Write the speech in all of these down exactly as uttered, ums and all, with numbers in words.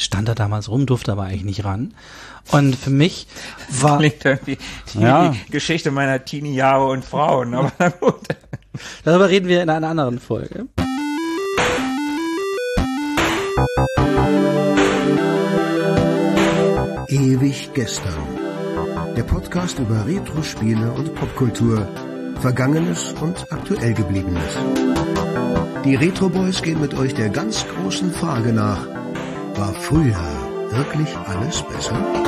stand da damals rum, durfte aber eigentlich nicht ran. Und für mich war... Klingt irgendwie die ja. Geschichte meiner Teenie-Jahre und Frauen, aber na gut. Darüber reden wir in einer anderen Folge. Ewig gestern. Der Podcast über Retro-Spiele und Popkultur. Vergangenes und aktuell Gebliebenes. Die Retro Boys gehen mit euch der ganz großen Frage nach: War früher wirklich alles besser?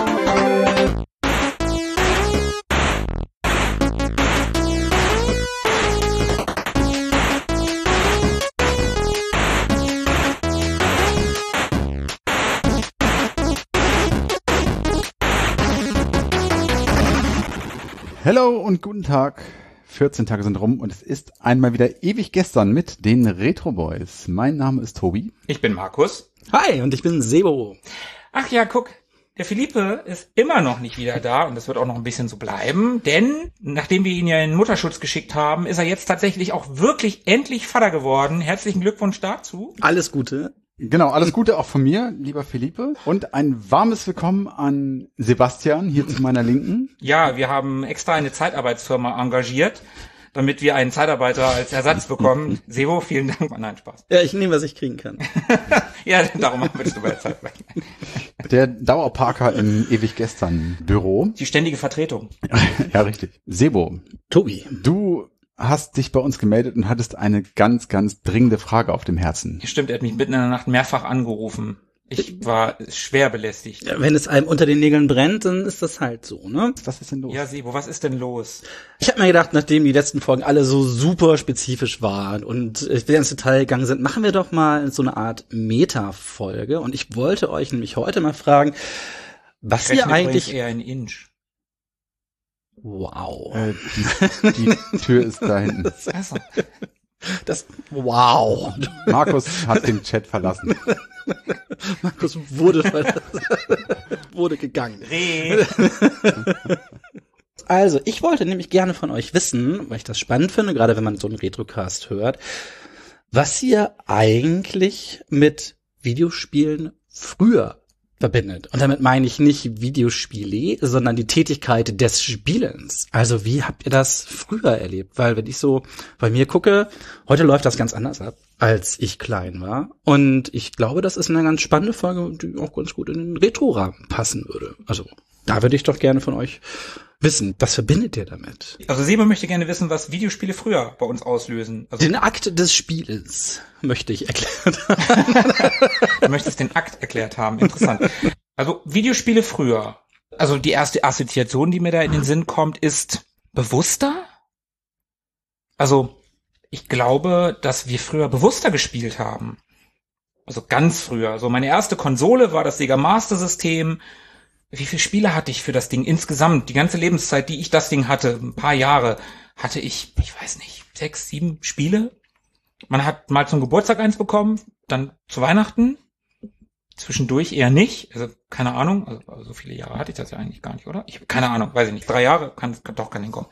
Hallo und guten Tag. vierzehn Tage sind rum und es ist einmal wieder ewig gestern mit den Retro Boys. Mein Name ist Tobi. Ich bin Markus. Hi, und ich bin Sebo. Ach ja, guck, der Philippe ist immer noch nicht wieder da und das wird auch noch ein bisschen so bleiben, denn nachdem wir ihn ja in Mutterschutz geschickt haben, ist er jetzt tatsächlich auch wirklich endlich Vater geworden. Herzlichen Glückwunsch dazu. Alles Gute. Genau, alles Gute auch von mir, lieber Philippe. Und ein warmes Willkommen an Sebastian, hier zu meiner Linken. Ja, wir haben extra eine Zeitarbeitsfirma engagiert, damit wir einen Zeitarbeiter als Ersatz bekommen. Sebo, vielen Dank. Oh, nein, Spaß. Ja, ich nehme, was ich kriegen kann. Ja, darum haben wir das bei der Zeit. Der Dauerparker im ewig gestern Büro. Die ständige Vertretung. Ja, richtig. Sebo. Tobi. Du hast dich bei uns gemeldet und hattest eine ganz, ganz dringende Frage auf dem Herzen. Stimmt, er hat mich mitten in der Nacht mehrfach angerufen. Ich war schwer belästigt. Ja, wenn es einem unter den Nägeln brennt, dann ist das halt so, ne? Was ist denn los? Ja, Sebo, was ist denn los? Ich habe mir gedacht, nachdem die letzten Folgen alle so super spezifisch waren und wir ins Detail gegangen sind, machen wir doch mal so eine Art Meta-Folge. Und ich wollte euch nämlich heute mal fragen, was ihr eigentlich... eher ein Inch. Wow. Äh, die, die Tür ist da hinten. Also. Das, wow. Markus hat den Chat verlassen. Markus wurde verlassen. wurde gegangen. Reh. Also, ich wollte nämlich gerne von euch wissen, weil ich das spannend finde, gerade wenn man so einen Retrocast hört, was ihr eigentlich mit Videospielen früher verbindet. Und damit meine ich nicht Videospiele, sondern die Tätigkeit des Spielens. Also wie habt ihr das früher erlebt? Weil wenn ich so bei mir gucke, heute läuft das ganz anders ab, als ich klein war. Und ich glaube, das ist eine ganz spannende Folge, die auch ganz gut in den Retro-Rahmen passen würde. Also da würde ich doch gerne von euch wissen, was verbindet ihr damit? Also Sebo möchte gerne wissen, was Videospiele früher bei uns auslösen. Also den Akt des Spielens möchte ich erklärt haben. Du möchtest den Akt erklärt haben. Interessant. Also Videospiele früher. Also die erste Assoziation, die mir da in den Sinn kommt, ist bewusster. Also ich glaube, dass wir früher bewusster gespielt haben. Also ganz früher. Also meine erste Konsole war das Sega Master System. Wie viele Spiele hatte ich für das Ding insgesamt? Die ganze Lebenszeit, die ich das Ding hatte, ein paar Jahre, hatte ich, ich weiß nicht, sechs, sieben Spiele. Man hat mal zum Geburtstag eins bekommen, dann zu Weihnachten, zwischendurch eher nicht. Also keine Ahnung, also, also so viele Jahre hatte ich das ja eigentlich gar nicht, oder? Ich keine Ahnung, weiß ich nicht. Drei Jahre, kann, doch kann hinkommen.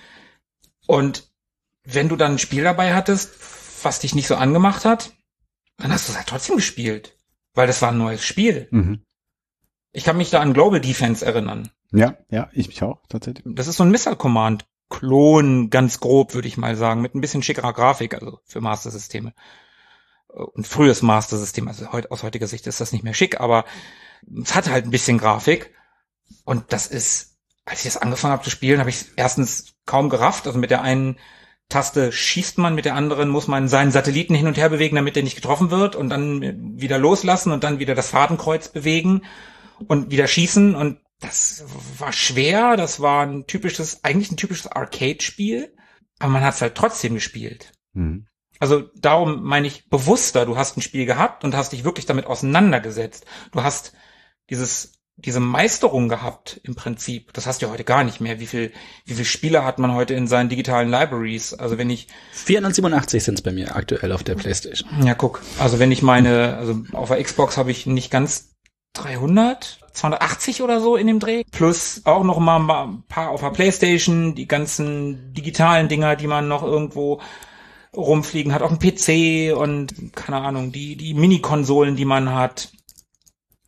Und wenn du dann ein Spiel dabei hattest, was dich nicht so angemacht hat, dann hast du es halt trotzdem gespielt, weil das war ein neues Spiel. Mhm. Ich kann mich da an Global Defense erinnern. Ja, ja, ich mich auch, tatsächlich. Das ist so ein Missile Command Klon, ganz grob, würde ich mal sagen, mit ein bisschen schickerer Grafik, also für Master-Systeme. Und frühes Master-System, also heut, aus heutiger Sicht ist das nicht mehr schick, aber es hat halt ein bisschen Grafik. Und das ist, als ich das angefangen habe zu spielen, habe ich erstens kaum gerafft. Also mit der einen Taste schießt man, mit der anderen muss man seinen Satelliten hin und her bewegen, damit er nicht getroffen wird und dann wieder loslassen und dann wieder das Fadenkreuz bewegen und wieder schießen, und das war schwer, das war ein typisches, eigentlich ein typisches Arcade-Spiel, aber man hat es halt trotzdem gespielt. Mhm. Also darum meine ich bewusster, du hast ein Spiel gehabt und hast dich wirklich damit auseinandergesetzt. Du hast dieses diese Meisterung gehabt im Prinzip. Das hast du ja heute gar nicht mehr. Wie viel wie viel Spiele hat man heute in seinen digitalen Libraries? Also wenn ich vierhundertsiebenundachtzig sind es bei mir aktuell auf der PlayStation. Ja, guck. Also wenn ich meine, also auf der Xbox habe ich nicht ganz dreihundert, zweihundertachtzig oder so in dem Dreh. Plus auch noch mal ein paar auf der PlayStation, die ganzen digitalen Dinger, die man noch irgendwo rumfliegen hat, auf dem P C und keine Ahnung, die die Mini-Konsolen, die man hat.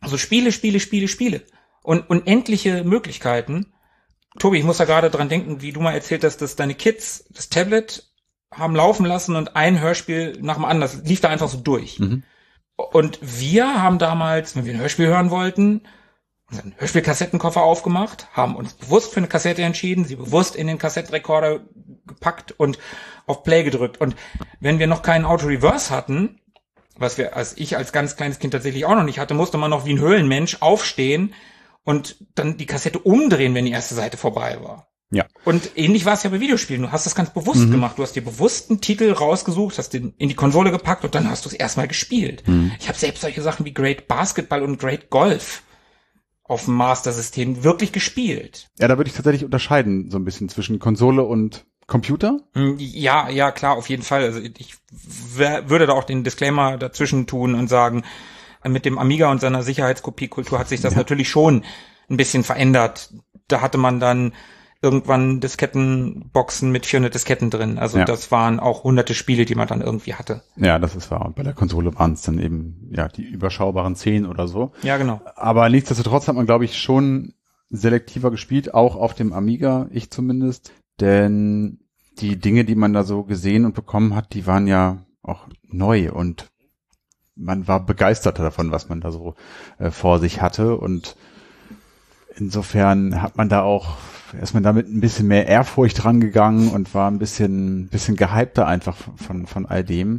Also Spiele, Spiele, Spiele, Spiele. Und unendliche Möglichkeiten. Tobi, ich muss da gerade dran denken, wie du mal erzählt hast, dass deine Kids das Tablet haben laufen lassen und ein Hörspiel nach dem anderen, das lief da einfach so durch. Mhm. Und wir haben damals, wenn wir ein Hörspiel hören wollten, unseren Hörspielkassettenkoffer aufgemacht, haben uns bewusst für eine Kassette entschieden, sie bewusst in den Kassettenrekorder gepackt und auf Play gedrückt. Und wenn wir noch keinen Auto-Reverse hatten, was wir, als ich als ganz kleines Kind tatsächlich auch noch nicht hatte, musste man noch wie ein Höhlenmensch aufstehen und dann die Kassette umdrehen, wenn die erste Seite vorbei war. Ja. Und ähnlich war es ja bei Videospielen. Du hast das ganz bewusst mhm. gemacht. Du hast dir bewusst einen Titel rausgesucht, hast den in die Konsole gepackt und dann hast du es erstmal gespielt. Mhm. Ich habe selbst solche Sachen wie Great Basketball und Great Golf auf dem Master-System wirklich gespielt. Ja, da würde ich tatsächlich unterscheiden, so ein bisschen zwischen Konsole und Computer? Ja, ja, klar, auf jeden Fall. Also ich w- würde da auch den Disclaimer dazwischen tun und sagen, mit dem Amiga und seiner Sicherheitskopiekultur hat sich das ja. natürlich schon ein bisschen verändert. Da hatte man dann irgendwann Diskettenboxen mit vierhundert Disketten drin. Also ja. das waren auch hunderte Spiele, die man dann irgendwie hatte. Ja, das ist wahr. Und bei der Konsole waren es dann eben ja die überschaubaren zehn oder so. Ja, genau. Aber nichtsdestotrotz hat man, glaube ich, schon selektiver gespielt, auch auf dem Amiga, ich zumindest. Denn die Dinge, die man da so gesehen und bekommen hat, die waren ja auch neu und man war begeistert davon, was man da so äh, vor sich hatte. Und insofern hat man da auch ist man damit ein bisschen mehr Ehrfurcht rangegangen und war ein bisschen, bisschen gehypter einfach von, von all dem.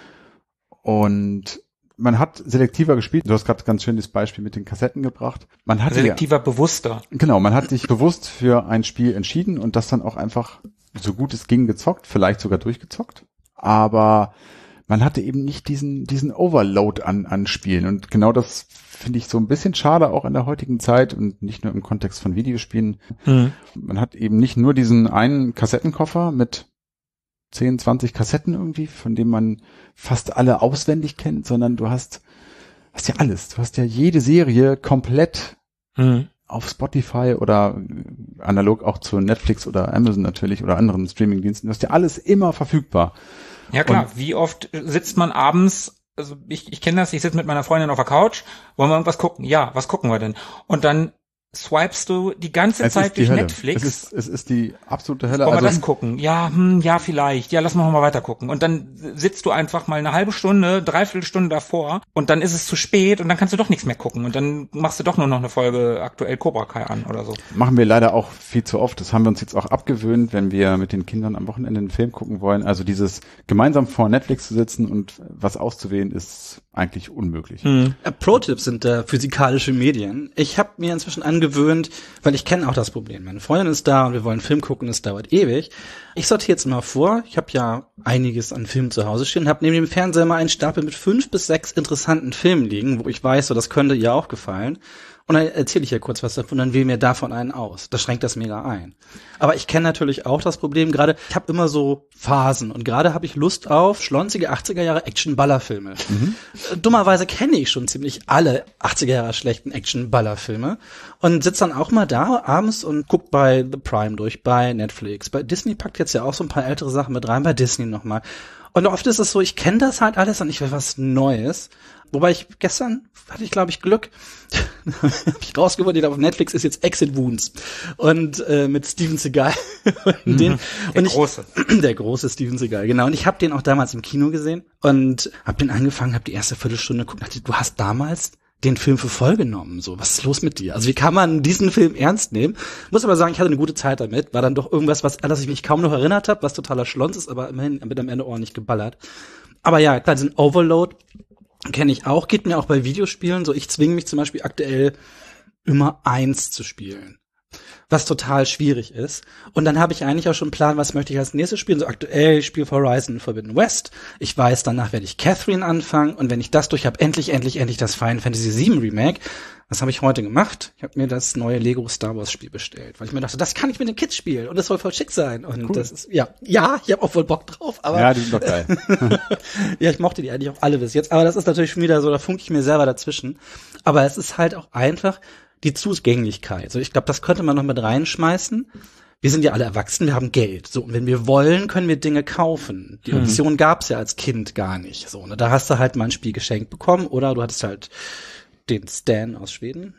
Und man hat selektiver gespielt. Du hast gerade ganz schön das Beispiel mit den Kassetten gebracht. Man hat selektiver, ja, bewusster. Genau, man hat sich bewusst für ein Spiel entschieden und das dann auch einfach so gut es ging gezockt, vielleicht sogar durchgezockt. Aber man hatte eben nicht diesen, diesen Overload an, an Spielen. Und genau das finde ich so ein bisschen schade auch in der heutigen Zeit und nicht nur im Kontext von Videospielen. Mhm. Man hat eben nicht nur diesen einen Kassettenkoffer mit zehn, zwanzig Kassetten irgendwie, von dem man fast alle auswendig kennt, sondern du hast, hast ja alles. Du hast ja jede Serie komplett mhm. auf Spotify oder analog auch zu Netflix oder Amazon natürlich oder anderen Streamingdiensten. Du hast ja alles immer verfügbar. Ja klar, und wie oft sitzt man abends, also ich, ich kenne das, ich sitze mit meiner Freundin auf der Couch, wollen wir irgendwas gucken? Ja, was gucken wir denn? Und dann swipest du die ganze es Zeit durch Hölle. Netflix. Es ist, es ist die absolute Hölle. Wollen wir also das gucken? Ja, hm, ja, vielleicht. Ja, lass mal mal weiter gucken. Und dann sitzt du einfach mal eine halbe Stunde, dreiviertel Stunde davor und dann ist es zu spät und dann kannst du doch nichts mehr gucken und dann machst du doch nur noch eine Folge aktuell Cobra Kai an oder so. Machen wir leider auch viel zu oft. Das haben wir uns jetzt auch abgewöhnt, wenn wir mit den Kindern am Wochenende einen Film gucken wollen. Also dieses gemeinsam vor Netflix zu sitzen und was auszuwählen, ist eigentlich unmöglich. Hm. Pro-Tipps sind äh, physikalische Medien. Ich habe mir inzwischen angewöhnt, weil ich kenne auch das Problem. Meine Freundin ist da und wir wollen einen Film gucken, es dauert ewig. Ich sortiere jetzt mal vor, ich habe ja einiges an Filmen zu Hause stehen, habe neben dem Fernseher mal einen Stapel mit fünf bis sechs interessanten Filmen liegen, wo ich weiß, so das könnte ihr auch gefallen. Und dann erzähle ich ja kurz was davon, dann wähle mir davon einen aus. Das schränkt das mega ein. Aber ich kenne natürlich auch das Problem, gerade, ich habe immer so Phasen und gerade habe ich Lust auf schlonzige achtziger Jahre Action-Ballerfilme. Mhm. Dummerweise kenne ich schon ziemlich alle achtziger Jahre schlechten Action-Ballerfilme und sitze dann auch mal da abends und guck bei The Prime durch, bei Netflix. Bei Disney packt jetzt ja auch so ein paar ältere Sachen mit rein, bei Disney nochmal. Und oft ist es so, ich kenne das halt alles und ich will was Neues. Wobei ich gestern hatte ich, glaube ich, Glück. Habe ich rausgefunden, auf Netflix ist jetzt Exit Wounds. Und äh, mit Steven Seagal. und den, der und ich, große. Der große Steven Seagal, genau. Und ich habe den auch damals im Kino gesehen und habe den angefangen, habe die erste Viertelstunde geguckt. Dachte, du hast damals den Film für voll genommen. So, was ist los mit dir? Also wie kann man diesen Film ernst nehmen? Muss aber sagen, ich hatte eine gute Zeit damit. War dann doch irgendwas, was, an das ich mich kaum noch erinnert habe, was totaler Schlons ist, aber immerhin wird am Ende ordentlich geballert. Aber ja, klar, diesen Overload kenne ich auch, geht mir auch bei Videospielen so. Ich zwinge mich zum Beispiel aktuell immer eins zu spielen, was total schwierig ist. Und dann habe ich eigentlich auch schon einen Plan, was möchte ich als nächstes spielen. So aktuell, ich spiele Horizon Forbidden West. Ich weiß, danach werde ich Catherine anfangen. Und wenn ich das durch habe, endlich, endlich, endlich das Final Fantasy sieben Remake. Was habe ich heute gemacht? Ich habe mir das neue Lego Star Wars Spiel bestellt, weil ich mir dachte, das kann ich mit den Kids spielen und das soll voll schick sein. Und cool. Das ist, ja, ja, ich habe auch voll Bock drauf. Aber ja, die sind doch geil. Ja, ich mochte die eigentlich auch alle bis jetzt. Aber das ist natürlich schon wieder so, da funke ich mir selber dazwischen. Aber es ist halt auch einfach die Zugänglichkeit. So, ich glaube, das könnte man noch mit reinschmeißen. Wir sind ja alle erwachsen, wir haben Geld. So, und wenn wir wollen, können wir Dinge kaufen. Die Option mhm. gab's ja als Kind gar nicht. So, ne, da hast du halt mal ein Spiel geschenkt bekommen oder du hattest halt den Stan aus Schweden.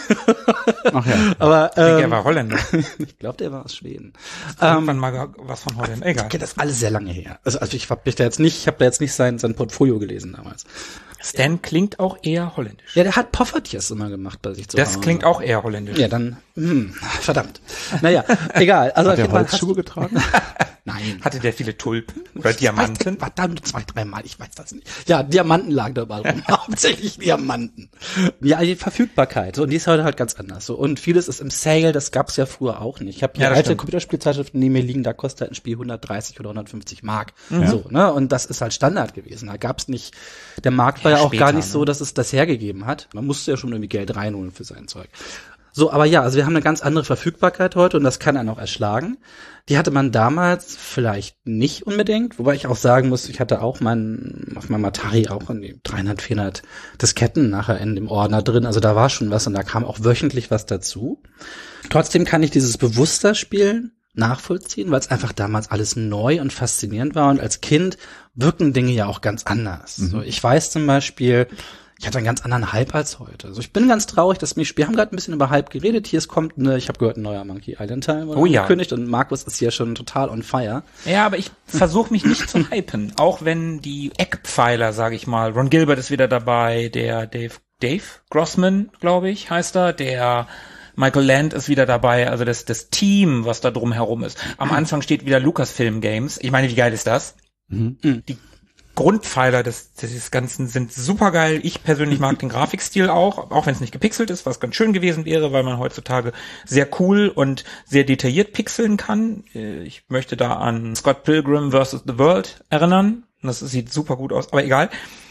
Ach ja. Aber ähm, Der war Holländer. ich glaube, der war aus Schweden. Irgendwann Ähm, mal ge- was von Holland. Egal. okay, das ist alles sehr lange her. Also, also ich habe da jetzt nicht, ich habe da jetzt nicht sein sein Portfolio gelesen damals. Stan klingt auch eher holländisch. Ja, der hat Poffertjes immer gemacht bei sich zu Das Hause. klingt auch eher holländisch. Ja, dann, hm, verdammt. Naja, egal. Also Hat auf der jeden Fall Holzschuhe getragen? Nein. Hatte der viele Tulpen oder Diamanten? Verdammt, zwei, dreimal, ich weiß das nicht. Ja, Diamanten lagen dabei rum. Hauptsächlich Diamanten. Ja, die Verfügbarkeit. So, und die ist heute halt ganz anders. So, und vieles ist im Sale, das gab's ja früher auch nicht. Ich habe hier Ja, das alte stimmt. Computerspielzeitschriften neben mir liegen, da kostet halt ein Spiel hundertdreißig oder hundertfünfzig Mark. Mhm. So, ne? Und das ist halt Standard gewesen. Da gab's nicht, der Markt war ja, Ja, auch gar später, nicht so, ne? dass es das hergegeben hat. Man musste ja schon irgendwie Geld reinholen für sein Zeug. So, aber ja, also wir haben eine ganz andere Verfügbarkeit heute und das kann einen auch erschlagen. Die hatte man damals vielleicht nicht unbedingt, wobei ich auch sagen muss, ich hatte auch mein, auf meinem Atari auch in die dreihundert, vierhundert Disketten nachher in dem Ordner drin, also da war schon was und da kam auch wöchentlich was dazu. Trotzdem kann ich dieses bewusster Spielen nachvollziehen, weil es einfach damals alles neu und faszinierend war und als Kind wirken Dinge ja auch ganz anders. Mhm. So, ich weiß zum Beispiel, ich hatte einen ganz anderen Hype als heute. Also ich bin ganz traurig, dass mich, wir haben gerade ein bisschen über Hype geredet. Hier es kommt eine, ich habe gehört, ein neuer Monkey Island Teil wurde Oh ja. angekündigt und Markus ist hier schon total on fire. Ja, aber ich versuche mich nicht zu hypen, auch wenn die Eckpfeiler, sage ich mal, Ron Gilbert ist wieder dabei, der Dave, Dave Grossman, glaube ich, heißt er, der Michael Land ist wieder dabei, also das, das Team, was da drum herum ist. Am Anfang steht wieder Lucasfilm Games. Ich meine, wie geil ist das? Mhm. Die Grundpfeiler des, des Ganzen sind super geil. Ich persönlich mag den Grafikstil auch, auch wenn es nicht gepixelt ist, was ganz schön gewesen wäre, weil man heutzutage sehr cool und sehr detailliert pixeln kann. Ich möchte da an Scott Pilgrim versus. The World erinnern. Das sieht super gut aus, aber egal.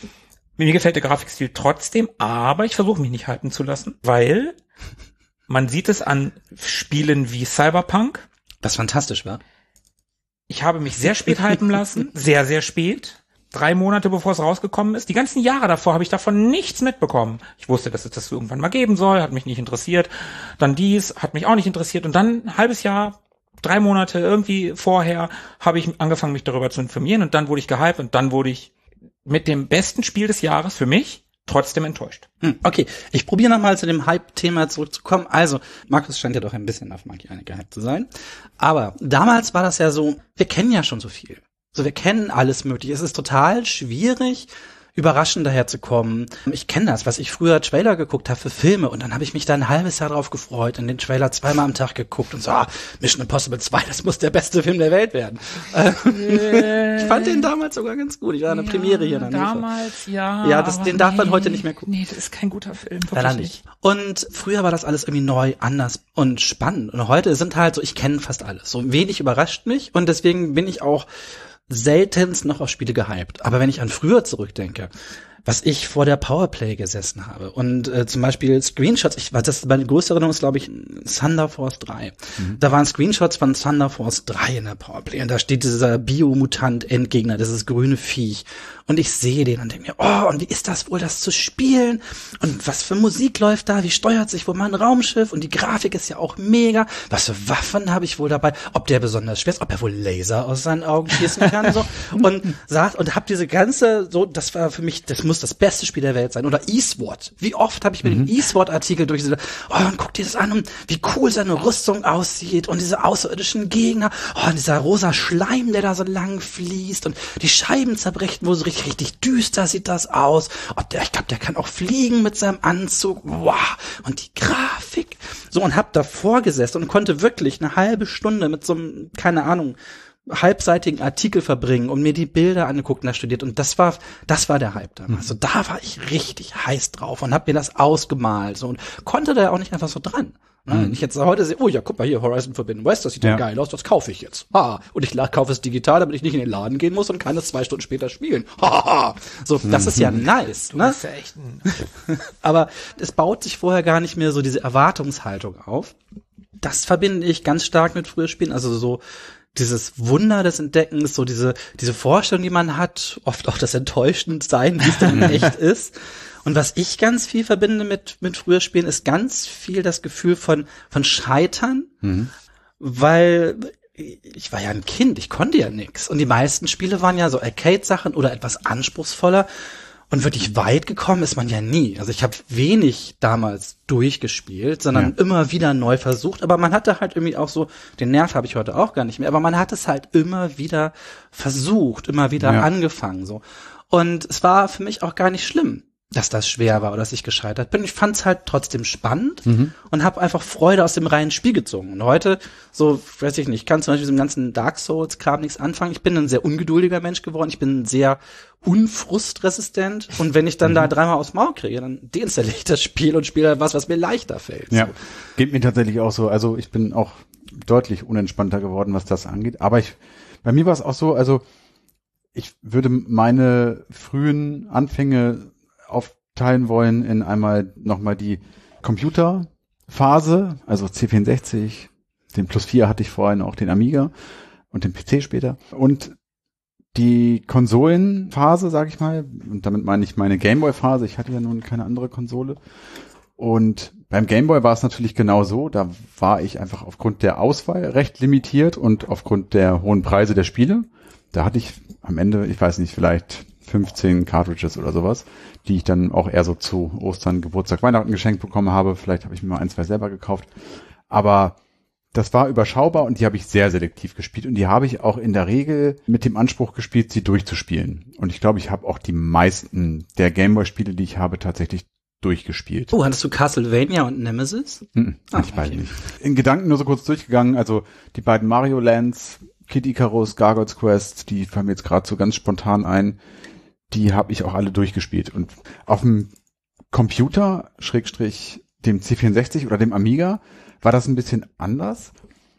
Mir gefällt der Grafikstil trotzdem, aber ich versuche mich nicht halten zu lassen, weil man sieht es an Spielen wie Cyberpunk. Was fantastisch war. Ich habe mich sehr spät hypen lassen, sehr, sehr spät. Drei Monate bevor es rausgekommen ist. Die ganzen Jahre davor habe ich davon nichts mitbekommen. Ich wusste, dass es das irgendwann mal geben soll, hat mich nicht interessiert. Dann dies, hat mich auch nicht interessiert. Und dann ein halbes Jahr, drei Monate irgendwie vorher habe ich angefangen, mich darüber zu informieren. Und dann wurde ich gehypt und dann wurde ich mit dem besten Spiel des Jahres für mich trotzdem enttäuscht. Hm, okay, ich probiere nochmal zu dem Hype-Thema zurückzukommen. Also, Markus scheint ja doch ein bisschen auf Monkey Island gehypt zu sein. Aber damals war das ja so, wir kennen ja schon so viel. So, wir kennen alles Mögliche. Es ist total schwierig, überraschend daherzukommen. Ich kenne das, was ich früher Trailer geguckt habe für Filme und dann habe ich mich da ein halbes Jahr drauf gefreut und den Trailer zweimal am Tag geguckt und so, ah, Mission Impossible zwei, das muss der beste Film der Welt werden. Äh, ich fand den damals sogar ganz gut. Ich war an der Ja, Premiere hier in Hannover. damals, ja. Ja, das, aber den darf man nee, heute nicht mehr gucken. Nee, das ist kein guter Film. Wirklich Leider nicht. Und früher war das alles irgendwie neu, anders und spannend. Und heute sind halt so, ich kenne fast alles. So wenig überrascht mich und deswegen bin ich auch seltenst noch auf Spiele gehypt. Aber wenn ich an früher zurückdenke, was ich vor der Powerplay gesessen habe und äh, zum Beispiel Screenshots, ich weiß, das meine größte Erinnerung ist, glaube ich, Thunder Force drei. Mhm. Da waren Screenshots von Thunder Force drei in der Powerplay und da steht dieser Biomutant-Endgegner, dieses grüne Viech und ich sehe den und denke mir, oh, und wie ist das wohl, das zu spielen und was für Musik läuft da, wie steuert sich wohl mein Raumschiff und die Grafik ist ja auch mega, was für Waffen habe ich wohl dabei, ob der besonders schwer ist, ob er wohl Laser aus seinen Augen schießen kann so und saß und hab diese ganze, so, das war für mich, das muss das beste Spiel der Welt sein. Oder eSword. Wie oft habe ich mir mhm. den eSword-Artikel durchgesehen, oh, und guck dir das an, und wie cool seine Rüstung aussieht und diese außerirdischen Gegner, oh, und dieser rosa Schleim, der da so lang fließt und die Scheiben zerbrechen, wo so richtig, richtig düster sieht das aus. Ob der, ich glaube, der kann auch fliegen mit seinem Anzug. Wow. Und die Grafik. So, und hab davor gesessen und konnte wirklich eine halbe Stunde mit so einem, keine Ahnung, halbseitigen Artikel verbringen und mir die Bilder angeguckt und das studiert und das war das war der Hype damals. Also da war ich richtig heiß drauf und hab mir das ausgemalt so und konnte da auch nicht einfach so dran. Mhm. Wenn ich jetzt heute sehe, oh ja, guck mal hier, Horizon Forbidden West, das sieht ja geil aus, das kaufe ich jetzt. Ha, und ich kaufe es digital, damit ich nicht in den Laden gehen muss und kann es zwei Stunden später spielen. Ha, ha. So, das mhm. ist ja nice, du ne? bist ja echt ein Aber es baut sich vorher gar nicht mehr so diese Erwartungshaltung auf. Das verbinde ich ganz stark mit früher Spielen, also so dieses Wunder des Entdeckens, so diese diese Vorstellung, die man hat, oft auch das Enttäuschendsein, wie es dann echt ist. Und was ich ganz viel verbinde mit mit früher Spielen, ist ganz viel das Gefühl von von Scheitern, mhm. weil ich war ja ein Kind, ich konnte ja nix. Und die meisten Spiele waren ja so Arcade-Sachen oder etwas anspruchsvoller. Und wirklich weit gekommen ist man ja nie. Also ich habe wenig damals durchgespielt, sondern ja. immer wieder neu versucht. Aber man hatte halt irgendwie auch so, den Nerv habe ich heute auch gar nicht mehr, aber man hat es halt immer wieder versucht, immer wieder ja. angefangen. So. Und es war für mich auch gar nicht schlimm, dass das schwer war oder dass ich gescheitert bin. Ich fand es halt trotzdem spannend mhm. und habe einfach Freude aus dem reinen Spiel gezogen. Und heute, so, weiß ich nicht, ich kann zum Beispiel mit diesem ganzen Dark Souls-Kram nichts anfangen. Ich bin ein sehr ungeduldiger Mensch geworden. Ich bin sehr unfrustresistent. Und wenn ich dann mhm. da dreimal aufs Maul kriege, dann deinstalliere ich das Spiel und spiele was, was mir leichter fällt. Ja, so. Geht mir tatsächlich auch so. Also ich bin auch deutlich unentspannter geworden, was das angeht. Aber ich, bei mir war es auch so, also ich würde meine frühen Anfänge aufteilen wollen in einmal nochmal die Computerphase, also C vierundsechzig, den Plus vier hatte ich vorhin auch, den Amiga und den P C später und die Konsolenphase, sage ich mal, und damit meine ich meine Gameboy-Phase, ich hatte ja nun keine andere Konsole und beim Gameboy war es natürlich genau so, da war ich einfach aufgrund der Auswahl recht limitiert und aufgrund der hohen Preise der Spiele, da hatte ich am Ende, ich weiß nicht, vielleicht fünfzehn Cartridges oder sowas, die ich dann auch eher so zu Ostern, Geburtstag, Weihnachten geschenkt bekommen habe. Vielleicht habe ich mir mal ein, zwei selber gekauft. Aber das war überschaubar und die habe ich sehr selektiv gespielt. Und die habe ich auch in der Regel mit dem Anspruch gespielt, sie durchzuspielen. Und ich glaube, ich habe auch die meisten der Gameboy-Spiele, die ich habe, tatsächlich durchgespielt. Oh, hattest du Castlevania und Nemesis? Mhm, ah, ich beide okay. nicht. In Gedanken nur so kurz durchgegangen. Also die beiden Mario Lands, Kid Icarus, Gargoyles Quest, die fallen mir jetzt gerade so ganz spontan ein. Die habe ich auch alle durchgespielt. Und auf dem Computer, Schrägstrich dem C vierundsechzig oder dem Amiga, war das ein bisschen anders.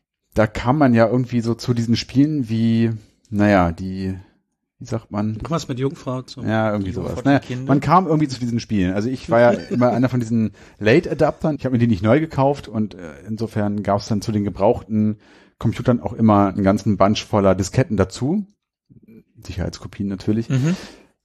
Da kam man ja irgendwie so zu diesen Spielen wie, naja, die, wie sagt man? Irgendwas mit Jungfrau. So. Ja, irgendwie sowas. Naja, man kam irgendwie zu diesen Spielen. Also ich war ja immer einer von diesen Late-Adaptern. Ich habe mir die nicht neu gekauft und äh, insofern gab es dann zu den gebrauchten Computern auch immer einen ganzen Bunch voller Disketten dazu. Sicherheitskopien natürlich. Mhm.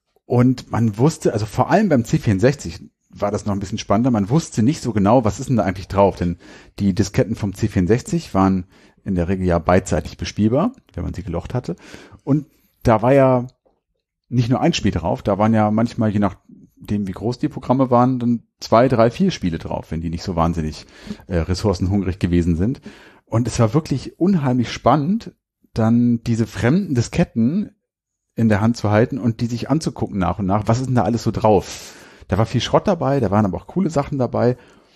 Und man wusste, also vor allem beim C vierundsechzig war das noch ein bisschen spannender, man wusste nicht so genau, was ist denn da eigentlich drauf, denn die Disketten vom C vierundsechzig waren in der Regel ja beidseitig bespielbar, wenn man sie gelocht hatte. Und da war ja nicht nur ein Spiel drauf, da waren ja manchmal, je nachdem wie groß die Programme waren, dann zwei, drei, vier Spiele drauf, wenn die nicht so wahnsinnig äh, ressourcenhungrig gewesen sind. Und es war wirklich unheimlich spannend, dann diese fremden Disketten in der Hand zu halten und die sich anzugucken nach und nach. Was ist denn da alles so drauf? Da war viel Schrott dabei, da waren aber auch coole Sachen dabei.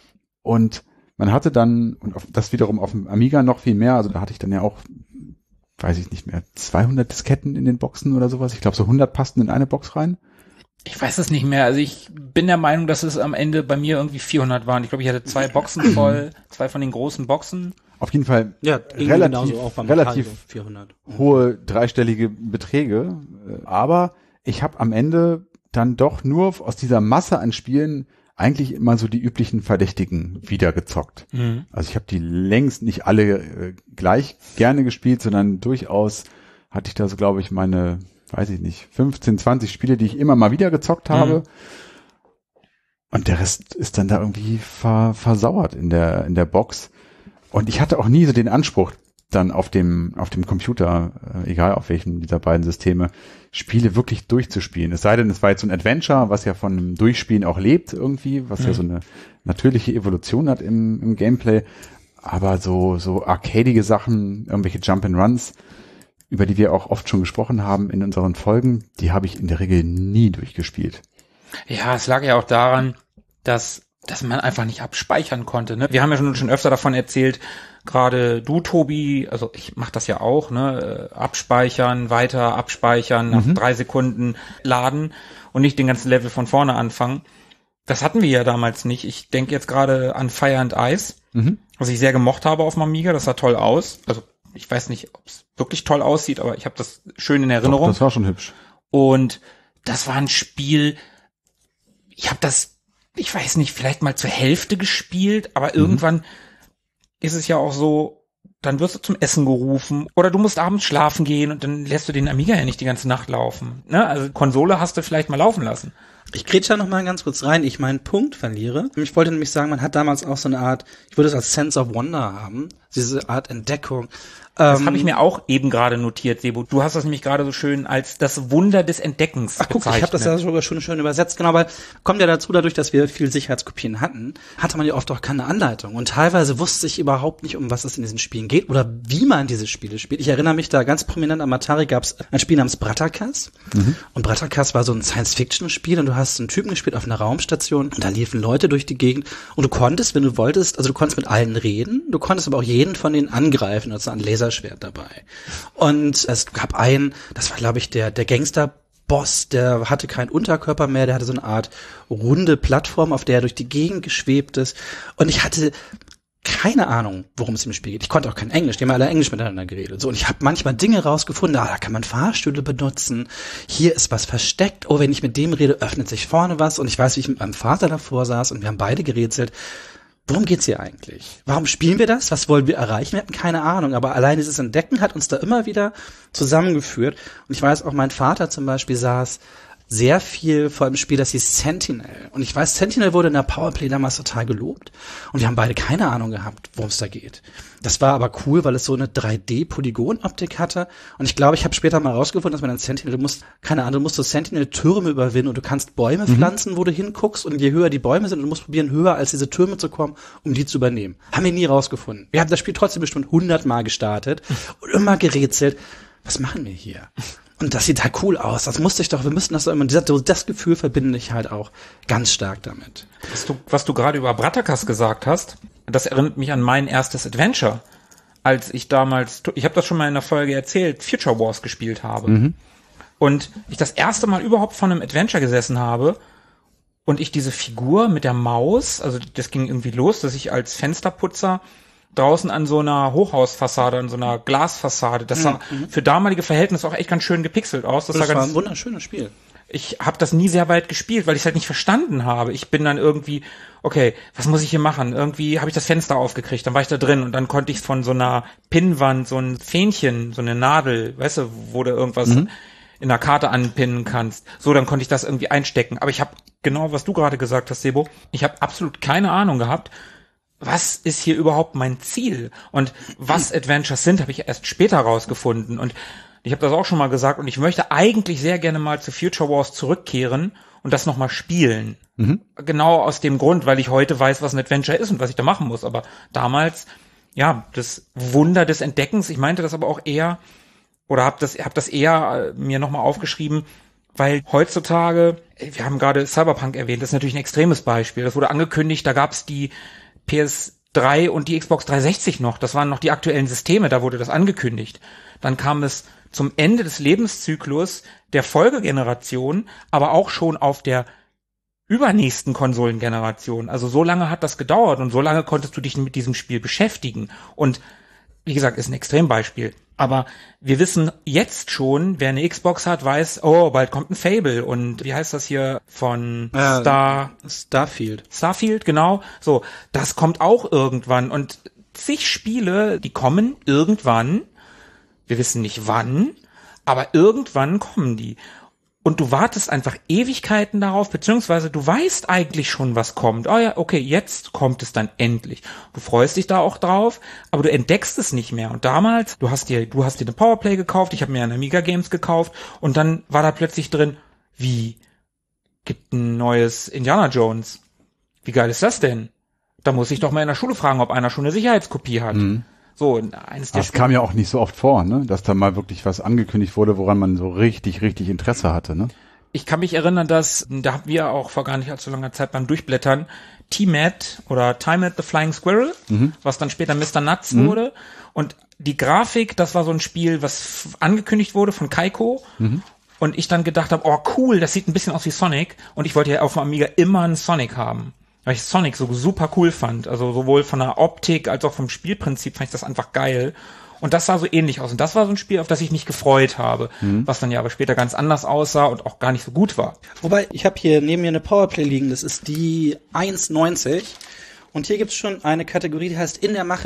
Und man hatte dann, und auf, das wiederum auf dem Amiga noch viel mehr, also da hatte ich dann ja auch, weiß ich nicht mehr, zweihundert Disketten in den Boxen oder sowas. Ich glaube, so hundert passten in eine Box rein. Ich weiß es nicht mehr. Also ich bin der Meinung, dass es am Ende bei mir irgendwie vierhundert waren. Ich glaube, ich hatte zwei Boxen voll, zwei von den großen Boxen. Auf jeden Fall ja, relativ, auch beim relativ vierhundert. hohe dreistellige Beträge. Aber ich habe am Ende dann doch nur aus dieser Masse an Spielen eigentlich immer so die üblichen Verdächtigen wieder gezockt. Mhm. Also ich habe die längst nicht alle äh, gleich gerne gespielt, sondern durchaus hatte ich da so, glaube ich, meine, weiß ich nicht, fünfzehn, zwanzig Spiele, die ich immer mal wieder gezockt habe. Mhm. Und der Rest ist dann da irgendwie ver- versauert in der in der Box. Und ich hatte auch nie so den Anspruch, dann auf dem auf dem Computer, äh, egal auf welchem dieser beiden Systeme, Spiele wirklich durchzuspielen. Es sei denn, es war jetzt so ein Adventure, was ja von einem Durchspielen auch lebt irgendwie, was mhm. ja so eine natürliche Evolution hat im, im Gameplay. Aber so so arcadige Sachen, irgendwelche Jump-and-Runs, über die wir auch oft schon gesprochen haben in unseren Folgen, die habe ich in der Regel nie durchgespielt. Ja, es lag ja auch daran, dass dass man einfach nicht abspeichern konnte. Ne? Wir haben ja schon, schon öfter davon erzählt, gerade du, Tobi, also ich mach das ja auch, ne, abspeichern, weiter abspeichern, nach mhm. drei Sekunden laden und nicht den ganzen Level von vorne anfangen. Das hatten wir ja damals nicht. Ich denke jetzt gerade an Fire and Ice, mhm. was ich sehr gemocht habe auf dem Amiga. Das sah toll aus. Also ich weiß nicht, ob es wirklich toll aussieht, aber ich habe das schön in Erinnerung. Doch, das war schon hübsch. Und das war ein Spiel, ich habe das ich weiß nicht, vielleicht mal zur Hälfte gespielt, aber mhm. irgendwann ist es ja auch so, dann wirst du zum Essen gerufen oder du musst abends schlafen gehen und dann lässt du den Amiga ja nicht die ganze Nacht laufen. Ne? Also Konsole hast du vielleicht mal laufen lassen, Ich grätsche da noch mal ganz kurz rein, ich meinen Punkt verliere. Ich wollte nämlich sagen, man hat damals auch so eine Art, ich würde es als Sense of Wonder haben, diese Art Entdeckung. Das ähm, habe ich mir auch eben gerade notiert, Sebo. Du hast das nämlich gerade so schön als das Wunder des Entdeckens Ach guck, bezeichnet. ich habe das ja sogar schon schön übersetzt, genau, weil kommt ja dazu, dadurch, dass wir viel Sicherheitskopien hatten, hatte man ja oft auch keine Anleitung und teilweise wusste ich überhaupt nicht, um was es in diesen Spielen geht oder wie man diese Spiele spielt. Ich erinnere mich da ganz prominent an Atari gab es ein Spiel namens Brattakas mhm. und Brattakas war so ein Science-Fiction-Spiel und du hast einen Typen gespielt auf einer Raumstation und da liefen Leute durch die Gegend und du konntest, wenn du wolltest, also du konntest mit allen reden, du konntest aber auch jeden von denen angreifen, also ein Laserschwert dabei. Und es gab einen, das war glaube ich der der Gangster-Boss, der hatte keinen Unterkörper mehr, der hatte so eine Art runde Plattform, auf der er durch die Gegend geschwebt ist. Und ich hatte keine Ahnung, worum es im Spiel geht. Ich konnte auch kein Englisch, die haben alle Englisch miteinander geredet. So, und ich habe manchmal Dinge rausgefunden, ah, da kann man Fahrstühle benutzen, hier ist was versteckt, oh, wenn ich mit dem rede, öffnet sich vorne was. Und ich weiß, wie ich mit meinem Vater davor saß und wir haben beide gerätselt. Worum geht's hier eigentlich? Warum spielen wir das? Was wollen wir erreichen? Wir hatten keine Ahnung, aber allein dieses Entdecken hat uns da immer wieder zusammengeführt. Und ich weiß auch, mein Vater zum Beispiel saß sehr viel vor einem Spiel, das hieß Sentinel. Und ich weiß, Sentinel wurde in der Powerplay damals total gelobt. Und wir haben beide keine Ahnung gehabt, worum es da geht. Das war aber cool, weil es so eine drei D-Polygon-Optik hatte. Und ich glaube, ich habe später mal rausgefunden, dass man in Sentinel, du musst, keine Ahnung, du musst so Sentinel-Türme überwinden und du kannst Bäume mhm. pflanzen, wo du hinguckst. Und je höher die Bäume sind, und du musst probieren, höher als diese Türme zu kommen, um die zu übernehmen. Haben wir nie rausgefunden. Wir haben das Spiel trotzdem bestimmt hundertmal gestartet und immer gerätselt. Was machen wir hier? Und das sieht halt cool aus. Das musste ich doch, wir müssten das doch immer, das Gefühl verbinde ich halt auch ganz stark damit. Was du, was du gerade über Brattakas gesagt hast, das erinnert mich an mein erstes Adventure. Als ich damals, ich habe das schon mal in der Folge erzählt, Future Wars gespielt habe. Mhm. Und ich das erste Mal überhaupt von einem Adventure gesessen habe und ich diese Figur mit der Maus, also das ging irgendwie los, dass ich als Fensterputzer draußen an so einer Hochhausfassade, an so einer Glasfassade. Das sah mhm. für damalige Verhältnisse auch echt ganz schön gepixelt aus. Das, das war, war ganz, ein wunderschönes Spiel. Ich habe das nie sehr weit gespielt, weil ich es halt nicht verstanden habe. Ich bin dann irgendwie, okay, was muss ich hier machen? Irgendwie habe ich das Fenster aufgekriegt, dann war ich da drin und dann konnte ich von so einer Pinnwand, so ein Fähnchen, so eine Nadel, weißt du, wo du irgendwas mhm. in der Karte anpinnen kannst. So, dann konnte ich das irgendwie einstecken. Aber ich habe genau, was du gerade gesagt hast, Sebo, ich habe absolut keine Ahnung gehabt, was ist hier überhaupt mein Ziel? Und was Adventures sind, habe ich erst später rausgefunden. Und ich habe das auch schon mal gesagt. Und ich möchte eigentlich sehr gerne mal zu Future Wars zurückkehren und das nochmal spielen. Mhm. Genau aus dem Grund, weil ich heute weiß, was ein Adventure ist und was ich da machen muss. Aber damals, ja, das Wunder des Entdeckens. Ich meinte das aber auch eher, oder habe das, hab das eher äh, mir nochmal aufgeschrieben, weil heutzutage, wir haben gerade Cyberpunk erwähnt, das ist natürlich ein extremes Beispiel. Das wurde angekündigt, da gab es die P S drei und die Xbox dreihundertsechzig noch. Das waren noch die aktuellen Systeme, da wurde das angekündigt. Dann kam es zum Ende des Lebenszyklus der Folgegeneration, aber auch schon auf der übernächsten Konsolengeneration. Also so lange hat das gedauert und so lange konntest du dich mit diesem Spiel beschäftigen. Und wie gesagt, ist ein Extrembeispiel. Aber wir wissen jetzt schon, wer eine Xbox hat, weiß, oh, bald kommt ein Fable. Und wie heißt das hier von äh, Star? Starfield. Starfield, genau. So, das kommt auch irgendwann. Und zig Spiele, die kommen irgendwann. Wir wissen nicht wann, aber irgendwann kommen die. Und du wartest einfach Ewigkeiten darauf, beziehungsweise du weißt eigentlich schon, was kommt. Oh ja, okay, jetzt kommt es dann endlich. Du freust dich da auch drauf, aber du entdeckst es nicht mehr. Und damals, du hast dir, du hast dir eine Powerplay gekauft, ich habe mir eine Amiga Games gekauft und dann war da plötzlich drin, wie, gibt ein neues Indiana Jones. Wie geil ist das denn? Da muss ich doch mal in der Schule fragen, ob einer schon eine Sicherheitskopie hat. Mhm. So, eines der das kam ja auch nicht so oft vor, ne? Dass da mal wirklich was angekündigt wurde, woran man so richtig, richtig Interesse hatte, ne? Ich kann mich erinnern, dass, da haben wir auch vor gar nicht allzu langer Zeit beim Durchblättern T-Mat oder Time at the Flying Squirrel, mhm. was dann später Mister Nuts mhm. wurde. Und die Grafik, das war so ein Spiel, was angekündigt wurde von Kaiko. Mhm. Und ich dann gedacht habe, oh cool, das sieht ein bisschen aus wie Sonic. Und ich wollte ja auf dem Amiga immer einen Sonic haben. Weil ich Sonic so super cool fand. Also sowohl von der Optik als auch vom Spielprinzip fand ich das einfach geil. Und das sah so ähnlich aus. Und das war so ein Spiel, auf das ich mich gefreut habe. Mhm. Was dann ja aber später ganz anders aussah und auch gar nicht so gut war. Wobei, ich habe hier neben mir eine Powerplay liegen. Das ist die eins neunzig. Und hier gibt's schon eine Kategorie, die heißt In der Mache.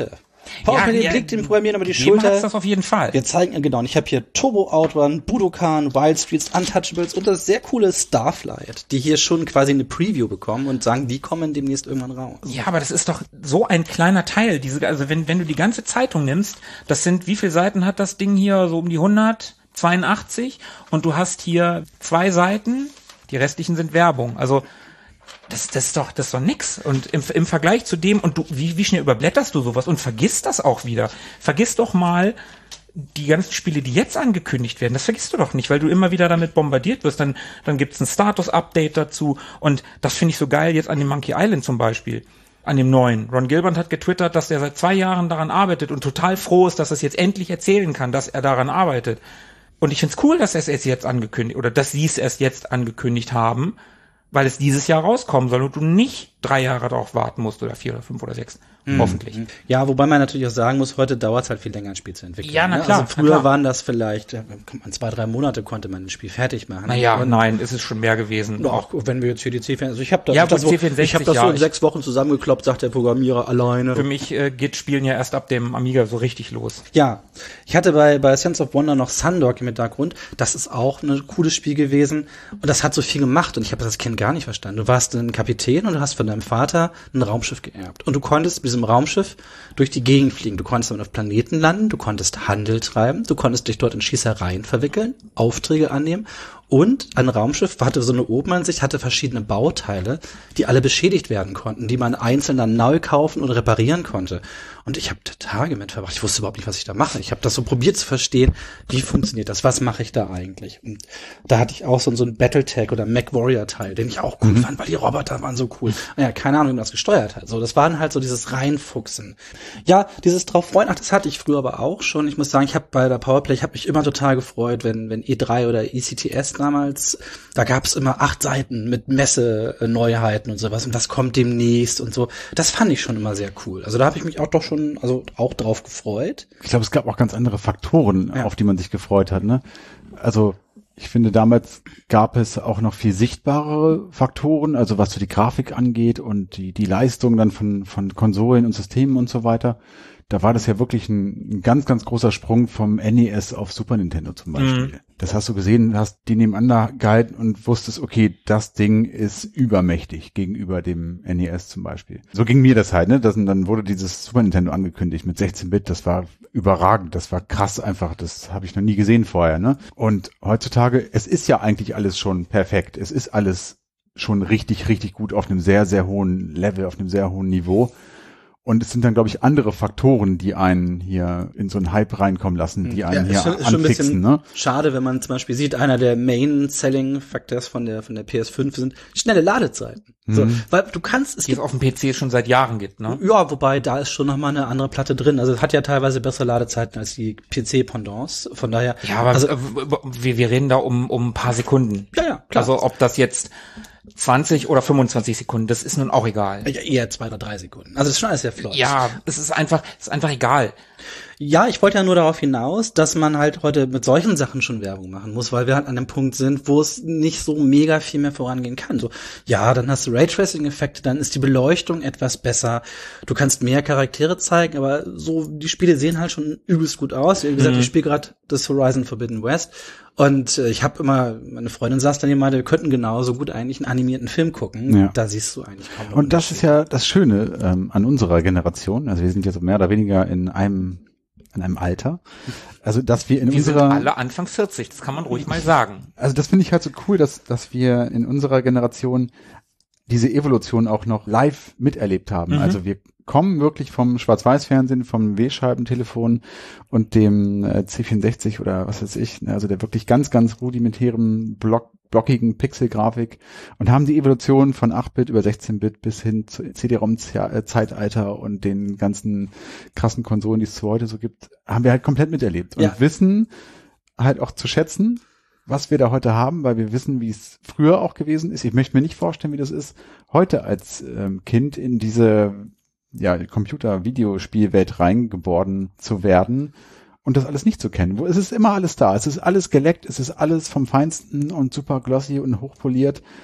Powerplay, Ja, den ja, Blick, den programmieren aber die Gegeben hat's Schulter. das auf jeden Fall. Wir zeigen, genau, und ich habe hier Turbo Outrun, Budokan, Wild Streets, Untouchables und das sehr coole Starflight, die hier schon quasi eine Preview bekommen und sagen, die kommen demnächst irgendwann raus. Ja, aber das ist doch so ein kleiner Teil. Diese, also wenn, wenn du die ganze Zeitung nimmst, das sind, wie viele Seiten hat das Ding hier? So um die hundertzweiundachtzig und du hast hier zwei Seiten, die restlichen sind Werbung. Also Das, das ist doch, das ist doch nix. Und im, im Vergleich zu dem, und du, wie, wie schnell überblätterst du sowas und vergisst das auch wieder. Vergiss doch mal die ganzen Spiele, die jetzt angekündigt werden. Das vergisst du doch nicht, weil du immer wieder damit bombardiert wirst. Dann, dann gibt's ein Status-Update dazu. Und das finde ich so geil jetzt an dem Monkey Island zum Beispiel. An dem neuen. Ron Gilbert hat getwittert, dass er seit zwei Jahren daran arbeitet und total froh ist, dass er es jetzt endlich erzählen kann, dass er daran arbeitet. Und ich find's cool, dass er es jetzt angekündigt, oder dass sie es erst jetzt angekündigt haben, weil es dieses Jahr rauskommen soll und du nicht drei Jahre darauf warten musst oder vier oder fünf oder sechs. Mhm. Hoffentlich. Ja, wobei man natürlich auch sagen muss, heute dauert es halt viel länger, ein Spiel zu entwickeln. Ja, na ne? klar. Also früher na klar. waren das vielleicht, ja, zwei, drei Monate konnte man ein Spiel fertig machen. Naja, und nein, es ist schon mehr gewesen. Auch wenn wir jetzt hier die C vierundsechzig, also ich habe das, ja, das, gut, so, C vierundsechzig, ich hab das ja, so in ich, sechs Wochen zusammengekloppt, sagt der Programmierer alleine. Für mich äh, geht Spielen ja erst ab dem Amiga so richtig los. Ja, ich hatte bei bei Sense of Wonder noch Sundog im Hintergrund. Das ist auch ein cooles Spiel gewesen und das hat so viel gemacht und ich habe das Kind gar nicht verstanden. Du warst ein Kapitän und du hast von deinem Vater ein Raumschiff geerbt und du konntest mit diesem Raumschiff durch die Gegend fliegen. Du konntest damit auf Planeten landen, du konntest Handel treiben, du konntest dich dort in Schießereien verwickeln, Aufträge annehmen. Und ein Raumschiff hatte so eine Obenansicht, hatte verschiedene Bauteile, die alle beschädigt werden konnten, die man einzeln dann neu kaufen und reparieren konnte. Und ich habe Tage mit verbracht. Ich wusste überhaupt nicht, was ich da mache. Ich habe das so probiert zu verstehen, wie funktioniert das, was mache ich da eigentlich. Und da hatte ich auch so, so einen Battletech oder MacWarrior-Teil, den ich auch cool mhm. fand, weil die Roboter waren so cool. Ja, keine Ahnung, wie man das gesteuert hat. So, das waren halt so dieses Reinfuchsen. Ja, dieses drauf freuen, ach, das hatte ich früher aber auch schon. Ich muss sagen, ich habe bei der Powerplay, ich habe mich immer total gefreut, wenn wenn E drei oder E C T S damals, da gab es immer acht Seiten mit Messe-Neuheiten und sowas und was kommt demnächst und so. Das fand ich schon immer sehr cool. Also da habe ich mich auch doch schon, also auch drauf gefreut. Ich glaube, es gab auch ganz andere Faktoren, ja. auf die man sich gefreut hat, ne? Also ich finde, damals gab es auch noch viel sichtbarere Faktoren, also was so die Grafik angeht und die die Leistung dann von von Konsolen und Systemen und so weiter. Da war das ja wirklich ein, ein ganz, ganz großer Sprung vom N E S auf Super Nintendo zum Beispiel. Mhm. Das hast du gesehen, hast die nebeneinander gehalten und wusstest, okay, das Ding ist übermächtig gegenüber dem N E S zum Beispiel. So ging mir das halt, ne? Das, dann wurde dieses Super Nintendo angekündigt mit sechzehn Bit, das war überragend, das war krass einfach, das habe ich noch nie gesehen vorher, ne? Und heutzutage, es ist ja eigentlich alles schon perfekt, es ist alles schon richtig, richtig gut auf einem sehr, sehr hohen Level, auf einem sehr hohen Niveau. Und es sind dann, glaube ich, andere Faktoren, die einen hier in so einen Hype reinkommen lassen, die einen ja, hier ist schon, ist schon ein anfixen, bisschen ne? Schade, wenn man zum Beispiel sieht, einer der Main-Selling-Factors von der von der P S fünf sind schnelle Ladezeiten. Mhm. So, weil du kannst es die es auf dem P C schon seit Jahren gibt, ne? Ja, wobei da ist schon noch mal eine andere Platte drin. Also es hat ja teilweise bessere Ladezeiten als die P C-Pendants. Von daher. Ja, aber also, wir, wir reden da um um ein paar Sekunden. Ja, ja, klar. Also ob das jetzt zwanzig oder fünfundzwanzig Sekunden, das ist nun auch egal. Ja, eher zwei oder drei Sekunden. Also es ist schon alles sehr flott. Ja, es ist einfach, es ist einfach egal. Ja, ich wollte ja nur darauf hinaus, dass man halt heute mit solchen Sachen schon Werbung machen muss, weil wir halt an dem Punkt sind, wo es nicht so mega viel mehr vorangehen kann. So, ja, dann hast du Raytracing-Effekte, dann ist die Beleuchtung etwas besser, du kannst mehr Charaktere zeigen, aber so, die Spiele sehen halt schon übelst gut aus. Wie gesagt, mhm. ich spiele gerade das Horizon Forbidden West und äh, ich habe immer, meine Freundin saß dann immer, wir könnten genauso gut eigentlich einen animierten Film gucken. Ja. Da siehst du eigentlich kaum. Und das ist ja das Schöne ähm, an unserer Generation, also wir sind ja so mehr oder weniger in einem in einem Alter, also dass wir in wir unserer sind alle Anfang vierzig, das kann man ruhig mal sagen. Also das finde ich halt so cool, dass dass wir in unserer Generation diese Evolution auch noch live miterlebt haben. Mhm. Also wir kommen wirklich vom Schwarz-Weiß-Fernsehen, vom W-Scheibentelefon und dem äh, C vierundsechzig oder was weiß ich, also der wirklich ganz, ganz rudimentären Block blockigen Pixelgrafik und haben die Evolution von acht Bit über sechzehn Bit bis hin zu C D-ROM-Zeitalter und den ganzen krassen Konsolen, die es zu heute so gibt, haben wir halt komplett miterlebt und ja. wissen halt auch zu schätzen, was wir da heute haben, weil wir wissen, wie es früher auch gewesen ist. Ich möchte mir nicht vorstellen, wie das ist, heute als ähm, Kind in diese ja Computer-Videospielwelt reingeboren zu werden und das alles nicht zu kennen. Wo es ist immer alles da. Es ist alles geleckt, es ist alles vom Feinsten und super glossy und hochpoliert.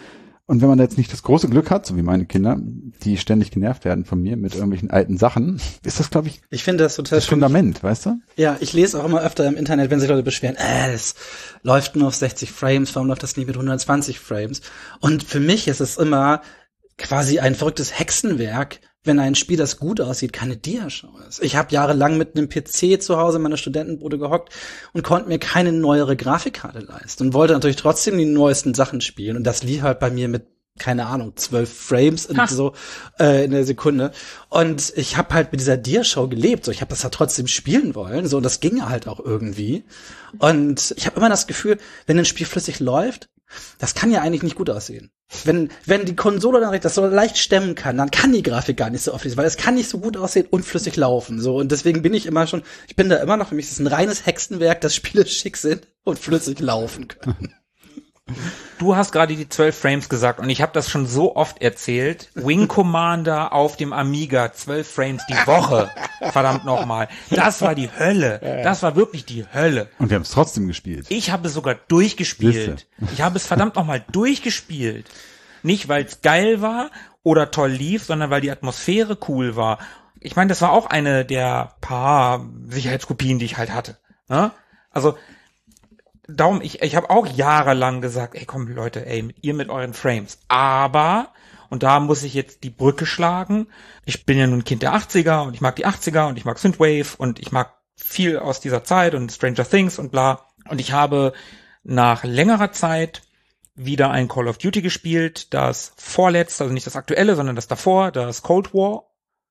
Und wenn man jetzt nicht das große Glück hat, so wie meine Kinder, die ständig genervt werden von mir mit irgendwelchen alten Sachen, ist das, glaube ich, ich finde das total das Fundament, weißt du? Ja, ich lese auch immer öfter im Internet, wenn sich Leute beschweren, äh, es läuft nur auf sechzig Frames, warum läuft das nicht mit hundertzwanzig Frames? Und für mich ist es immer quasi ein verrücktes Hexenwerk, wenn ein Spiel, das gut aussieht, keine Diashow ist. Ich habe jahrelang mit einem P C zu Hause in meiner Studentenbude gehockt und konnte mir keine neuere Grafikkarte leisten und wollte natürlich trotzdem die neuesten Sachen spielen. Und das lief halt bei mir mit, keine Ahnung, zwölf Frames in so äh, in der Sekunde. Und ich habe halt mit dieser Diashow gelebt. So, ich habe das ja trotzdem spielen wollen. So, und das ging halt auch irgendwie. Und ich habe immer das Gefühl, wenn ein Spiel flüssig läuft, das kann ja eigentlich nicht gut aussehen. Wenn wenn die Konsole dann das so leicht stemmen kann, dann kann die Grafik gar nicht so oft lesen, weil es kann nicht so gut aussehen und flüssig laufen. So, und deswegen bin ich immer schon, ich bin da immer noch, für mich ist es ein reines Hexenwerk, dass Spiele schick sind und flüssig laufen können. Du hast gerade die zwölf Frames gesagt und ich habe das schon so oft erzählt. Wing Commander auf dem Amiga, zwölf Frames die Woche. Verdammt nochmal. Das war die Hölle. Das war wirklich die Hölle. Und wir haben es trotzdem gespielt. Ich habe es sogar durchgespielt. Liste. Ich habe es verdammt nochmal durchgespielt. Nicht, weil es geil war oder toll lief, sondern weil die Atmosphäre cool war. Ich meine, das war auch eine der paar Sicherheitskopien, die ich halt hatte. Ne? Also Darum, ich, ich habe auch jahrelang gesagt, ey komm Leute, ey, mit ihr mit euren Frames. Aber, und da muss ich jetzt die Brücke schlagen, ich bin ja nun Kind der achtziger und ich mag die achtziger und ich mag Synthwave und ich mag viel aus dieser Zeit und Stranger Things und bla. Und ich habe nach längerer Zeit wieder ein Call of Duty gespielt, das vorletzte, also nicht das aktuelle, sondern das davor, das Cold War.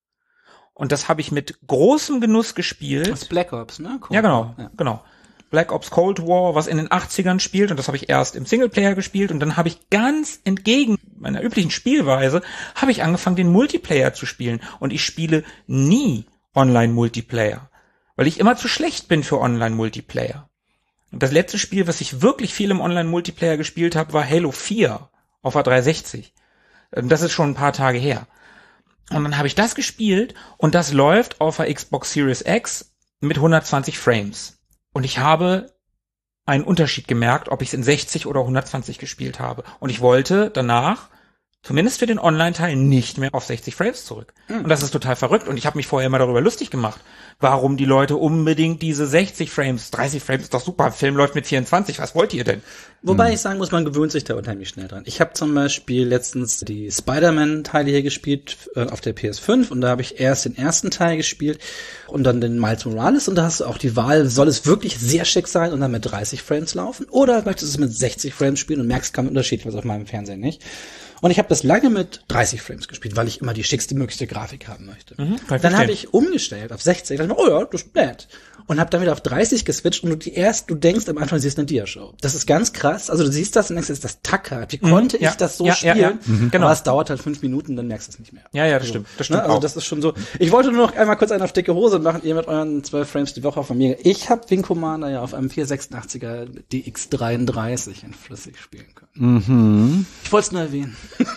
Und das habe ich mit großem Genuss gespielt. Das Black Ops, ne? Cold ja, genau, ja. genau. Black Ops Cold War, was in den achtzigern spielt, und das habe ich erst im Singleplayer gespielt, und dann habe ich ganz entgegen meiner üblichen Spielweise, habe ich angefangen, den Multiplayer zu spielen, und ich spiele nie Online-Multiplayer, weil ich immer zu schlecht bin für Online-Multiplayer. Und das letzte Spiel, was ich wirklich viel im Online-Multiplayer gespielt habe, war Halo vier auf der dreihundertsechzig. Das ist schon ein paar Tage her. Und dann habe ich das gespielt, und das läuft auf der Xbox Series X mit hundertzwanzig Frames. Und ich habe einen Unterschied gemerkt, ob ich es in sechzig oder hundertzwanzig gespielt habe. Und ich wollte danach, zumindest für den Online-Teil, nicht mehr auf sechzig Frames zurück. Mhm. Und das ist total verrückt. Und ich habe mich vorher immer darüber lustig gemacht, warum die Leute unbedingt diese sechzig Frames, dreißig Frames ist doch super, ein Film läuft mit vierundzwanzig, was wollt ihr denn? Wobei hm. ich sagen muss, man gewöhnt sich da unheimlich schnell dran. Ich habe zum Beispiel letztens die Spider-Man-Teile hier gespielt äh, auf der P S fünf, und da habe ich erst den ersten Teil gespielt und dann den Miles Morales, und da hast du auch die Wahl, soll es wirklich sehr schick sein und dann mit dreißig Frames laufen, oder möchtest du es mit sechzig Frames spielen und merkst keinen Unterschied, was auf meinem Fernseher nicht. Und ich habe das lange mit dreißig Frames gespielt, weil ich immer die schickste möglichste Grafik haben möchte. Mhm, dann habe ich umgestellt auf sechzig. Dann dachte ich mir, oh ja, das ist nett. Und habe dann wieder auf dreißig geswitcht, und du die erst, du denkst am Anfang, du siehst eine Diashow. Das ist ganz krass. Also du siehst das und denkst, das ist das Tacker. Wie mhm, konnte ja, ich das so ja, spielen? Ja, ja. Mhm. Genau. Aber es dauert halt fünf Minuten, dann merkst du es nicht mehr. Ja, ja, das also, stimmt. Das stimmt ne? Also auch. das ist schon so. Ich wollte nur noch einmal kurz einen auf dicke Hose machen, ihr mit euren zwölf Frames die Woche auf Amiga. Ich habe Wing Commander ja auf einem vierhundertsechsundachtziger D X dreiunddreißig in flüssig spielen können. Mhm. Ich wollte es nur erwähnen.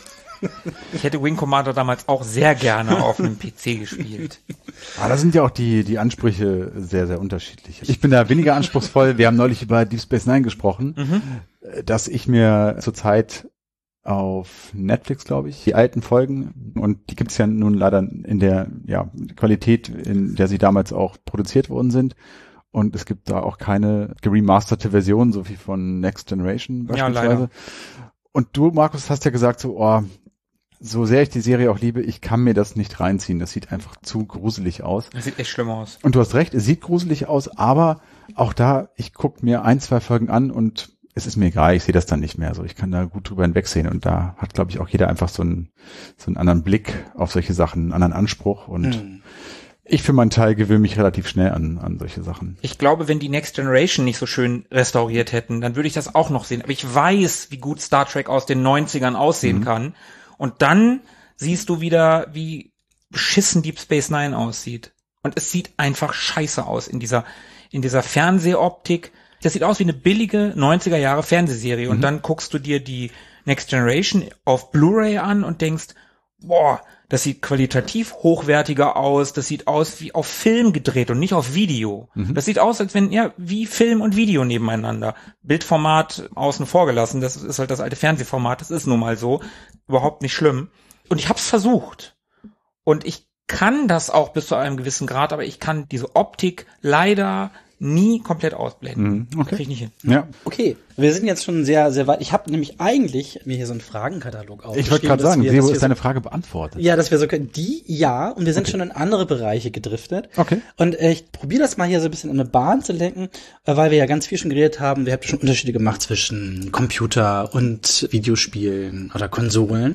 Ich hätte Wing Commander damals auch sehr gerne auf einem P C gespielt. Aber da sind ja auch die die Ansprüche sehr, sehr unterschiedlich. Ich bin da weniger anspruchsvoll. Wir haben neulich über Deep Space Nine gesprochen, mhm. dass ich mir zurzeit auf Netflix, glaube ich, die alten Folgen, und die gibt's ja nun leider in der ja Qualität, in der sie damals auch produziert worden sind. Und es gibt da auch keine geremasterte Version, so wie von Next Generation beispielsweise. Ja, leider. Und du, Markus, hast ja gesagt, so, oh, so sehr ich die Serie auch liebe, ich kann mir das nicht reinziehen. Das sieht einfach zu gruselig aus. Das sieht echt schlimm aus. Und du hast recht, es sieht gruselig aus, aber auch da, ich gucke mir ein, zwei Folgen an und es ist mir egal, ich sehe das dann nicht mehr. So, ich kann da gut drüber hinwegsehen, und da hat, glaube ich, auch jeder einfach so einen, so einen anderen Blick auf solche Sachen, einen anderen Anspruch, und mhm. ich für meinen Teil gewöhne mich relativ schnell an, an solche Sachen. Ich glaube, wenn die Next Generation nicht so schön restauriert hätten, dann würde ich das auch noch sehen. Aber ich weiß, wie gut Star Trek aus den neunzigern aussehen mhm. kann. Und dann siehst du wieder, wie beschissen Deep Space Nine aussieht. Und es sieht einfach scheiße aus in dieser, in dieser Fernsehoptik. Das sieht aus wie eine billige neunziger Jahre Fernsehserie. Mhm. Und dann guckst du dir die Next Generation auf Blu-ray an und denkst, boah, das sieht qualitativ hochwertiger aus, das sieht aus wie auf Film gedreht und nicht auf Video. Mhm. Das sieht aus, als wenn, ja, wie Film und Video nebeneinander. Bildformat außen vor gelassen, das ist halt das alte Fernsehformat, das ist nun mal so. Überhaupt nicht schlimm. Und ich hab's versucht. Und ich kann das auch bis zu einem gewissen Grad, aber ich kann diese Optik leider nie komplett ausblenden. Mhm, okay. Krieg ich nicht hin. Ja. Okay, wir sind jetzt schon sehr, sehr weit. Ich habe nämlich eigentlich mir hier so einen Fragenkatalog aufgeschrieben. Ich wollte gerade sagen, wir, Sebo ist so, deine Frage beantwortet. Ja, dass wir so können. Die, ja, und wir sind okay. schon in andere Bereiche gedriftet. Okay. Und äh, ich probiere das mal hier so ein bisschen in eine Bahn zu lenken, äh, weil wir ja ganz viel schon geredet haben. Wir haben schon Unterschiede gemacht zwischen Computer und Videospielen oder Konsolen.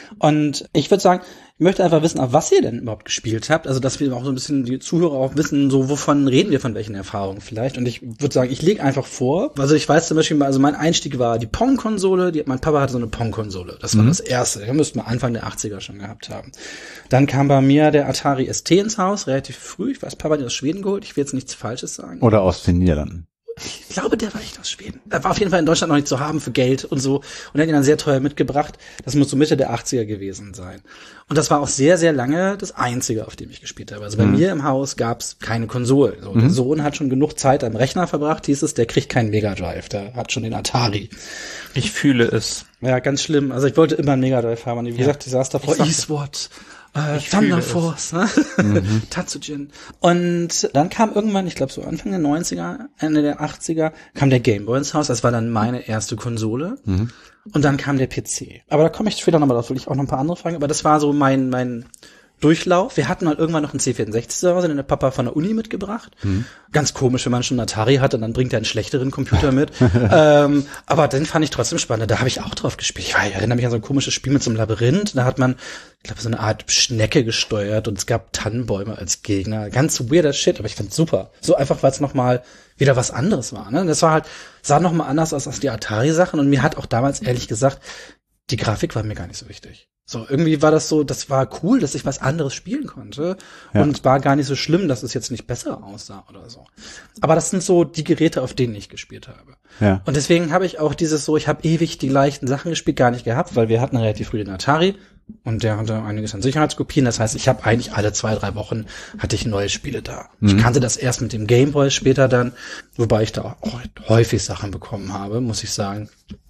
Und ich würde sagen, ich möchte einfach wissen, auf was ihr denn überhaupt gespielt habt. Also, dass wir auch so ein bisschen die Zuhörer auch wissen, so wovon reden wir, von welchen Erfahrungen vielleicht. Und ich würde sagen, ich lege einfach vor. Also, ich weiß zum Beispiel, also mein Einstieg war die Pong-Konsole. Die, mein Papa hatte so eine Pong-Konsole. Das war mhm. das erste. Den müssten wir Anfang der achtziger schon gehabt haben. Dann kam bei mir der Atari S T ins Haus, relativ früh. Ich weiß, Papa hat ihn aus Schweden geholt. Ich will jetzt nichts Falsches sagen. Oder aus den Niederlanden. Ich glaube, der war echt aus Schweden. Er war auf jeden Fall in Deutschland noch nicht zu haben für Geld und so. Und er hat ihn dann sehr teuer mitgebracht. Das muss so Mitte der achtziger gewesen sein. Und das war auch sehr, sehr lange das Einzige, auf dem ich gespielt habe. Also bei mhm. mir im Haus gab's keine Konsolen. So, mhm. Der Sohn hat schon genug Zeit am Rechner verbracht, hieß es, der kriegt keinen Mega Drive. Der hat schon den Atari. Ich fühle es. Ja, ganz schlimm. Also ich wollte immer einen Mega Drive haben. Und wie ja. gesagt, ich saß da vor E-Swat. Äh, Thunder Force, ne? Mhm. Tatsujin. Und dann kam irgendwann, ich glaube so Anfang der neunziger, Ende der achtziger, kam der Game Boy ins Haus. Das war dann meine erste Konsole. Mhm. Und dann kam der P C. Aber da komme ich später nochmal drauf, will ich auch noch ein paar andere fragen. Aber das war so mein mein Durchlauf. Wir hatten halt irgendwann noch einen C vierundsechzig zu Hause, den der Papa von der Uni mitgebracht. Mhm. Ganz komisch, wenn man schon einen Atari hat und dann bringt er einen schlechteren Computer mit. ähm, aber den fand ich trotzdem spannend. Da habe ich auch drauf gespielt. Ich, war, ich erinnere mich an so ein komisches Spiel mit so einem Labyrinth. Da hat man, ich glaube, so eine Art Schnecke gesteuert und es gab Tannenbäume als Gegner. Ganz weirder Shit, aber ich fand's super. So einfach, weil es nochmal wieder was anderes war. Ne? Das war halt, sah nochmal anders aus als die Atari-Sachen und mir hat auch damals ehrlich gesagt, die Grafik war mir gar nicht so wichtig. So, irgendwie war das so, das war cool, dass ich was anderes spielen konnte ja. und war gar nicht so schlimm, dass es jetzt nicht besser aussah oder so. Aber das sind so die Geräte, auf denen ich gespielt habe. Ja. Und deswegen habe ich auch dieses so, ich habe ewig die leichten Sachen gespielt, gar nicht gehabt, weil wir hatten relativ früh den Atari und der hatte einiges an Sicherheitskopien. Das heißt, ich habe eigentlich alle zwei, drei Wochen hatte ich neue Spiele da. Mhm. Ich kannte das erst mit dem Game Boy später dann, wobei ich da auch häufig Sachen bekommen habe, muss ich sagen.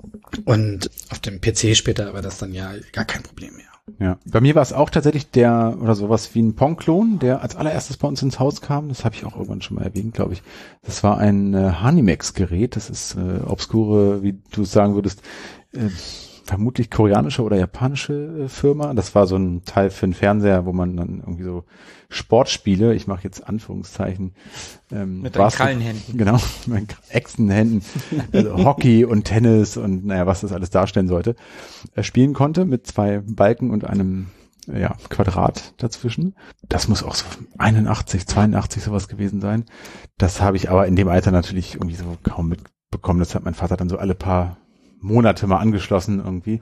Und auf dem P C später war das dann ja gar kein Problem mehr. Ja, bei mir war es auch tatsächlich der, oder sowas wie ein Pong-Klon, der als allererstes bei uns ins Haus kam. Das habe ich auch irgendwann schon mal erwähnt, glaube ich. Das war ein äh, Hanimex-Gerät. Das ist äh, obskure, wie du es sagen würdest, äh, vermutlich koreanische oder japanische äh, Firma. Das war so ein Teil für einen Fernseher, wo man dann irgendwie so Sportspiele, ich mache jetzt Anführungszeichen, ähm, mit deinen kahlen Händen. Genau, mit Echsenhänden, also Hockey und Tennis und naja, was das alles darstellen sollte, äh, spielen konnte mit zwei Balken und einem ja, Quadrat dazwischen. Das muss auch so einundachtzig, zweiundachtzig sowas gewesen sein. Das habe ich aber in dem Alter natürlich irgendwie so kaum mitbekommen. Das hat mein Vater dann so alle paar Monate mal angeschlossen irgendwie.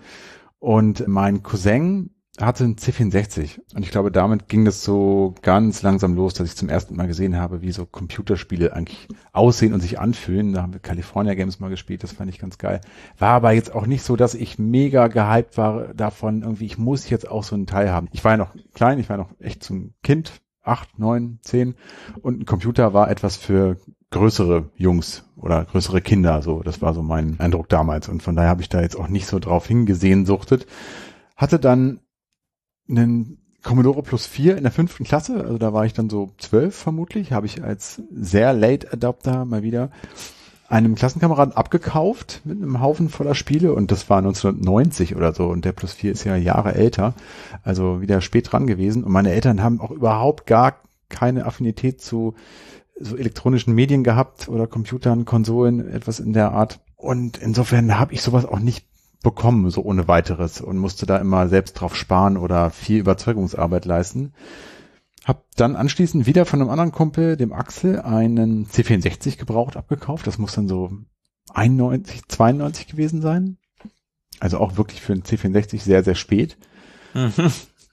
Und mein Cousin hatte einen C vierundsechzig und ich glaube, damit ging das so ganz langsam los, dass ich zum ersten Mal gesehen habe, wie so Computerspiele eigentlich aussehen und sich anfühlen. Da haben wir California Games mal gespielt, das fand ich ganz geil. War aber jetzt auch nicht so, dass ich mega gehypt war davon, irgendwie, ich muss jetzt auch so einen Teil haben. Ich war ja noch klein, ich war noch echt zum Kind, acht, neun, zehn und ein Computer war etwas für größere Jungs oder größere Kinder, so. Das war so mein Eindruck damals und von daher habe ich da jetzt auch nicht so drauf hingesehnsuchtet. Hatte dann einen Commodore Plus vier in der fünften Klasse, also da war ich dann so zwölf vermutlich, habe ich als sehr Late Adopter mal wieder einem Klassenkameraden abgekauft mit einem Haufen voller Spiele und das war neunzehnhundertneunzig oder so und der Plus vier ist ja Jahre älter, also wieder spät dran gewesen und meine Eltern haben auch überhaupt gar keine Affinität zu so elektronischen Medien gehabt oder Computern, Konsolen, etwas in der Art und insofern habe ich sowas auch nicht bekommen, so ohne weiteres und musste da immer selbst drauf sparen oder viel Überzeugungsarbeit leisten. Hab dann anschließend wieder von einem anderen Kumpel, dem Axel, einen C vierundsechzig gebraucht abgekauft. Das muss dann so einundneunzig, zweiundneunzig gewesen sein. Also auch wirklich für einen C vierundsechzig sehr, sehr spät. Mhm.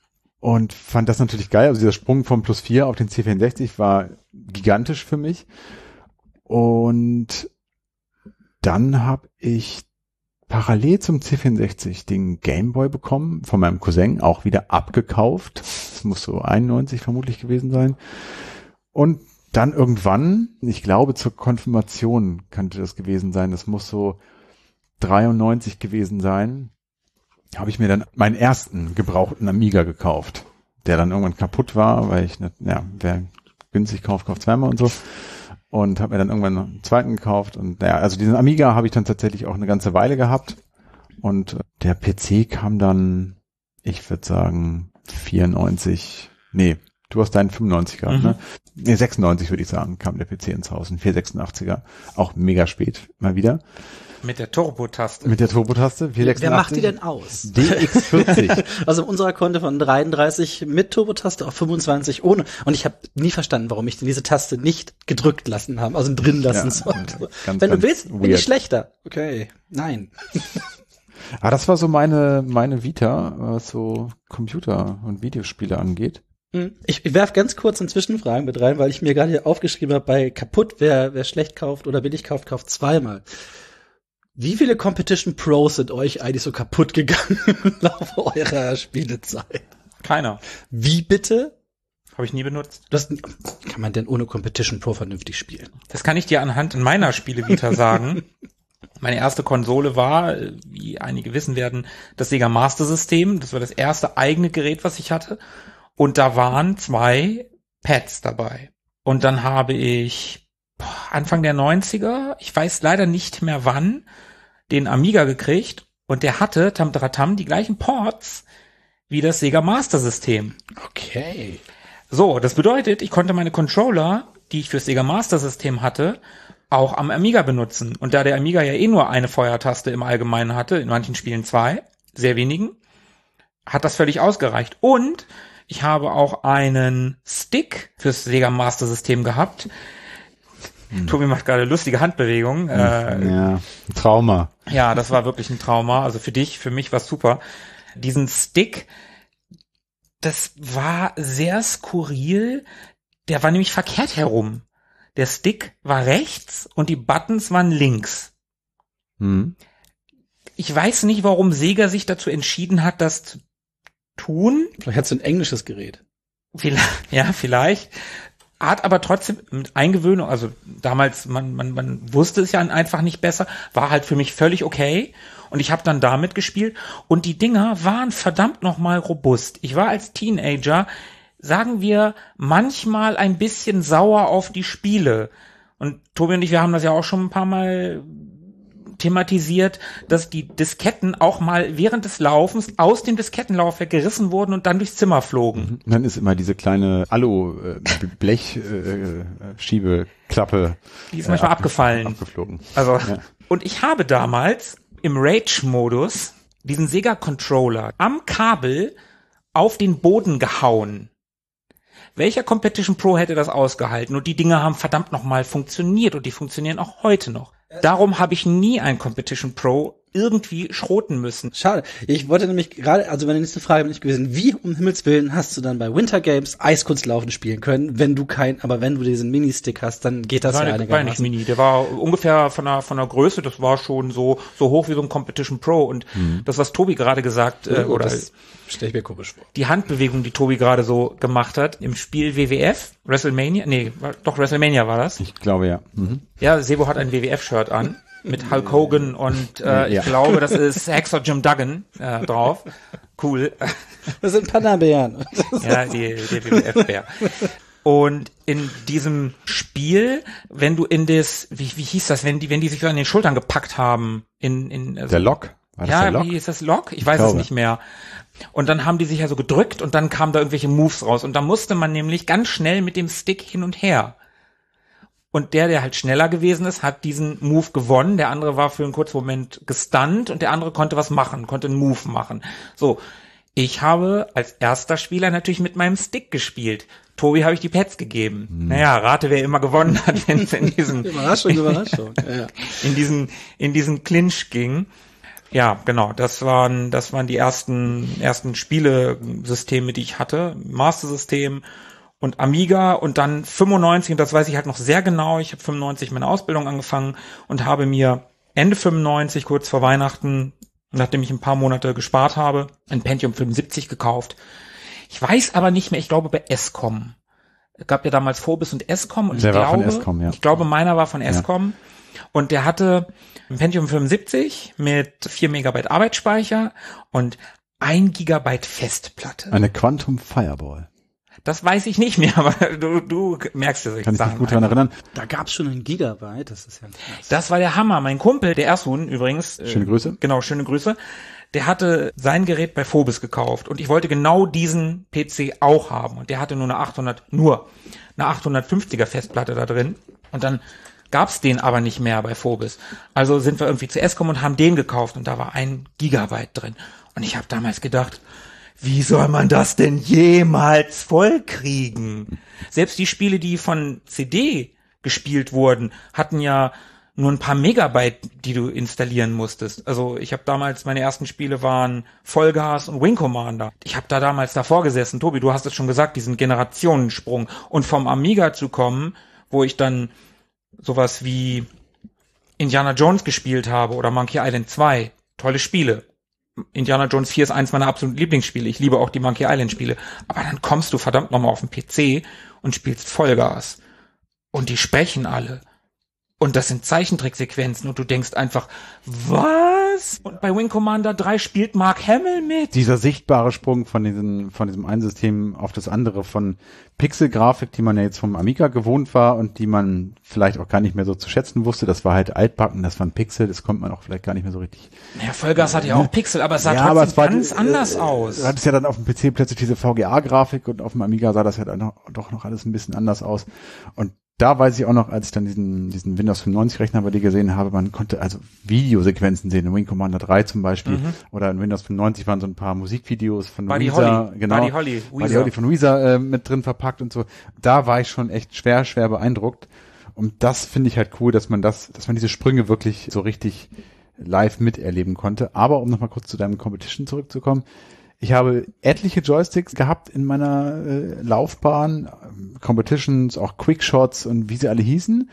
Und fand das natürlich geil. Also dieser Sprung vom Plus vier auf den C vierundsechzig war gigantisch für mich. Und dann habe ich parallel zum C vierundsechzig den Gameboy bekommen, von meinem Cousin, auch wieder abgekauft. Das muss so einundneunzig vermutlich gewesen sein. Und dann irgendwann, ich glaube zur Konfirmation könnte das gewesen sein, das muss so dreiundneunzig gewesen sein, habe ich mir dann meinen ersten gebrauchten Amiga gekauft, der dann irgendwann kaputt war, weil ich, nicht, ja, wer günstig kauft, kauft zweimal und so. Und habe mir dann irgendwann noch einen zweiten gekauft. Und naja, also diesen Amiga habe ich dann tatsächlich auch eine ganze Weile gehabt. Und der P C kam dann, ich würde sagen, vierundneunzig, nee, du hast deinen fünfundneunzig gehabt, mhm. ne? Nee, sechsundneunzig würde ich sagen, kam der P C ins Haus, ein vierhundertsechsundachtziger, auch mega spät, mal wieder. Mit der Turbo-Taste. Mit der Turbo-Taste, vierhundertsechsundachtzig. Wer macht die denn aus? D X vierzig. Also in unserer konnte von dreiunddreißig mit Turbo-Taste auf fünfundzwanzig ohne. Und ich habe nie verstanden, warum ich denn diese Taste nicht gedrückt lassen haben, also drin lassen ja, sollte. Ganz, Wenn du willst, weird. Bin ich schlechter. Okay, nein. Ah, das war so meine meine Vita, was so Computer- und Videospiele angeht. Ich, ich werf ganz kurz eine Zwischenfrage mit rein, weil ich mir gerade hier aufgeschrieben habe, bei kaputt, wer wer schlecht kauft oder billig kauft, kauft zweimal. Wie viele Competition Pros sind euch eigentlich so kaputt gegangen im Laufe eurer Spielezeit? Keiner. Wie bitte? Habe ich nie benutzt. Das, kann man denn ohne Competition Pro vernünftig spielen? Das kann ich dir anhand meiner Spiele-Vita sagen. Meine erste Konsole war, wie einige wissen werden, das Sega Master System. Das war das erste eigene Gerät, was ich hatte. Und da waren zwei Pads dabei. Und dann habe ich Anfang der neunziger, ich weiß leider nicht mehr wann, den Amiga gekriegt und der hatte Tamdratam die gleichen Ports wie das Sega Master System. Okay. So, das bedeutet, ich konnte meine Controller, die ich fürs Sega Master System hatte, auch am Amiga benutzen. Und da der Amiga ja eh nur eine Feuertaste im Allgemeinen hatte, in manchen Spielen zwei, sehr wenigen, hat das völlig ausgereicht. Und ich habe auch einen Stick fürs Sega Master System gehabt. Hm. Tobi macht gerade lustige Handbewegungen. Äh, ja, ein Trauma. Ja, das war wirklich ein Trauma. Also für dich, für mich war es super. Diesen Stick, das war sehr skurril. Der war nämlich verkehrt herum. Der Stick war rechts und die Buttons waren links. Hm. Ich weiß nicht, warum Sega sich dazu entschieden hat, das zu tun. Vielleicht hat es ein englisches Gerät. Vielleicht, ja, vielleicht. Hat aber trotzdem mit Eingewöhnung, also damals, man, man, man wusste es ja einfach nicht besser, war halt für mich völlig okay. Und ich habe dann damit gespielt. Und die Dinger waren verdammt nochmal robust. Ich war als Teenager, sagen wir, manchmal ein bisschen sauer auf die Spiele. Und Tobi und ich, wir haben das ja auch schon ein paar Mal thematisiert, dass die Disketten auch mal während des Laufens aus dem Diskettenlaufwerk gerissen wurden und dann durchs Zimmer flogen. Und dann ist immer diese kleine Alu-Blech-Schiebeklappe. Die ist manchmal äh, abge- abgefallen. Abgeflogen. Also, ja. Und ich habe damals im Rage-Modus diesen Sega-Controller am Kabel auf den Boden gehauen. Welcher Competition Pro hätte das ausgehalten? Und die Dinger haben verdammt nochmal funktioniert und die funktionieren auch heute noch. Darum habe ich nie ein Competition Pro irgendwie schroten müssen. Schade. Ich wollte nämlich gerade, also meine nächste Frage bin ich gewesen, wie um Himmels Willen hast du dann bei Winter Games Eiskunstlaufen spielen können, wenn du kein, aber wenn du diesen Mini-Stick hast, dann geht das Nein, ja der war einigermaßen. nicht Mini, der war ungefähr von der von der Größe, das war schon so so hoch wie so ein Competition Pro und mhm. das, was Tobi gerade gesagt äh, oh, oder das stelle ich mir komisch vor. Die Handbewegung, die Tobi gerade so gemacht hat im Spiel W W F, WrestleMania, nee, war, doch WrestleMania war das. Ich glaube ja. Mhm. Ja, Sebo hat ein W W F-Shirt an. Mit Hulk Hogan und äh, ich ja. glaube, das ist Hacksaw Jim Duggan äh, drauf. Cool. Das sind Panda-Bären. Ja, die, die W W F-Bär. Und in diesem Spiel, wenn du in das, wie, wie hieß das, wenn die, wenn die sich so an den Schultern gepackt haben, in, in, also, der Lock? War das ja, der Lock? wie ist das Lock? Ich weiß ich es nicht mehr. Und dann haben die sich ja so gedrückt und dann kamen da irgendwelche Moves raus und da musste man nämlich ganz schnell mit dem Stick hin und her. Und der, der halt schneller gewesen ist, hat diesen Move gewonnen. Der andere war für einen kurzen Moment gestunt und der andere konnte was machen, konnte einen Move machen. So, ich habe als erster Spieler natürlich mit meinem Stick gespielt. Tobi habe ich die Pads gegeben. Hm. Naja, rate, wer immer gewonnen hat, wenn es in diesen Überraschung, Überraschung. Ja. in diesen in diesen Clinch ging. Ja, genau. Das waren das waren die ersten ersten Spielesysteme, die ich hatte. Master System und Amiga und dann fünfundneunzig, und das weiß ich halt noch sehr genau, ich habe fünfundneunzig meine Ausbildung angefangen und habe mir Ende fünfundneunzig, kurz vor Weihnachten, nachdem ich ein paar Monate gespart habe, ein Pentium fünfundsiebzig gekauft. Ich weiß aber nicht mehr, ich glaube bei Escom. Es gab ja damals Phobos und Escom und der ich war glaube, von Escom, ja. ich glaube, meiner war von Escom Ja. und der hatte ein Pentium fünfundsiebzig mit vier Megabyte Arbeitsspeicher und ein Gigabyte Festplatte. Eine Quantum Fireball. Das weiß ich nicht mehr, aber du, du merkst es. Kann ich mich gut daran erinnern. Da gab's schon einen Gigabyte, das ist ja krass. Das war der Hammer. Mein Kumpel, der Ersun übrigens. Schöne Grüße. Äh, genau, schöne Grüße. Der hatte sein Gerät bei Phobos gekauft und ich wollte genau diesen P C auch haben und der hatte nur eine achthundert, nur eine achthundertfünfziger Festplatte da drin und dann gab's den aber nicht mehr bei Phobos. Also sind wir irgendwie zu Escom und haben den gekauft und da war ein Gigabyte drin und ich habe damals gedacht, wie soll man das denn jemals vollkriegen? Selbst die Spiele, die von C D gespielt wurden, hatten ja nur ein paar Megabyte, die du installieren musstest. Also ich habe damals, meine ersten Spiele waren Vollgas und Wing Commander. Ich habe da damals davor gesessen. Tobi, du hast es schon gesagt, diesen Generationensprung. Und vom Amiga zu kommen, wo ich dann sowas wie Indiana Jones gespielt habe oder Monkey Island zwei. Tolle Spiele. Indiana Jones vier ist eins meiner absoluten Lieblingsspiele. Ich liebe auch die Monkey Island Spiele. Aber dann kommst du verdammt nochmal auf den P C und spielst Vollgas. Und die sprechen alle. Und das sind Zeichentricksequenzen und du denkst einfach, was? Und bei Wing Commander drei spielt Mark Hamill mit. Dieser sichtbare Sprung von diesem, von diesem einen System auf das andere, von Pixelgrafik, die man ja jetzt vom Amiga gewohnt war und die man vielleicht auch gar nicht mehr so zu schätzen wusste. Das war halt altbacken, das waren Pixel, das konnte man auch vielleicht gar nicht mehr so richtig. Naja, Vollgas hatte ja auch Pixel, aber es sah ja, trotzdem aber es war, ganz äh, anders aus. Du hattest ja dann auf dem P C plötzlich diese V G A-Grafik und auf dem Amiga sah das ja dann noch, doch noch alles ein bisschen anders aus. Und da weiß ich auch noch, als ich dann diesen, diesen Windows fünfundneunzig Rechner bei dir gesehen habe, man konnte also Videosequenzen sehen, in Wing Commander drei zum Beispiel, mhm. oder in Windows fünfundneunzig waren so ein paar Musikvideos von Buddy Weezer, Holly. genau, Buddy Holly, Buddy Holly von Weezer äh, mit drin verpackt und so. Da war ich schon echt schwer, schwer beeindruckt. Und das finde ich halt cool, dass man das, dass man diese Sprünge wirklich so richtig live miterleben konnte. Aber um nochmal kurz zu deinem Competition zurückzukommen, ich habe etliche Joysticks gehabt in meiner äh, Laufbahn, Competitions, auch Quickshots und wie sie alle hießen.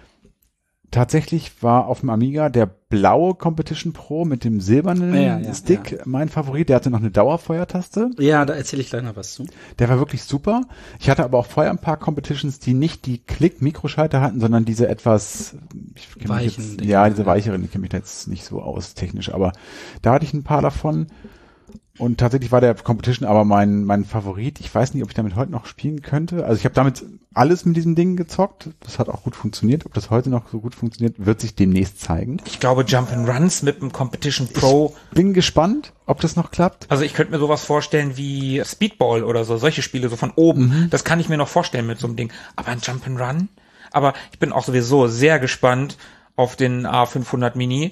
Tatsächlich war auf dem Amiga der blaue Competition Pro mit dem silbernen ja, ja, Stick ja. mein Favorit. Der hatte noch eine Dauerfeuertaste. Ja, da erzähle ich gleich noch was zu. Der war wirklich super. Ich hatte aber auch vorher ein paar Competitions, die nicht die Klick-Mikroschalter hatten, sondern diese etwas ich kenn mich weichen. Jetzt, ja, diese weicheren. Ich kenne mich da jetzt nicht so aus technisch, aber da hatte ich ein paar davon. Und tatsächlich war der Competition aber mein mein Favorit. Ich weiß nicht, ob ich damit heute noch spielen könnte. Also ich habe damit alles mit diesem Ding gezockt. Das hat auch gut funktioniert. Ob das heute noch so gut funktioniert, wird sich demnächst zeigen. Ich glaube Jump'n'Runs mit dem Competition Pro. Ich bin gespannt, ob das noch klappt. Also ich könnte mir sowas vorstellen wie Speedball oder so, solche Spiele so von oben. Mhm. Das kann ich mir noch vorstellen mit so einem Ding. Aber ein Jump'n'Run? Aber ich bin auch sowieso sehr gespannt auf den A fünfhundert Mini.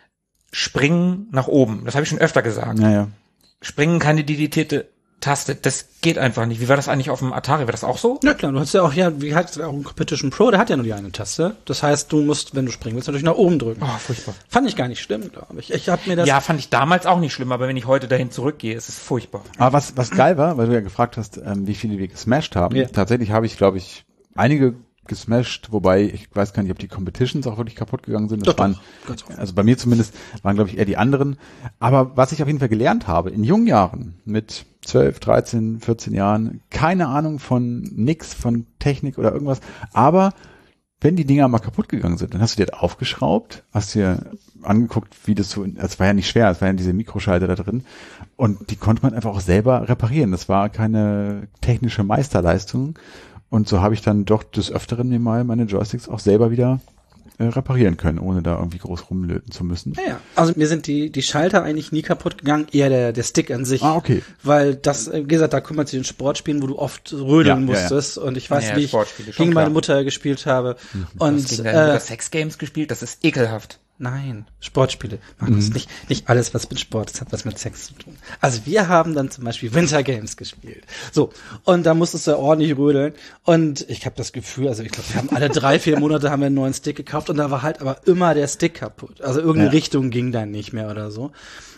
Springen nach oben. Das habe ich schon öfter gesagt. Naja. Springen keine dedizierte Taste, das geht einfach nicht. Wie war das eigentlich auf dem Atari? War das auch so? Ja klar, du hast ja auch, ja, wie heißt auch ein Competition Pro, der hat ja nur die eine Taste. Das heißt, du musst, wenn du springen willst, natürlich nach oben drücken. Oh, furchtbar. Fand ich gar nicht schlimm, glaube ich. Ich hab mir das. Ja, fand ich damals auch nicht schlimm, aber wenn ich heute dahin zurückgehe, ist es furchtbar. Aber was, was geil war, weil du ja gefragt hast, ähm, wie viele wir gesmashed haben. Ja. Tatsächlich habe ich, glaube ich, einige gesmashed, wobei ich weiß gar nicht, ob die Competitions auch wirklich kaputt gegangen sind. Das doch, waren, doch. also bei mir zumindest waren, glaube ich, eher die anderen. Aber was ich auf jeden Fall gelernt habe, in jungen Jahren, mit zwölf, dreizehn, vierzehn Jahren, keine Ahnung von nix, von Technik oder irgendwas, aber wenn die Dinger mal kaputt gegangen sind, dann hast du dir das aufgeschraubt, hast dir angeguckt, wie das so, es war ja nicht schwer, es waren ja diese Mikroschalter da drin und die konnte man einfach auch selber reparieren. Das war keine technische Meisterleistung. Und so habe ich dann doch des Öfteren mir mal meine Joysticks auch selber wieder äh, reparieren können, ohne da irgendwie groß rumlöten zu müssen. Ja, ja. Also mir sind die die Schalter eigentlich nie kaputt gegangen, eher der der Stick an sich. Ah, okay. Weil das, wie gesagt, da kümmert sich den Sportspielen, wo du oft rödeln Ja, ja, musstest. Und ich weiß, Ja, wie ich Sportspiele, schon gegen meine klar. Mutter gespielt habe. Mhm. Und Hast du gegen deine Mutter äh, Sexgames gespielt? Das ist ekelhaft. nein, Sportspiele. Magnus, Mhm. nicht, nicht alles, was mit Sport, das hat was mit Sex zu tun. Also wir haben dann zum Beispiel Winter Games gespielt. So, und da musstest du ja ordentlich rödeln. Und ich habe das Gefühl, also ich glaube, wir haben alle drei, vier Monate haben wir einen neuen Stick gekauft und da war halt aber immer der Stick kaputt. Also irgendeine Ja. Richtung ging dann nicht mehr oder so.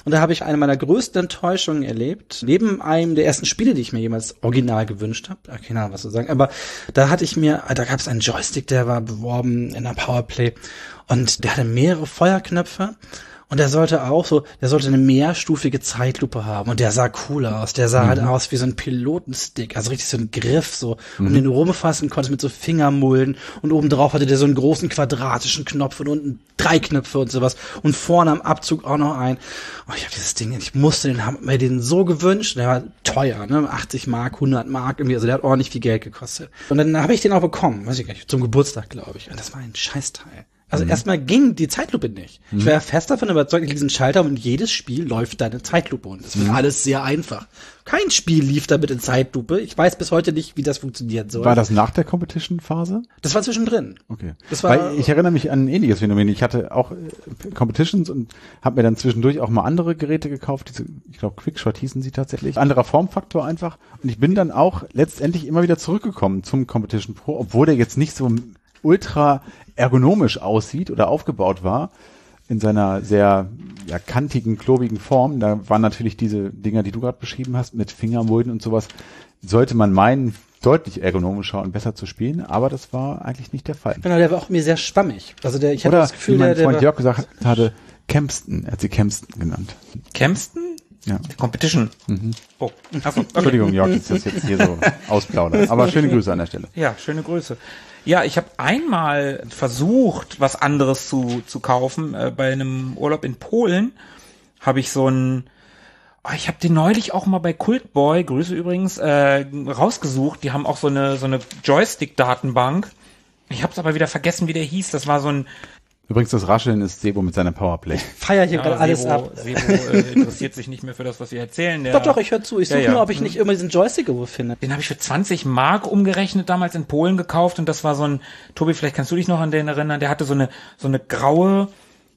Und da habe ich eine meiner größten Enttäuschungen erlebt. Neben einem der ersten Spiele, die ich mir jemals original gewünscht habe. Ah, keine Ahnung, was zu sagen. Aber da hatte ich mir, da gab es einen Joystick, der war beworben in der Powerplay. Und der hatte mehrere Feuerknöpfe. Und der sollte auch so, der sollte eine mehrstufige Zeitlupe haben. Und der sah cool aus. Der sah mhm. halt aus wie so ein Pilotenstick. Also richtig so ein Griff, so, um mhm. den du rumfassen konntest mit so Fingermulden. Und obendrauf hatte der so einen großen quadratischen Knopf und unten drei Knöpfe und sowas. Und vorne am Abzug auch noch ein. Oh, ich habe dieses Ding, ich musste den, hab mir den so gewünscht. Der war teuer, ne? achtzig Mark, hundert Mark irgendwie. Also der hat ordentlich viel Geld gekostet. Und dann habe ich den auch bekommen, weiß ich gar nicht, zum Geburtstag, glaube ich. Und das war ein Scheißteil. Also mhm. erstmal ging die Zeitlupe nicht. Mhm. Ich war ja fest davon überzeugt, ich diesen Schalter und jedes Spiel läuft da eine Zeitlupe und das wird mhm. alles sehr einfach. Kein Spiel lief damit in Zeitlupe. Ich weiß bis heute nicht, wie das funktionieren soll. War das nach der Competition-Phase? Das war zwischendrin. Okay. Das war, Weil ich erinnere mich an ein ähnliches Phänomen. Ich hatte auch äh, Competitions und habe mir dann zwischendurch auch mal andere Geräte gekauft. Diese, ich glaube, Quickshot hießen sie tatsächlich. Anderer Formfaktor einfach. Und ich bin dann auch letztendlich immer wieder zurückgekommen zum Competition Pro, obwohl der jetzt nicht so ultra ergonomisch aussieht oder aufgebaut war in seiner sehr ja, kantigen, klobigen Form. Da waren natürlich diese Dinger, die du gerade beschrieben hast, mit Fingermulden und sowas, sollte man meinen, deutlich ergonomischer und besser zu spielen, aber das war eigentlich nicht der Fall. Genau, der war auch mir sehr schwammig. Also der, ich hatte oder, das Gefühl, wie mein der, der Freund war Jörg gesagt hatte, Kempston, er hat sie Kempston genannt. Kempston? Ja. Competition. Mhm. Oh, achso, okay. Entschuldigung, Jörg, dass das jetzt hier so ausplaudert. Aber schöne Grüße an der Stelle. Ja, schöne Grüße. Ja, ich habe einmal versucht, was anderes zu zu kaufen. Äh, bei einem Urlaub in Polen habe ich so ein, oh, ich habe den neulich auch mal bei Cultboy, Grüße übrigens, äh, rausgesucht. Die haben auch so eine so eine Joystick-Datenbank. Ich habe es aber wieder vergessen, wie der hieß. Das war so ein Übrigens, das Rascheln ist Sebo mit seiner Powerplay. Feier hier ja, gerade alles Sebo, ab. Sebo äh, interessiert sich nicht mehr für das, was wir erzählen. Der, doch, doch, ich höre zu. Ich suche ja, ja. nur, ob ich nicht immer diesen Joystick irgendwo finde. Den habe ich für zwanzig Mark umgerechnet damals in Polen gekauft und das war so ein, Tobi, vielleicht kannst du dich noch an den erinnern, der hatte so eine so eine graue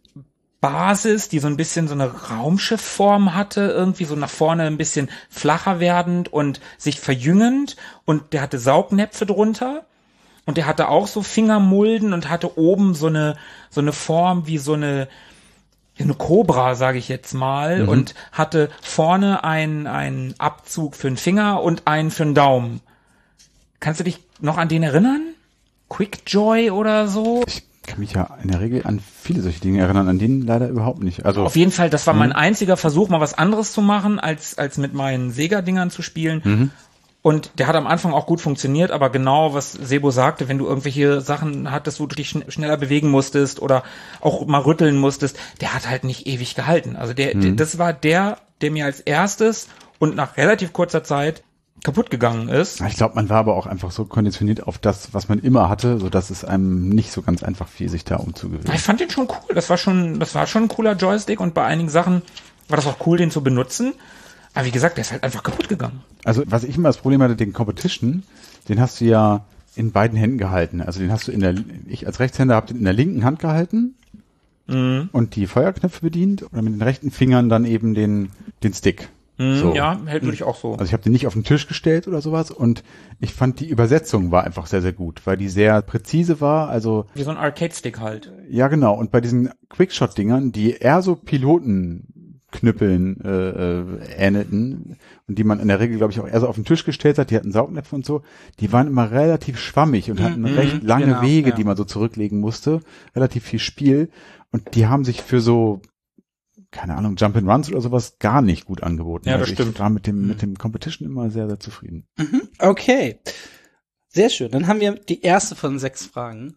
Basis, die so ein bisschen so eine Raumschiffform hatte, irgendwie so nach vorne ein bisschen flacher werdend und sich verjüngend und der hatte Saugnäpfe drunter. Und der hatte auch so Fingermulden und hatte oben so eine so eine Form wie so eine eine Cobra, sage ich jetzt mal, mhm. und hatte vorne einen einen Abzug für einen Finger und einen für einen Daumen. Kannst du dich noch an den erinnern? Quickjoy oder so? Ich kann mich ja in der Regel an viele solche Dinge erinnern, an denen leider überhaupt nicht. Also auf jeden Fall, das war mein einziger Versuch, mal was anderes zu machen, als als mit meinen Sega-Dingern zu spielen. Mhm. Und der hat am Anfang auch gut funktioniert, aber genau, was Sebo sagte, wenn du irgendwelche Sachen hattest, wo du dich schn- schneller bewegen musstest oder auch mal rütteln musstest, der hat halt nicht ewig gehalten. Also der, mhm. der das war der, der mir als erstes und nach relativ kurzer Zeit kaputt gegangen ist. Ich glaube, man war aber auch einfach so konditioniert auf das, was man immer hatte, so dass es einem nicht so ganz einfach fiel, sich da umzugewöhnen. Ich fand den schon cool. Das war schon, das war schon ein cooler Joystick und bei einigen Sachen war das auch cool, den zu benutzen. Aber wie gesagt, der ist halt einfach kaputt gegangen. Also was ich immer das Problem hatte, den Competition, den hast du ja in beiden Händen gehalten. Also den hast du in der, ich als Rechtshänder habe den in der linken Hand gehalten mhm. und die Feuerknöpfe bedient oder mit den rechten Fingern dann eben den den Stick. Mhm, so. Ja, hält würde ich auch so. Also ich habe den nicht auf den Tisch gestellt oder sowas und ich fand die Übersetzung war einfach sehr, sehr gut, weil die sehr präzise war. Also wie so ein Arcade-Stick halt. Ja, genau. Und bei diesen Quickshot-Dingern, die eher so Piloten Knüppeln äh, äh, ähnelten und die man in der Regel, glaube ich, auch eher so auf den Tisch gestellt hat, die hatten Saugnäpfe und so, die waren immer relativ schwammig und hatten mhm, recht lange genau, Wege, ja. die man so zurücklegen musste, relativ viel Spiel und die haben sich für so, keine Ahnung, Jump-and-Runs oder sowas gar nicht gut angeboten. Ja, das also stimmt. Ich war mit dem, mit dem Competition immer sehr, sehr zufrieden. Mhm, okay. Sehr schön. Dann haben wir die erste von sechs Fragen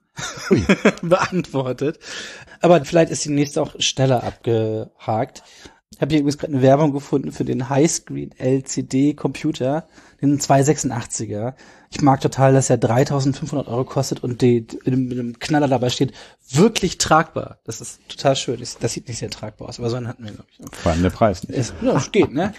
beantwortet. Aber vielleicht ist die nächste auch schneller abgehakt. Ich habe hier übrigens gerade eine Werbung gefunden für den Highscreen L C D Computer, den zweihundertsechsundachtziger. Ich mag total, dass er dreitausendfünfhundert Euro kostet und die, mit einem Knaller dabei steht, wirklich tragbar. Das ist total schön. Das sieht nicht sehr tragbar aus, aber so einen hatten wir, glaube ich. Vor allem der Preis nicht. Ist, ja, steht, ne?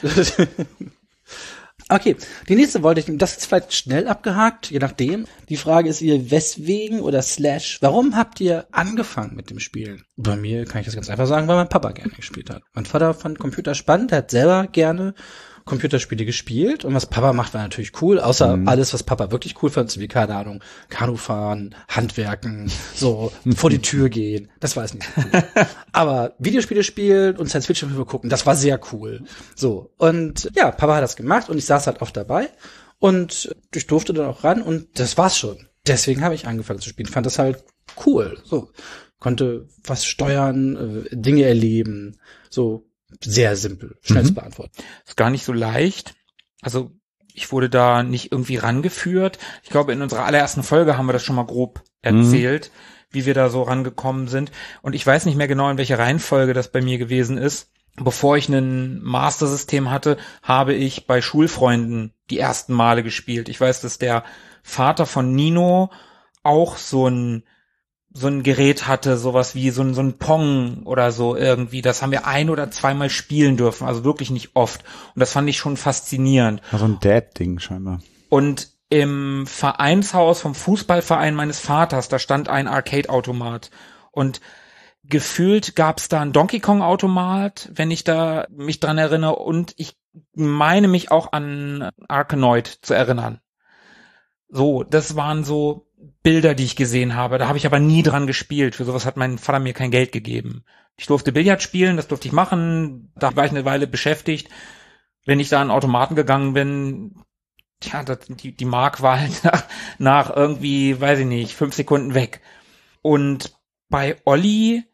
Okay, die nächste wollte ich, das ist vielleicht schnell abgehakt, je nachdem. Die Frage ist ihr, weswegen oder slash, warum habt ihr angefangen mit dem Spielen? Bei mir kann ich das ganz einfach sagen, weil mein Papa gerne gespielt hat. Mein Vater fand Computer spannend, er hat selber gerne Computerspiele gespielt und was Papa macht, war natürlich cool, außer mhm. alles, was Papa wirklich cool fand, so wie, keine Ahnung, Kanufahren, Handwerken, so vor die Tür gehen, das war es nicht cool. Aber Videospiele spielen und Science-Fiction-Filme gucken, das war sehr cool. So, und ja, Papa hat das gemacht und ich saß halt oft dabei und ich durfte dann auch ran und das war's schon. Deswegen habe ich angefangen zu spielen, fand das halt cool, so. Konnte was steuern, äh, Dinge erleben, so sehr simpel, schnell mhm. zu beantworten. Ist gar nicht so leicht. Also ich wurde da nicht irgendwie rangeführt. Ich glaube, in unserer allerersten Folge haben wir das schon mal grob erzählt, mhm. wie wir da so rangekommen sind. Und ich weiß nicht mehr genau, in welcher Reihenfolge das bei mir gewesen ist. Bevor ich ein Master-System hatte, habe ich bei Schulfreunden die ersten Male gespielt. Ich weiß, dass der Vater von Nino auch so ein so ein Gerät hatte, sowas wie so ein, so ein Pong oder so irgendwie. Das haben wir ein- oder zweimal spielen dürfen, also wirklich nicht oft. Und das fand ich schon faszinierend. Ja, so ein Dad-Ding scheinbar. Und im Vereinshaus vom Fußballverein meines Vaters, da stand ein Arcade-Automat. Und gefühlt gab's da einen Donkey Kong-Automat, wenn ich da mich dran erinnere. Und ich meine mich auch an Arkanoid zu erinnern. So, das waren so Bilder, die ich gesehen habe. Da habe ich aber nie dran gespielt. Für sowas hat mein Vater mir kein Geld gegeben. Ich durfte Billard spielen, das durfte ich machen. Da war ich eine Weile beschäftigt. Wenn ich da an Automaten gegangen bin, tja, das, die, die Mark war halt nach, nach irgendwie, weiß ich nicht, fünf Sekunden weg. Und bei Olli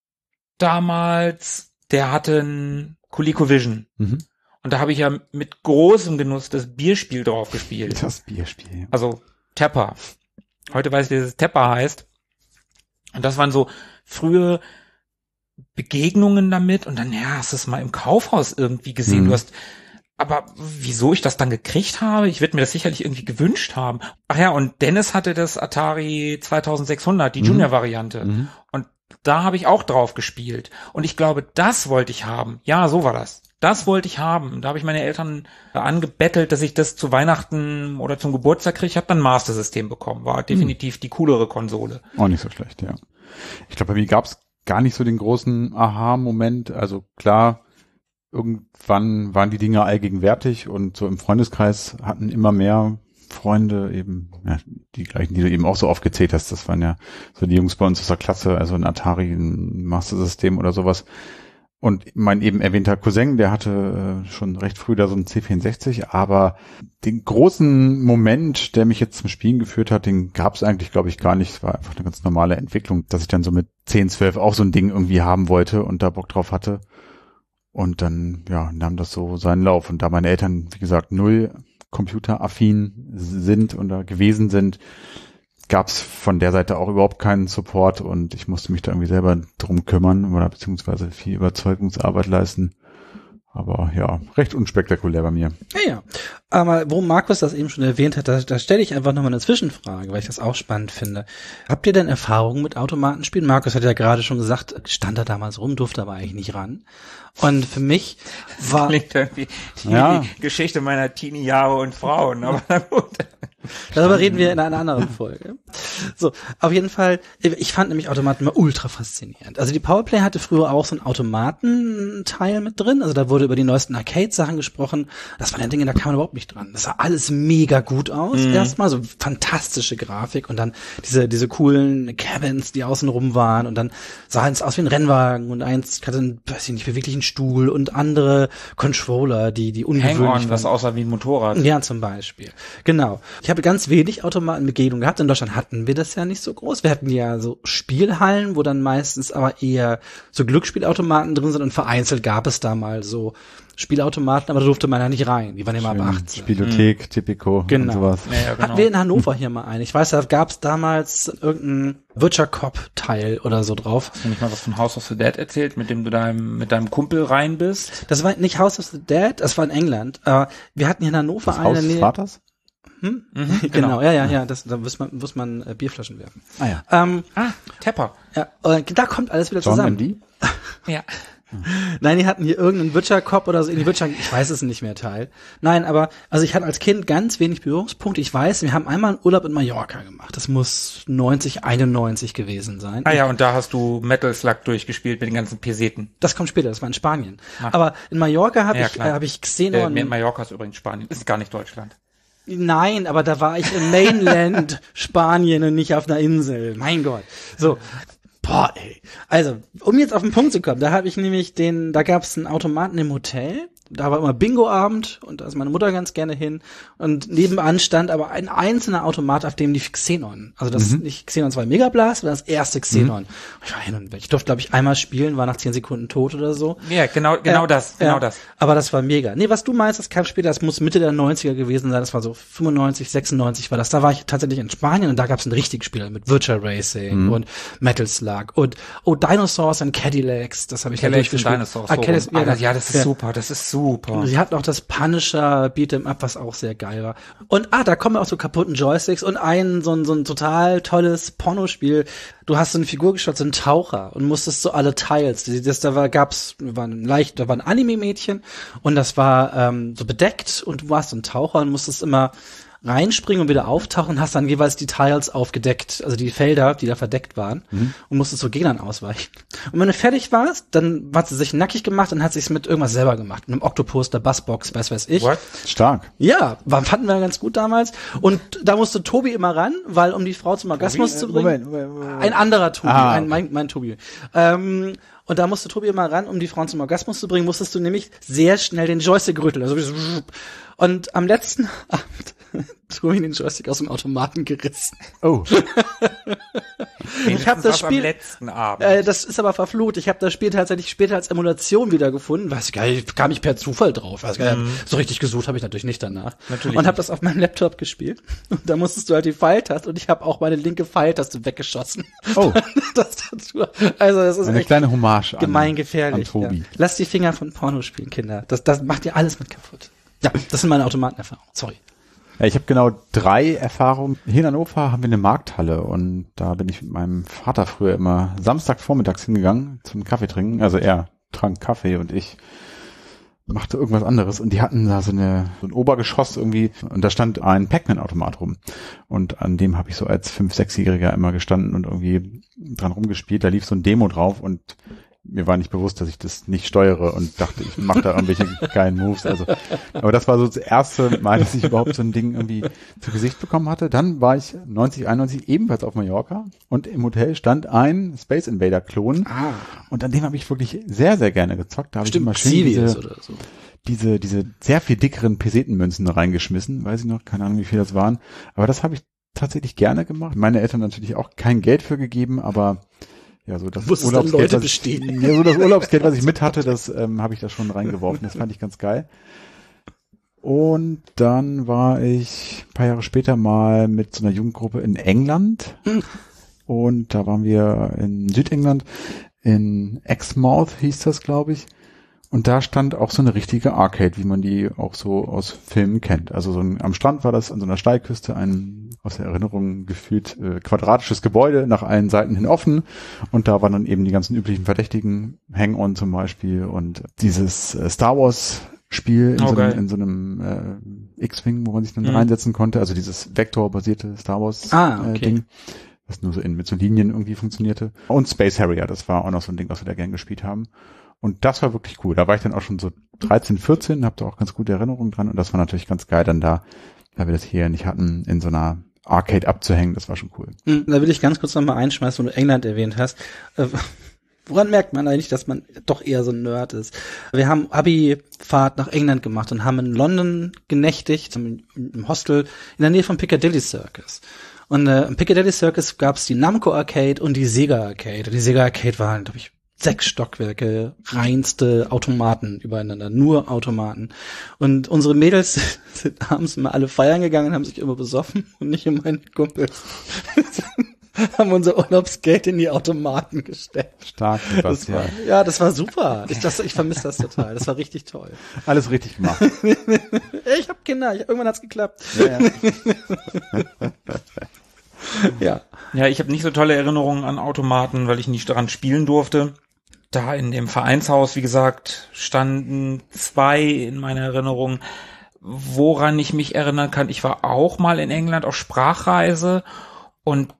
damals, der hatte ein ColecoVision. Mhm. Und da habe ich ja mit großem Genuss das Bierspiel drauf gespielt. Das Bierspiel. Also Tapper. Heute weiß ich, wie das Tapper heißt. Und das waren so frühe Begegnungen damit. Und dann, ja, hast du es mal im Kaufhaus irgendwie gesehen. Mhm. Du hast, aber wieso ich das dann gekriegt habe? Ich werde mir das sicherlich irgendwie gewünscht haben. Ach ja, und Dennis hatte das Atari zweitausendsechshundert, die mhm. Junior-Variante. Mhm. Und da habe ich auch drauf gespielt. Und ich glaube, das wollte ich haben. Ja, so war das. Das wollte ich haben. Da habe ich meine Eltern angebettelt, dass ich das zu Weihnachten oder zum Geburtstag kriege. Ich habe dann ein Master-System bekommen. War definitiv hm. die coolere Konsole. Auch nicht so schlecht, ja. Ich glaube, bei mir gab es gar nicht so den großen Aha-Moment. Also klar, irgendwann waren die Dinge allgegenwärtig und so im Freundeskreis hatten immer mehr Freunde eben, ja, die gleichen, die du eben auch so aufgezählt hast. Das waren ja so die Jungs bei uns aus der Klasse, also ein Atari, ein Master-System oder sowas. Und mein eben erwähnter Cousin, der hatte äh, schon recht früh da so ein C vierundsechzig, aber den großen Moment, der mich jetzt zum Spielen geführt hat, den gab es eigentlich, glaube ich, gar nicht. Es war einfach eine ganz normale Entwicklung, dass ich dann so mit zehn, zwölf auch so ein Ding irgendwie haben wollte und da Bock drauf hatte. Und dann, ja, nahm das so seinen Lauf. Und da meine Eltern, wie gesagt, null computeraffin sind oder gewesen sind, gab es von der Seite auch überhaupt keinen Support und ich musste mich da irgendwie selber drum kümmern oder beziehungsweise viel Überzeugungsarbeit leisten. Aber ja, recht unspektakulär bei mir. Ja, ja. Aber wo Markus das eben schon erwähnt hat, da, da stelle ich einfach nochmal eine Zwischenfrage, weil ich das auch spannend finde. Habt ihr denn Erfahrungen mit Automatenspielen? Markus hat ja gerade schon gesagt, stand da damals rum, durfte aber eigentlich nicht ran. Und für mich war... Das klingt irgendwie die ja. Geschichte meiner Teenie-Jahre und Frauen, aber na gut. Darüber reden wir in einer anderen Folge. So, auf jeden Fall, ich fand nämlich Automaten immer ultra faszinierend. Also die Powerplay hatte früher auch so einen Automatenteil mit drin, also da wurde über die neuesten Arcade-Sachen gesprochen. Das waren ja Dinge, da kam man überhaupt nicht dran. Das sah alles mega gut aus, mhm. erstmal, so fantastische Grafik und dann diese diese coolen Cabins, die außenrum waren und dann sah es aus wie ein Rennwagen und eins hatte einen, weiß ich nicht, beweglichen Stuhl und andere Controller, die die ungewöhnlich Hang-on, waren. was aussah wie ein Motorrad. Ja, zum Beispiel. Genau. Ich habe ganz wenig Automatenbegegnungen gehabt. In Deutschland hatten wir das ja nicht so groß. Wir hatten ja so Spielhallen, wo dann meistens aber eher so Glücksspielautomaten drin sind und vereinzelt gab es da mal so Spielautomaten, aber da durfte man ja nicht rein. Die waren immer ab achtzehn. Spielothek, mhm. Tipico genau. und sowas. Ja, ja, genau. Hatten wir in Hannover hier mal einen. Ich weiß, da gab es damals irgendein Virtual Cop-Teil oder so drauf. Hast du nicht mal was von House of the Dead erzählt, mit dem du deinem, mit deinem Kumpel rein bist? Das war nicht House of the Dead, das war in England. Aber wir hatten hier in Hannover das Haus des Vaters? Hm? Mhm, genau. genau, ja, ja, ja, das, da muss man, muss man äh, Bierflaschen werfen. Ah ja. Ähm, ah, Tapper. Ja, und da kommt alles wieder John zusammen. M D? Ja. Nein, die hatten hier irgendeinen Witcher-Cop oder so, in die Witcher, ich weiß es nicht mehr, Teil. Nein, aber, also ich hatte als Kind ganz wenig Berührungspunkte. Ich weiß, wir haben einmal einen Urlaub in Mallorca gemacht. Das muss neunzig, einundneunzig gewesen sein. Ah ja, und da hast du Metal Slug durchgespielt mit den ganzen Peseten. Das kommt später, das war in Spanien. Ach. Aber in Mallorca habe Ja, ich, äh, klar. habe ich Xenon. Äh, Mallorca ist übrigens Spanien, ist gar nicht Deutschland. Nein, aber da war ich im Mainland Spanien und nicht auf einer Insel. Mein Gott. So. Boah, ey. Also, um jetzt auf den Punkt zu kommen, da habe ich nämlich den, da gab es einen Automaten im Hotel, da war immer Bingo-Abend und da ist meine Mutter ganz gerne hin und nebenan stand aber ein einzelner Automat, auf dem lief Xenon. Also das Mhm. nicht Xenon zwei Megablast, sondern das erste Xenon. Mhm. Ich war hin und weg. Ich durfte, glaube ich, einmal spielen, war nach zehn Sekunden tot oder so. Ja, genau, genau Ja, das, genau ja. das. Aber das war mega. Nee, was du meinst, das kam später, das muss Mitte der neunziger gewesen sein, das war so fünfundneunzig, sechsundneunzig war das. Da war ich tatsächlich in Spanien und da gab es ein richtiges Spiel mit Virtual Racing Mhm. und Metal Slug und oh, Dinosaurs and Cadillacs, das habe ich da Cadillacs und durchgespielt. Dinosaurs. Ah, so Cadillacs, rum. Ah, das- ja, das ist ja. super, das ist super. Und sie hatten auch das Punisher Beat'em Up, was auch sehr geil war. Und ah, da kommen auch so kaputten Joysticks und ein so ein so ein total tolles Pornospiel. Du hast so eine Figur geschaut, so einen Taucher und musstest so alle Teils. Das, das da war gab's war ein leicht, da war ein Anime-Mädchen und das war ähm, so bedeckt und du warst so ein Taucher und musstest immer reinspringen und wieder auftauchen und hast dann jeweils die Tiles aufgedeckt, also die Felder, die da verdeckt waren, Mhm. und musstest so Gegnern ausweichen. Und wenn du fertig warst, dann hat sie sich nackig gemacht und hat sich's mit irgendwas selber gemacht, mit einem Oktopus, der Buzzbox, weiß weiß ich. What? Stark. Ja, war, fanden wir ganz gut damals. Und da musste Tobi immer ran, weil um die Frau zum Orgasmus Tobi? zu bringen. Moment, Moment, Moment. Ein anderer Tobi, Ah, ein, okay. mein, mein Tobi. Ähm, und da musste Tobi immer ran, um die Frauen zum Orgasmus zu bringen, musstest du nämlich sehr schnell den Joystick rütteln. Also wie so, und am letzten Abend Tobi den Joystick aus dem Automaten gerissen. Oh. Ich habe das Am Spiel, letzten Abend. äh, das ist aber verflucht. Ich habe das Spiel tatsächlich später als Emulation wiedergefunden. Weiß ich gar nicht, kam ich per Zufall drauf. Weiß gar nicht, so richtig gesucht habe ich natürlich nicht danach. Natürlich und habe nicht. das auf meinem Laptop gespielt. Und da musstest du halt die Pfeiltaste und ich habe auch meine linke Pfeiltaste weggeschossen. Oh. das dazu. Also das ist Eine echt kleine Hommage an, gemeingefährlich. an Tobi. Ja. Lasst die Finger von Porno spielen, Kinder. Das, das macht ihr alles mit kaputt. Ja, das sind meine Automatenerfahrungen. Sorry. Ja, ich habe genau drei Erfahrungen. Hier in Hannover haben wir eine Markthalle und da bin ich mit meinem Vater früher immer Samstagvormittags hingegangen zum Kaffee trinken. Also er trank Kaffee und ich machte irgendwas anderes und die hatten da so eine so ein Obergeschoss irgendwie und da stand ein Pac-Man-Automat rum und an dem habe ich so als fünf-, sechsjähriger immer gestanden und irgendwie dran rumgespielt. Da lief so ein Demo drauf und mir war nicht bewusst, dass ich das nicht steuere und dachte, ich mache da irgendwelche geilen Moves. Also, aber das war so das erste Mal, dass ich überhaupt so ein Ding irgendwie zu Gesicht bekommen hatte. Dann war ich neunzig, einundneunzig ebenfalls auf Mallorca und im Hotel stand ein Space Invader Klon Ah, und an dem habe ich wirklich sehr, sehr gerne gezockt. Da habe ich immer stimmt, schön Civius diese, oder so. diese, diese sehr viel dickeren Pesetenmünzen reingeschmissen. Weiß ich noch, keine Ahnung, wie viel das waren. Aber das habe ich tatsächlich gerne gemacht. Meine Eltern natürlich auch kein Geld für gegeben, aber ja, so das Wusstest du, Urlaubsgeld, Leute was ich, bestehen? ja, so das Urlaubsgeld, was ich mit hatte, das ähm, habe ich da schon reingeworfen. Das fand ich ganz geil. Und dann war ich ein paar Jahre später mal mit so einer Jugendgruppe in England. Hm. Und da waren wir in Südengland, in Exmouth hieß das, glaube ich. Und da stand auch so eine richtige Arcade, wie man die auch so aus Filmen kennt. Also so ein, am Strand war das an so einer Steilküste ein aus der Erinnerung gefühlt äh, quadratisches Gebäude, nach allen Seiten hin offen. Und da waren dann eben die ganzen üblichen Verdächtigen, Hang-On zum Beispiel und dieses äh, Star Wars Spiel in, Oh, so, geil. einem, in so einem äh, X-Wing, wo man sich dann Mhm. reinsetzen konnte. Also dieses vektorbasierte Star Wars Ah, äh, okay. Ding, was nur so in, mit so Linien irgendwie funktionierte. Und Space Harrier, das war auch noch so ein Ding, was wir da gern gespielt haben. Und das war wirklich cool. Da war ich dann auch schon so dreizehn, vierzehn, hab da auch ganz gute Erinnerungen dran. Und das war natürlich ganz geil, dann da, da wir das hier nicht hatten, in so einer Arcade abzuhängen. Das war schon cool. Hm, Da will ich ganz kurz nochmal einschmeißen, wo du England erwähnt hast. Äh, Woran merkt man eigentlich, dass man doch eher so ein Nerd ist? Wir haben Abi-Fahrt nach England gemacht und haben in London genächtigt, im, im Hostel in der Nähe vom Piccadilly Circus. Und äh, im Piccadilly Circus gab's die Namco Arcade und die Sega Arcade. Und die Sega Arcade waren, glaube ich, sechs Stockwerke, reinste Automaten übereinander, nur Automaten. Und unsere Mädels sind abends immer alle feiern gegangen, haben sich immer besoffen und nicht um meine Kumpels. haben unser Urlaubsgeld in die Automaten gesteckt. Stark, Das war, Sebastian. ja, das war super. Ich, das, ich vermisse das total. Das war richtig toll. Alles richtig gemacht. Ich habe Kinder. Ich, irgendwann hat's geklappt. Ja, ja. Ja. Ja, ich habe nicht so tolle Erinnerungen an Automaten, weil ich nicht daran spielen durfte. da in dem Vereinshaus, wie gesagt, standen zwei in meiner Erinnerung. Woran ich mich erinnern kann, ich war auch mal in England auf Sprachreise und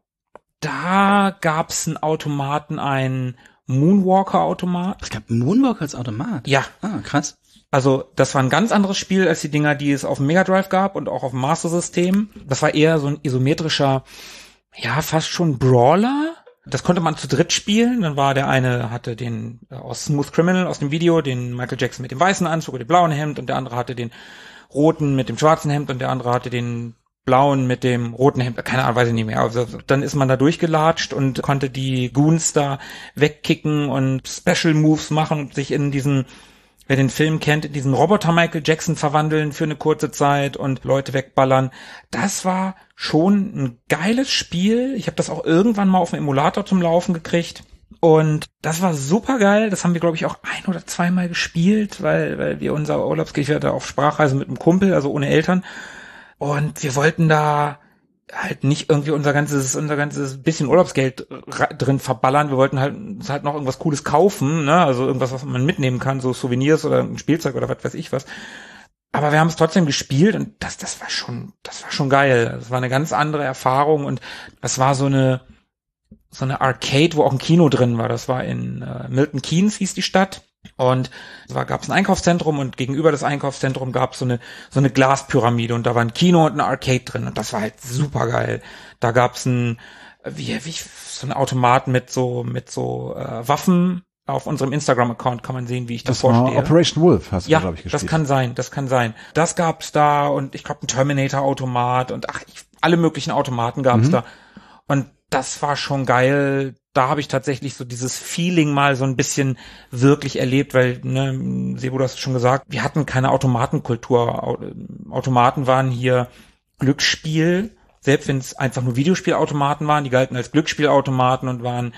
da gab's einen Automaten, einen Moonwalker-Automat. Es gab Moonwalker als Automat? Ja. Ah, krass. Also das war ein ganz anderes Spiel als die Dinger, die es auf dem Mega Drive gab und auch auf dem Master System. Das war eher so ein isometrischer, ja, fast schon Brawler. Das konnte man zu dritt spielen. Dann war der eine, hatte den äh, aus Smooth Criminal, aus dem Video, den Michael Jackson mit dem weißen Anzug und dem blauen Hemd, und der andere hatte den roten mit dem schwarzen Hemd und der andere hatte den blauen mit dem roten Hemd. Keine Ahnung, weiß ich nicht mehr. Also dann ist man da durchgelatscht und konnte die Goons da wegkicken und Special Moves machen und sich in diesen, wer den Film kennt, in diesen Roboter Michael Jackson verwandeln für eine kurze Zeit und Leute wegballern. Das war schon ein geiles Spiel. Ich habe das auch irgendwann mal auf dem Emulator zum Laufen gekriegt. Und das war super geil. Das haben wir, glaube ich, auch ein oder zweimal gespielt, weil, weil wir unser Urlaubsgeld, ich hatte auf Sprachreise mit einem Kumpel, also ohne Eltern. Und wir wollten da halt nicht irgendwie unser ganzes, unser ganzes bisschen Urlaubsgeld drin verballern. Wir wollten halt, halt noch irgendwas Cooles kaufen, ne? Also irgendwas, was man mitnehmen kann, so Souvenirs oder ein Spielzeug oder was weiß ich was. Aber wir haben es trotzdem gespielt und das, das war schon, das war schon geil. Das war eine ganz andere Erfahrung und das war so eine, so eine Arcade, wo auch ein Kino drin war. Das war in äh, Milton Keynes, hieß die Stadt. Und da gab es ein Einkaufszentrum und gegenüber das Einkaufszentrum gab es so eine so eine Glaspyramide und da war ein Kino und ein Arcade drin und das war halt super geil. Da gab es ein wie wie so einen Automaten mit so mit so äh, Waffen. Auf unserem Instagram-Account kann man sehen, wie ich das vorstehe. War Operation Wolf hast du, ja, glaube ich, gespielt. Das kann sein, das kann sein. Das gab's da und ich glaube ein Terminator-Automat und ach, ich, alle möglichen Automaten gab's mhm. da. Und das war schon geil. Da habe ich tatsächlich so dieses Feeling mal so ein bisschen wirklich erlebt, weil, ne, Sebo, du hast schon gesagt, wir hatten keine Automatenkultur. Automaten waren hier Glücksspiel, selbst wenn es einfach nur Videospielautomaten waren, die galten als Glücksspielautomaten und waren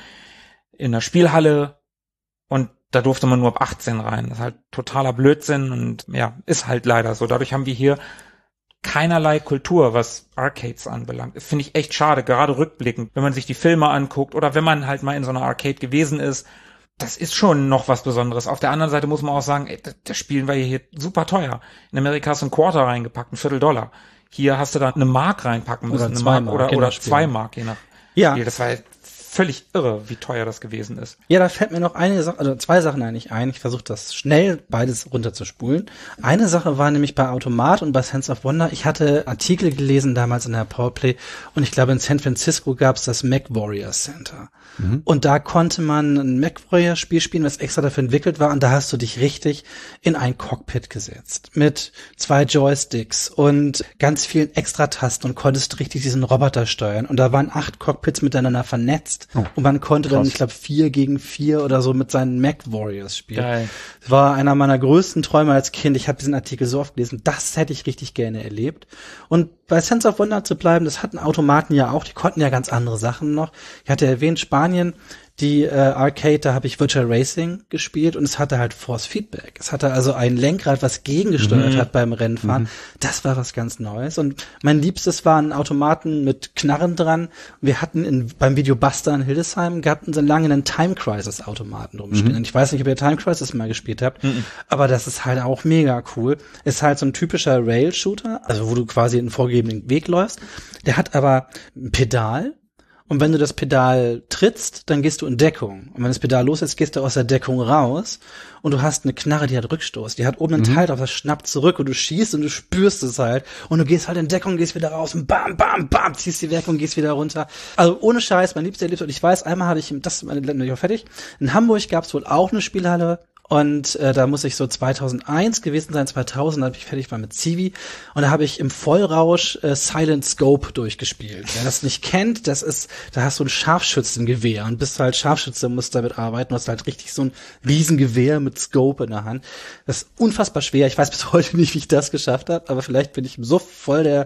in der Spielhalle und da durfte man nur ab achtzehn rein. Das ist halt totaler Blödsinn und ja, ist halt leider so. Dadurch haben wir hier keinerlei Kultur, was Arcades anbelangt. Das finde ich echt schade, gerade rückblickend, wenn man sich die Filme anguckt oder wenn man halt mal in so einer Arcade gewesen ist. Das ist schon noch was Besonderes. Auf der anderen Seite muss man auch sagen, ey, das, das spielen wir hier super teuer. In Amerika hast du ein Quarter reingepackt, ein Viertel Dollar. Hier hast du da eine Mark reinpacken müssen, oder eine zwei Mark, Mark, oder, oder Spiel. zwei Mark, je nach ja. Spiel. Das war völlig irre, wie teuer das gewesen ist. Ja, da fällt mir noch eine Sache, also zwei Sachen eigentlich ein. Ich versuche das schnell beides runterzuspulen. Eine Sache war nämlich bei Automat und bei Sense of Wonder. Ich hatte Artikel gelesen damals in der Powerplay und ich glaube in San Francisco gab es das MacWarrior Center. Mhm. Und da konnte man ein MacWarrior-Spiel spielen, was extra dafür entwickelt war und da hast du dich richtig in ein Cockpit gesetzt. Mit zwei Joysticks und ganz vielen Extratasten und konntest richtig diesen Roboter steuern. Und da waren acht Cockpits miteinander vernetzt. Oh, und man konnte krass. Dann, ich glaube, vier gegen vier oder so mit seinen Mac-Warriors spielen. Geil. Das war einer meiner größten Träume als Kind. Ich habe diesen Artikel so oft gelesen. Das hätte ich richtig gerne erlebt. Und bei Sense of Wonder zu bleiben, das hatten Automaten ja auch. Die konnten ja ganz andere Sachen noch. Ich hatte erwähnt, Spanien, die äh, Arcade, da habe ich Virtual Racing gespielt und es hatte halt Force Feedback. Es hatte also ein Lenkrad, was gegengesteuert mhm. hat beim Rennfahren. Mhm. Das war was ganz Neues. Und mein Liebstes waren Automaten mit Knarren dran. Wir hatten in, beim Videobuster in Hildesheim, gab es lange einen Time Crisis Automaten rumstehen. Mhm. Und ich weiß nicht, ob ihr Time Crisis mal gespielt habt, mhm. aber das ist halt auch mega cool. Ist halt so ein typischer Rail-Shooter, also wo du quasi einen vorgegebenen Weg läufst. Der hat aber ein Pedal. Und wenn du das Pedal trittst, dann gehst du in Deckung. Und wenn das Pedal lossetzt, gehst du aus der Deckung raus. Und du hast eine Knarre, die hat Rückstoß. Die hat oben einen mhm. Teil drauf, das schnappt zurück und du schießt und du spürst es halt. Und du gehst halt in Deckung, gehst wieder raus und bam, bam, bam, ziehst die weg und gehst wieder runter. Also ohne Scheiß, mein liebster Liebster. Und ich weiß, einmal hatte ich, das ist meine Länder fertig. In Hamburg gab es wohl auch eine Spielhalle. Und äh, da muss ich so zweitausendeins gewesen sein, zweitausend, da habe ich fertig war mit Civi. Und da habe ich im Vollrausch äh, Silent Scope durchgespielt. Wer das nicht kennt, das ist, da hast du ein Scharfschützengewehr und bist halt Scharfschütze, musst damit arbeiten. Du hast halt richtig so ein Riesengewehr mit Scope in der Hand. Das ist unfassbar schwer. Ich weiß bis heute nicht, wie ich das geschafft habe, aber vielleicht bin ich so voll der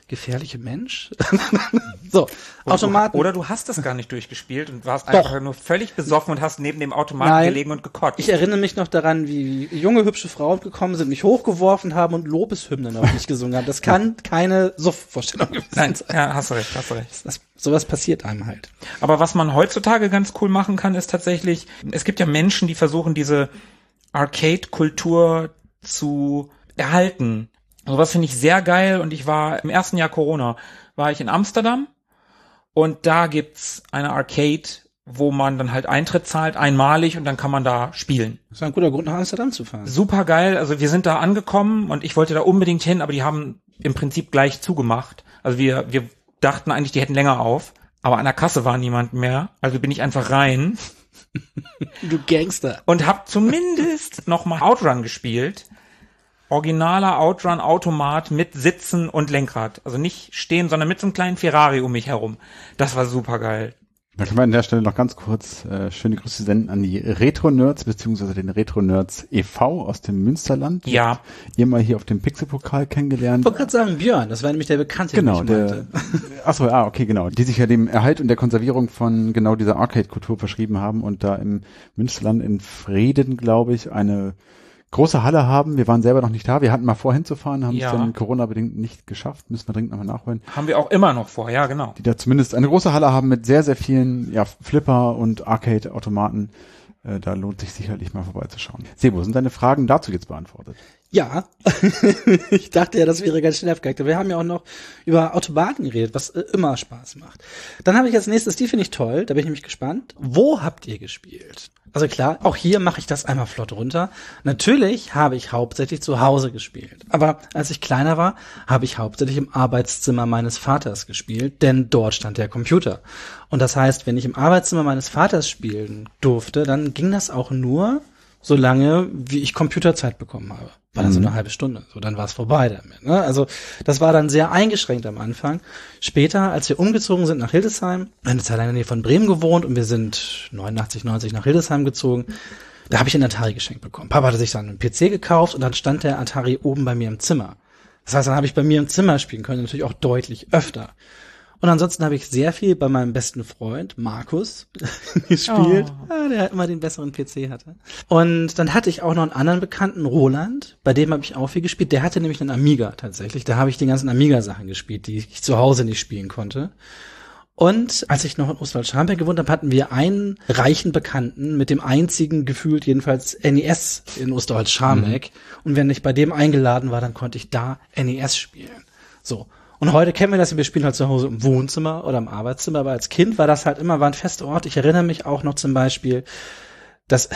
gefährliche Mensch. So, Oder Automaten. Du, oder du hast das gar nicht durchgespielt und warst Doch. einfach nur völlig besoffen und hast neben dem Automaten Nein. gelegen und gekotzt. Ich erinnere mich noch daran, wie junge, hübsche Frauen gekommen sind, mich hochgeworfen haben und Lobeshymnen auf mich gesungen haben. Das kann keine Suff-Vorstellung gewesen Nein, sein. ja, hast du recht, hast du recht. Das, sowas passiert einem halt. Aber was man heutzutage ganz cool machen kann, ist tatsächlich, es gibt ja Menschen, die versuchen, diese Arcade-Kultur zu erhalten. Sowas finde ich sehr geil und ich war im ersten Jahr Corona, war ich in Amsterdam und da gibt's eine Arcade, wo man dann halt Eintritt zahlt, einmalig und dann kann man da spielen. Das ist ein guter Grund, nach Amsterdam zu fahren. Super geil, also wir sind da angekommen und ich wollte da unbedingt hin, aber die haben im Prinzip gleich zugemacht. Also wir, wir dachten eigentlich, die hätten länger auf, aber an der Kasse war niemand mehr, also bin ich einfach rein. Du Gangster. Und hab zumindest noch mal Outrun gespielt. Originaler Outrun-Automat mit Sitzen und Lenkrad. Also nicht stehen, sondern mit so einem kleinen Ferrari um mich herum. Das war super geil. Da können wir an der Stelle noch ganz kurz äh, schöne Grüße senden an die Retro-Nerds, beziehungsweise den Retro-Nerds e V aus dem Münsterland. Ja. Ihr mal hier auf dem Pixelpokal kennengelernt. Ich wollte gerade sagen, Björn, das war nämlich der Bekannte, Genau, den ich der, achso, ah, okay, genau, die sich ja dem Erhalt und der Konservierung von genau dieser Arcade-Kultur verschrieben haben und da im Münsterland in Frieden, glaube ich, eine große Halle haben. Wir waren selber noch nicht da. Wir hatten mal vor hinzufahren, haben Ja. es dann Corona-bedingt nicht geschafft. Müssen wir dringend nochmal nachholen. Haben wir auch immer noch vor, ja genau. Die da zumindest eine große Halle haben mit sehr, sehr vielen ja, Flipper und Arcade-Automaten. Äh, da lohnt sich sicherlich mal vorbeizuschauen. Sebo, sind deine Fragen dazu jetzt beantwortet? Ja, ich dachte ja, das wäre ganz schnell abgehakt. Wir haben ja auch noch über Automaten geredet, was äh, immer Spaß macht. Dann habe ich als nächstes, die finde ich toll, da bin ich nämlich gespannt. Wo habt ihr gespielt? Also klar, auch hier mache ich das einmal flott runter. Natürlich habe ich hauptsächlich zu Hause gespielt. Aber als ich kleiner war, habe ich hauptsächlich im Arbeitszimmer meines Vaters gespielt, denn dort stand der Computer. Und das heißt, wenn ich im Arbeitszimmer meines Vaters spielen durfte, dann ging das auch nur so lange, wie ich Computerzeit bekommen habe. War dann so eine halbe Stunde. So, dann war es vorbei damit. Ne? Also das war dann sehr eingeschränkt am Anfang. Später, als wir umgezogen sind nach Hildesheim, eine Zeit lang in der Nähe von Bremen gewohnt und wir sind neunundachtzig, neunzig nach Hildesheim gezogen, da habe ich einen Atari geschenkt bekommen. Papa hatte sich dann einen P C gekauft und dann stand der Atari oben bei mir im Zimmer. Das heißt, dann habe ich bei mir im Zimmer spielen können, natürlich auch deutlich öfter. Und ansonsten habe ich sehr viel bei meinem besten Freund Markus gespielt, Oh. ja, der halt immer den besseren P C hatte. Und dann hatte ich auch noch einen anderen Bekannten, Roland, bei dem habe ich auch viel gespielt. Der hatte nämlich einen Amiga tatsächlich. Da habe ich die ganzen Amiga-Sachen gespielt, die ich zu Hause nicht spielen konnte. Und als ich noch in Ostwald-Scharmbeck gewohnt habe, hatten wir einen reichen Bekannten mit dem einzigen, gefühlt jedenfalls, N E S in Ostwald-Scharmbeck. Mhm. Und wenn ich bei dem eingeladen war, dann konnte ich da N E S spielen. So. Und heute kennen wir das, wir spielen halt zu Hause im Wohnzimmer oder im Arbeitszimmer, aber als Kind war das halt immer, war ein fester Ort. Ich erinnere mich auch noch zum Beispiel, dass,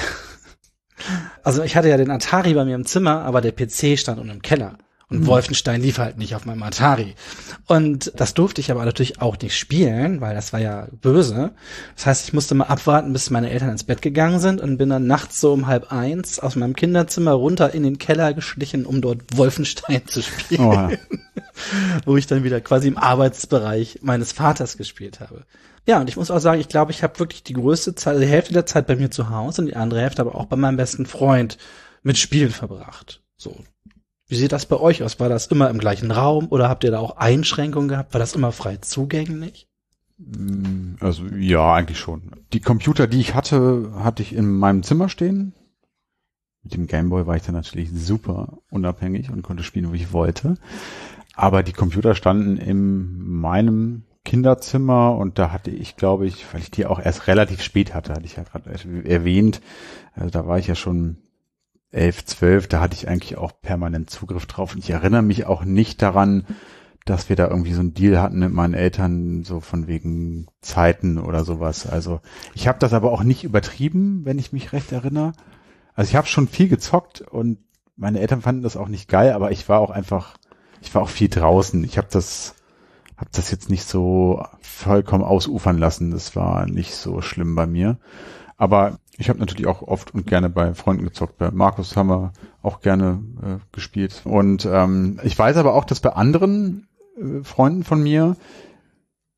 also ich hatte ja den Atari bei mir im Zimmer, aber der P C stand unten im Keller. Und mhm. Wolfenstein lief halt nicht auf meinem Atari. Und das durfte ich aber natürlich auch nicht spielen, weil das war ja böse. Das heißt, ich musste mal abwarten, bis meine Eltern ins Bett gegangen sind und bin dann nachts so um halb eins aus meinem Kinderzimmer runter in den Keller geschlichen, um dort Wolfenstein zu spielen. Oh ja. Wo ich dann wieder quasi im Arbeitsbereich meines Vaters gespielt habe. Ja, und ich muss auch sagen, ich glaube, ich habe wirklich die größte Zeit, die Hälfte der Zeit bei mir zu Hause und die andere Hälfte aber auch bei meinem besten Freund mit Spielen verbracht. So. Wie sieht das bei euch aus? War das immer im gleichen Raum oder habt ihr da auch Einschränkungen gehabt? War das immer frei zugänglich? Also ja, eigentlich schon. Die Computer, die ich hatte, hatte ich in meinem Zimmer stehen. Mit dem Gameboy war ich dann natürlich super unabhängig und konnte spielen, wo ich wollte. Aber die Computer standen in meinem Kinderzimmer und da hatte ich, glaube ich, weil ich die auch erst relativ spät hatte, hatte ich ja gerade erwähnt, also da war ich ja schon elf, zwölf, da hatte ich eigentlich auch permanent Zugriff drauf und ich erinnere mich auch nicht daran, dass wir da irgendwie so einen Deal hatten mit meinen Eltern, so von wegen Zeiten oder sowas. Also ich habe das aber auch nicht übertrieben, wenn ich mich recht erinnere. Also ich habe schon viel gezockt und meine Eltern fanden das auch nicht geil, aber ich war auch einfach, ich war auch viel draußen. Ich habe das, habe das jetzt nicht so vollkommen ausufern lassen. Das war nicht so schlimm bei mir. Aber ich habe natürlich auch oft und gerne bei Freunden gezockt. Bei Markus haben wir auch gerne äh, gespielt. Und ähm, ich weiß aber auch, dass bei anderen äh, Freunden von mir,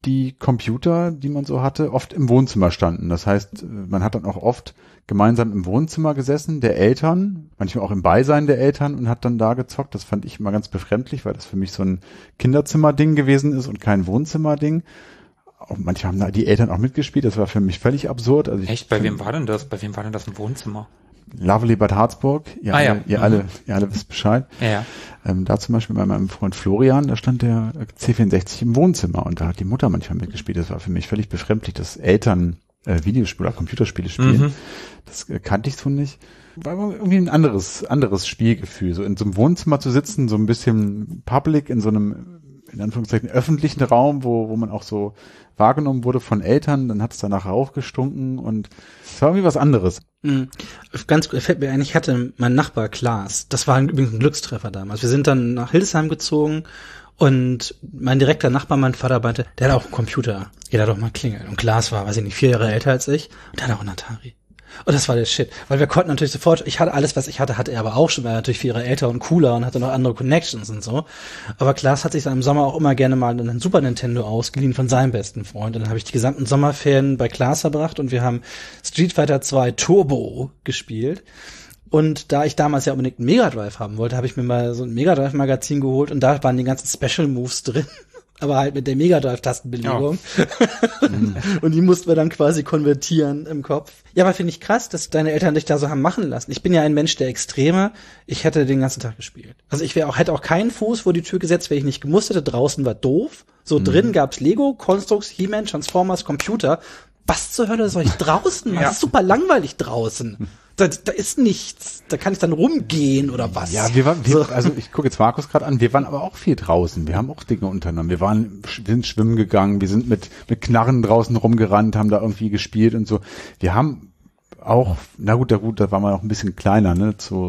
die Computer, die man so hatte, oft im Wohnzimmer standen. Das heißt, man hat dann auch oft gemeinsam im Wohnzimmer gesessen, der Eltern, manchmal auch im Beisein der Eltern und hat dann da gezockt. Das fand ich immer ganz befremdlich, weil das für mich so ein Kinderzimmerding gewesen ist und kein Wohnzimmerding. Auch manchmal haben da die Eltern auch mitgespielt. Das war für mich völlig absurd. Also ich Echt? Bei wem war denn das? Bei wem war denn das im Wohnzimmer? Lovely Bad Harzburg. Ihr, ah, alle, ja. ihr, mhm. alle, ihr alle wisst Bescheid. Ja, ja. Ähm, da zum Beispiel bei meinem Freund Florian, da stand der C vierundsechzig im Wohnzimmer und da hat die Mutter manchmal mitgespielt. Das war für mich völlig befremdlich, dass Eltern äh, Videospiele oder Computerspiele spielen. Mhm. Das äh, kannte ich so nicht. War irgendwie ein anderes, anderes Spielgefühl. So in so einem Wohnzimmer zu sitzen, so ein bisschen public, in so einem, in Anführungszeichen, öffentlichen Raum, wo, wo man auch so wahrgenommen wurde von Eltern, dann hat es danach raufgestunken und es war irgendwie was anderes. Mhm. Ganz gut, fällt mir ein, ich hatte meinen Nachbar Klaas, das war übrigens ein Glückstreffer damals. Wir sind dann nach Hildesheim gezogen und mein direkter Nachbar, mein Vater meinte, der hat auch einen Computer, geht da doch mal klingeln. Und Klaas war, weiß ich nicht, vier Jahre älter als ich und der hat auch einen Atari. Und das war der Shit, weil wir konnten natürlich sofort, ich hatte alles, was ich hatte, hatte er aber auch schon, war natürlich vier Jahre älter und cooler und hatte noch andere Connections und so. Aber Klaas hat sich dann im Sommer auch immer gerne mal einen Super Nintendo ausgeliehen von seinem besten Freund. Und dann habe ich die gesamten Sommerferien bei Klaas verbracht und wir haben Street Fighter zwei Turbo gespielt. Und da ich damals ja unbedingt einen Mega Drive haben wollte, habe ich mir mal so ein Mega Drive Magazin geholt und da waren die ganzen Special Moves drin. Aber halt mit der Mega Drive Tastenbelegung. Ja. Und die mussten wir dann quasi konvertieren im Kopf. Ja, aber finde ich krass, dass deine Eltern dich da so haben machen lassen. Ich bin ja ein Mensch der Extreme. Ich hätte den ganzen Tag gespielt. Also ich wäre auch, hätte auch keinen Fuß vor die Tür gesetzt, wenn ich nicht gemusst hätte. Draußen war doof. So mhm. drin gab's Lego, Constructs, He-Man, Transformers, Computer. Was zur Hölle soll ich draußen machen? Ja. Das ist super langweilig draußen. Da, da ist nichts. Da kann ich dann rumgehen oder was. Ja, wir waren, wir, also ich gucke jetzt Markus gerade an, wir waren aber auch viel draußen. Wir haben auch Dinge unternommen. Wir waren, wir sind schwimmen gegangen, wir sind mit, mit Knarren draußen rumgerannt, haben da irgendwie gespielt und so. Wir haben auch, na gut, da gut, da waren wir noch ein bisschen kleiner, ne, so,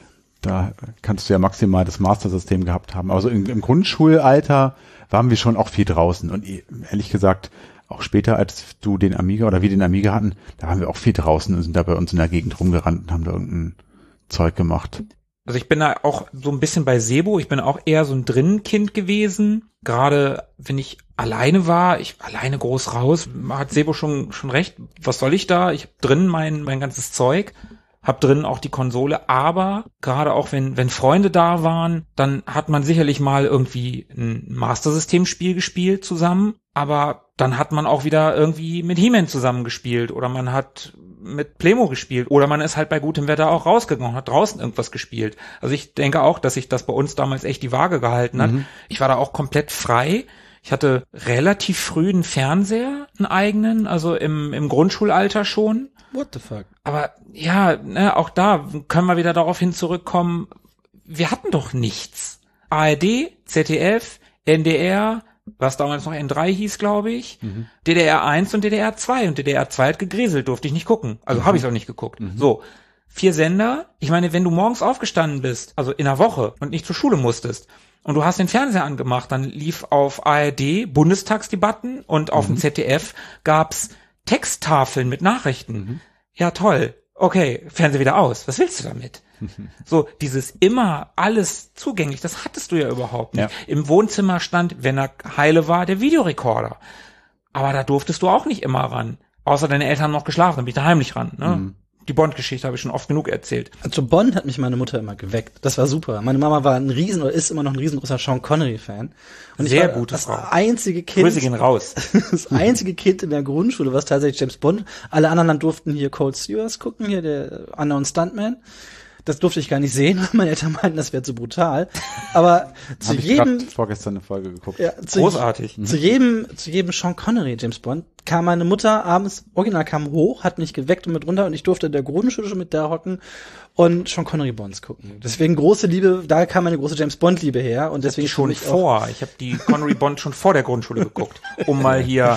da kannst du ja maximal das Master-System gehabt haben. Aber so im, im Grundschulalter waren wir schon auch viel draußen und ehrlich gesagt, auch später, als du den Amiga oder wir den Amiga hatten, da waren wir auch viel draußen und sind da bei uns in der Gegend rumgerannt und haben da irgendein Zeug gemacht. Also ich bin da auch so ein bisschen bei Sebo. Ich bin auch eher so ein Drinnenkind gewesen. Gerade wenn ich alleine war, ich alleine groß raus, hat Sebo schon schon recht. Was soll ich da? Ich habe drin mein mein ganzes Zeug. Hab drin auch die Konsole, aber gerade auch wenn wenn Freunde da waren, dann hat man sicherlich mal irgendwie ein Master-System-Spiel gespielt zusammen, aber dann hat man auch wieder irgendwie mit He-Man zusammengespielt oder man hat mit Playmo gespielt oder man ist halt bei gutem Wetter auch rausgegangen und hat draußen irgendwas gespielt. Also ich denke auch, dass sich das bei uns damals echt die Waage gehalten hat. Mhm. Ich war da auch komplett frei. Ich hatte relativ früh einen Fernseher, einen eigenen, also im im Grundschulalter schon. What the fuck? Aber ja, ne, auch da können wir wieder darauf hin zurückkommen, wir hatten doch nichts. A R D, Z D F, N D R, was damals noch N drei hieß, glaube ich, mhm. D D R eins und D D R zwei. Und D D R zwei hat gegräselt, durfte ich nicht gucken. Also mhm. habe ich auch nicht geguckt. Mhm. So, vier Sender. Ich meine, wenn du morgens aufgestanden bist, also in der Woche und nicht zur Schule musstest, und du hast den Fernseher angemacht, dann lief auf A R D Bundestagsdebatten und auf mhm. dem Z D F gab's Texttafeln mit Nachrichten. Mhm. Ja, toll. Okay, Fernseher wieder aus. Was willst du damit? So, dieses immer alles zugänglich, das hattest du ja überhaupt nicht. Ja. Im Wohnzimmer stand, wenn er heile war, der Videorekorder. Aber da durftest du auch nicht immer ran. Außer deine Eltern haben noch geschlafen, dann bin ich da heimlich ran. Ne? Mhm. Die Bond-Geschichte habe ich schon oft genug erzählt. Zu Bond hat mich meine Mutter immer geweckt. Das war super. Meine Mama war ein riesen oder ist immer noch ein riesengroßer Sean Connery-Fan. Und Sehr ich war gute das Frau. einzige Kind. Grüße gehen raus. Das einzige Kind in der Grundschule, was tatsächlich James Bond. Alle anderen dann durften hier Cold Steers gucken, hier der Unknown Stuntman. Das durfte ich gar nicht sehen, weil meine Eltern meinten, das wäre zu brutal. Aber zu ich jedem vorgestern eine Folge geguckt. Ja, zu Großartig. Zu jedem, zu jedem Sean Connery James Bond kam meine Mutter abends, original kam hoch, hat mich geweckt und mit runter und ich durfte in der Grundschule schon mit da hocken und Sean Connery Bonds gucken. Deswegen große Liebe, da kam meine große James Bond Liebe her und deswegen schon ich vor. Ich habe die Connery Bond schon vor der Grundschule geguckt, um mal hier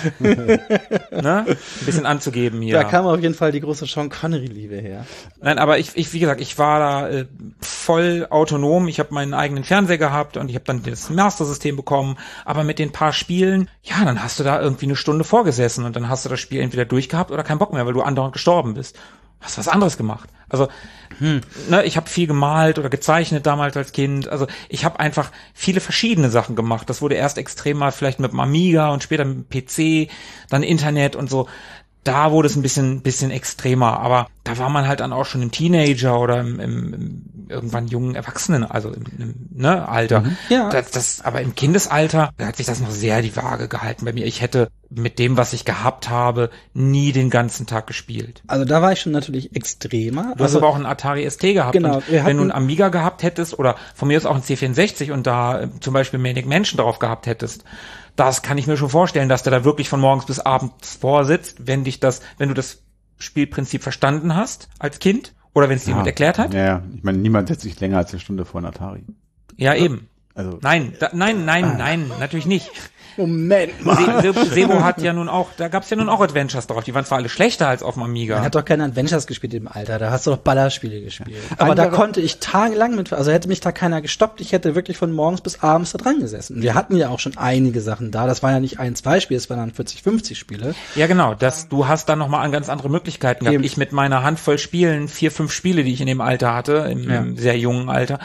ne, ein bisschen anzugeben hier. Da kam auf jeden Fall die große Sean Connery Liebe her. Nein, aber ich, ich wie gesagt, ich war da äh, voll autonom. Ich habe meinen eigenen Fernseher gehabt und ich habe dann das Master-System bekommen. Aber mit den paar Spielen, ja, dann hast du da irgendwie eine Stunde vorgesessen und dann hast du das Spiel entweder durchgehabt oder keinen Bock mehr, weil du andauernd gestorben bist. hast was anderes gemacht. Also, hm. ne, ich habe viel gemalt oder gezeichnet damals als Kind. Also ich habe einfach viele verschiedene Sachen gemacht. Das wurde erst extrem mal vielleicht mit dem Amiga und später mit dem P C, dann Internet und so. Da wurde es ein bisschen, bisschen extremer, aber da war man halt dann auch schon im Teenager oder im, im, im irgendwann jungen Erwachsenen, also im, im ne, Alter. Mhm. Ja. Das, das, aber im Kindesalter, da hat sich das noch sehr die Waage gehalten bei mir. Ich hätte mit dem, was ich gehabt habe, nie den ganzen Tag gespielt. Also da war ich schon natürlich extremer. Du also, hast aber auch einen Atari S T gehabt. Genau. Und Wir hatten, wenn du einen Amiga gehabt hättest oder von mir aus auch einen C vierundsechzig und da äh, zum Beispiel Manic Mansion drauf gehabt hättest, das kann ich mir schon vorstellen, dass der da wirklich von morgens bis abends vorsitzt, wenn dich das, wenn du das Spielprinzip verstanden hast als Kind oder wenn es dir ja, jemand erklärt hat. Ja, ja, ich meine, niemand setzt sich länger als eine Stunde vor ein Atari. Ja, eben. Also Nein, da, nein, nein, ah. nein, natürlich nicht. Moment mal. Se, Se, Sebo hat ja nun auch, da gab's ja nun auch Adventures drauf. Die waren zwar alle schlechter als auf dem Amiga. Man hat doch keine Adventures gespielt im Alter, da hast du doch Ballerspiele gespielt. Aber Andere, da konnte ich tagelang mit, also hätte mich da keiner gestoppt, ich hätte wirklich von morgens bis abends da dran gesessen. Und wir hatten ja auch schon einige Sachen da, das waren ja nicht ein, zwei Spiele, es waren dann vierzig, fünfzig Spiele. Ja genau, das, du hast dann nochmal ganz andere Möglichkeiten gehabt. Eben. Ich mit meiner Handvoll Spielen, vier, fünf Spiele, die ich in dem Alter hatte, im, ja. im sehr jungen Alter,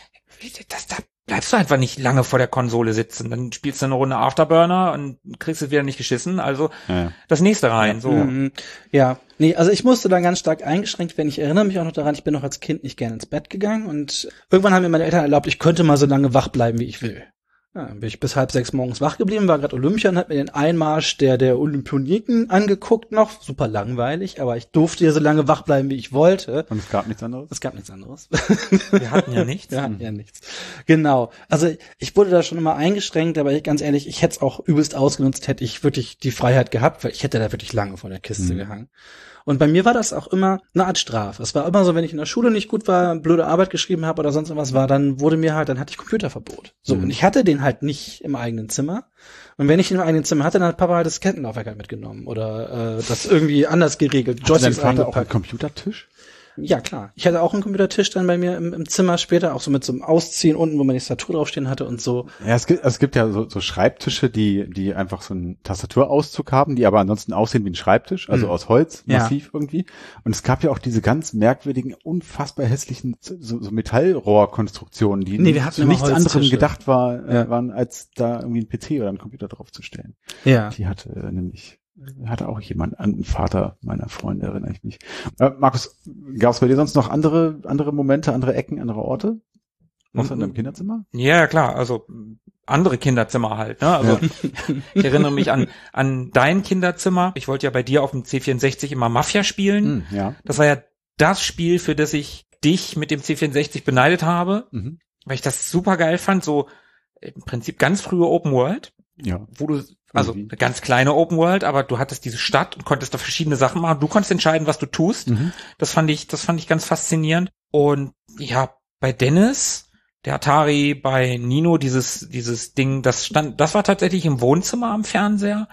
das, das bleibst du einfach nicht lange vor der Konsole sitzen. Dann spielst du eine Runde Afterburner und kriegst es wieder nicht geschissen. Also ja. das nächste rein. So. Mhm. Ja, nee, also ich musste dann ganz stark eingeschränkt werden. Ich erinnere mich auch noch daran, ich bin noch als Kind nicht gerne ins Bett gegangen und irgendwann haben mir meine Eltern erlaubt, ich könnte mal so lange wach bleiben, wie ich will. Ja, dann bin ich bis halb sechs morgens wach geblieben, war gerade Olympia und hab mir den Einmarsch der der Olympioniken angeguckt noch. Super langweilig, aber ich durfte ja so lange wach bleiben, wie ich wollte. Und es gab nichts anderes? Es gab nichts anderes. Wir hatten ja nichts. Wir hatten ja nichts. Genau. Also ich wurde da schon immer eingeschränkt, aber ich, ganz ehrlich, ich hätte es auch übelst ausgenutzt, hätte ich wirklich die Freiheit gehabt, weil ich hätte da wirklich lange vor der Kiste mhm. gehangen. Und bei mir war das auch immer eine Art Strafe. Es war immer so, wenn ich in der Schule nicht gut war, blöde Arbeit geschrieben habe oder sonst irgendwas war, dann wurde mir halt, dann hatte ich Computerverbot. So, mhm. und ich hatte den halt nicht im eigenen Zimmer. Und wenn ich ihn im eigenen Zimmer hatte, dann hat Papa halt das Kettenlaufwerk halt mitgenommen oder äh, das irgendwie anders geregelt. Hatte dein Vater auch einen Computertisch? Ja, klar. Ich hatte auch einen Computertisch dann bei mir im, im Zimmer später, auch so mit so einem Ausziehen unten, wo man die Tastatur draufstehen hatte und so. Ja, es gibt, es gibt ja so, so Schreibtische, die, die einfach so einen Tastaturauszug haben, die aber ansonsten aussehen wie ein Schreibtisch, also mhm. aus Holz, massiv ja. irgendwie. Und es gab ja auch diese ganz merkwürdigen, unfassbar hässlichen so, so Metallrohrkonstruktionen, die nee, wir hatten zu nichts Holztische. anderem gedacht war, ja. äh, waren, als da irgendwie ein P C oder ein Computer draufzustellen. Ja. Die hatte äh, nämlich hatte auch jemand, einen Vater meiner Freunde, erinnere ich mich. Äh, Markus, gab es bei dir sonst noch andere andere Momente, andere Ecken, andere Orte? Außer in deinem Kinderzimmer? Ja, klar, also andere Kinderzimmer halt. Ne? Also ja. Ich erinnere mich an an dein Kinderzimmer. Ich wollte ja bei dir auf dem C vierundsechzig immer Mafia spielen. Mm, ja. Das war ja das Spiel, für das ich dich mit dem C vierundsechzig beneidet habe, mhm. weil ich das super geil fand. So im Prinzip ganz frühe Open World. Ja. Wo du Also eine ganz kleine Open World, aber du hattest diese Stadt und konntest da verschiedene Sachen machen. Du konntest entscheiden, was du tust. Mhm. Das fand ich, das fand ich ganz faszinierend. Und ja, bei Dennis, der Atari, bei Nino, dieses, dieses Ding, das stand, das war tatsächlich im Wohnzimmer am Fernseher.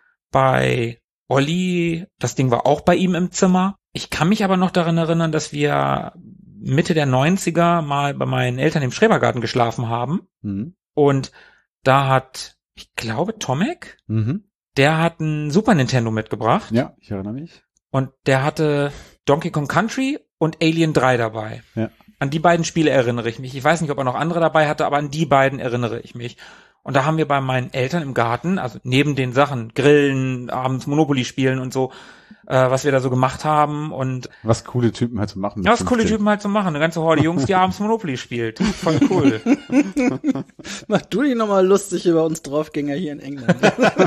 Bei Olli, das Ding war auch bei ihm im Zimmer. Ich kann mich aber noch daran erinnern, dass wir Mitte der neunziger mal bei meinen Eltern im Schrebergarten geschlafen haben. Mhm. Und da hat ich glaube, Tomek, mhm. der hat ein Super Nintendo mitgebracht. Ja, ich erinnere mich. Und der hatte Donkey Kong Country und Alien drei dabei. Ja. An die beiden Spiele erinnere ich mich. Ich weiß nicht, ob er noch andere dabei hatte, aber an die beiden erinnere ich mich. Und da haben wir bei meinen Eltern im Garten, also neben den Sachen, Grillen, abends Monopoly spielen und so, äh, was wir da so gemacht haben und was coole Typen halt zu machen. Ja, was fünfzehn. Coole Typen halt zu machen. Eine ganze Horde Jungs, die abends Monopoly spielt. Voll cool. Mach du dich nochmal lustig über uns Draufgänger hier in England.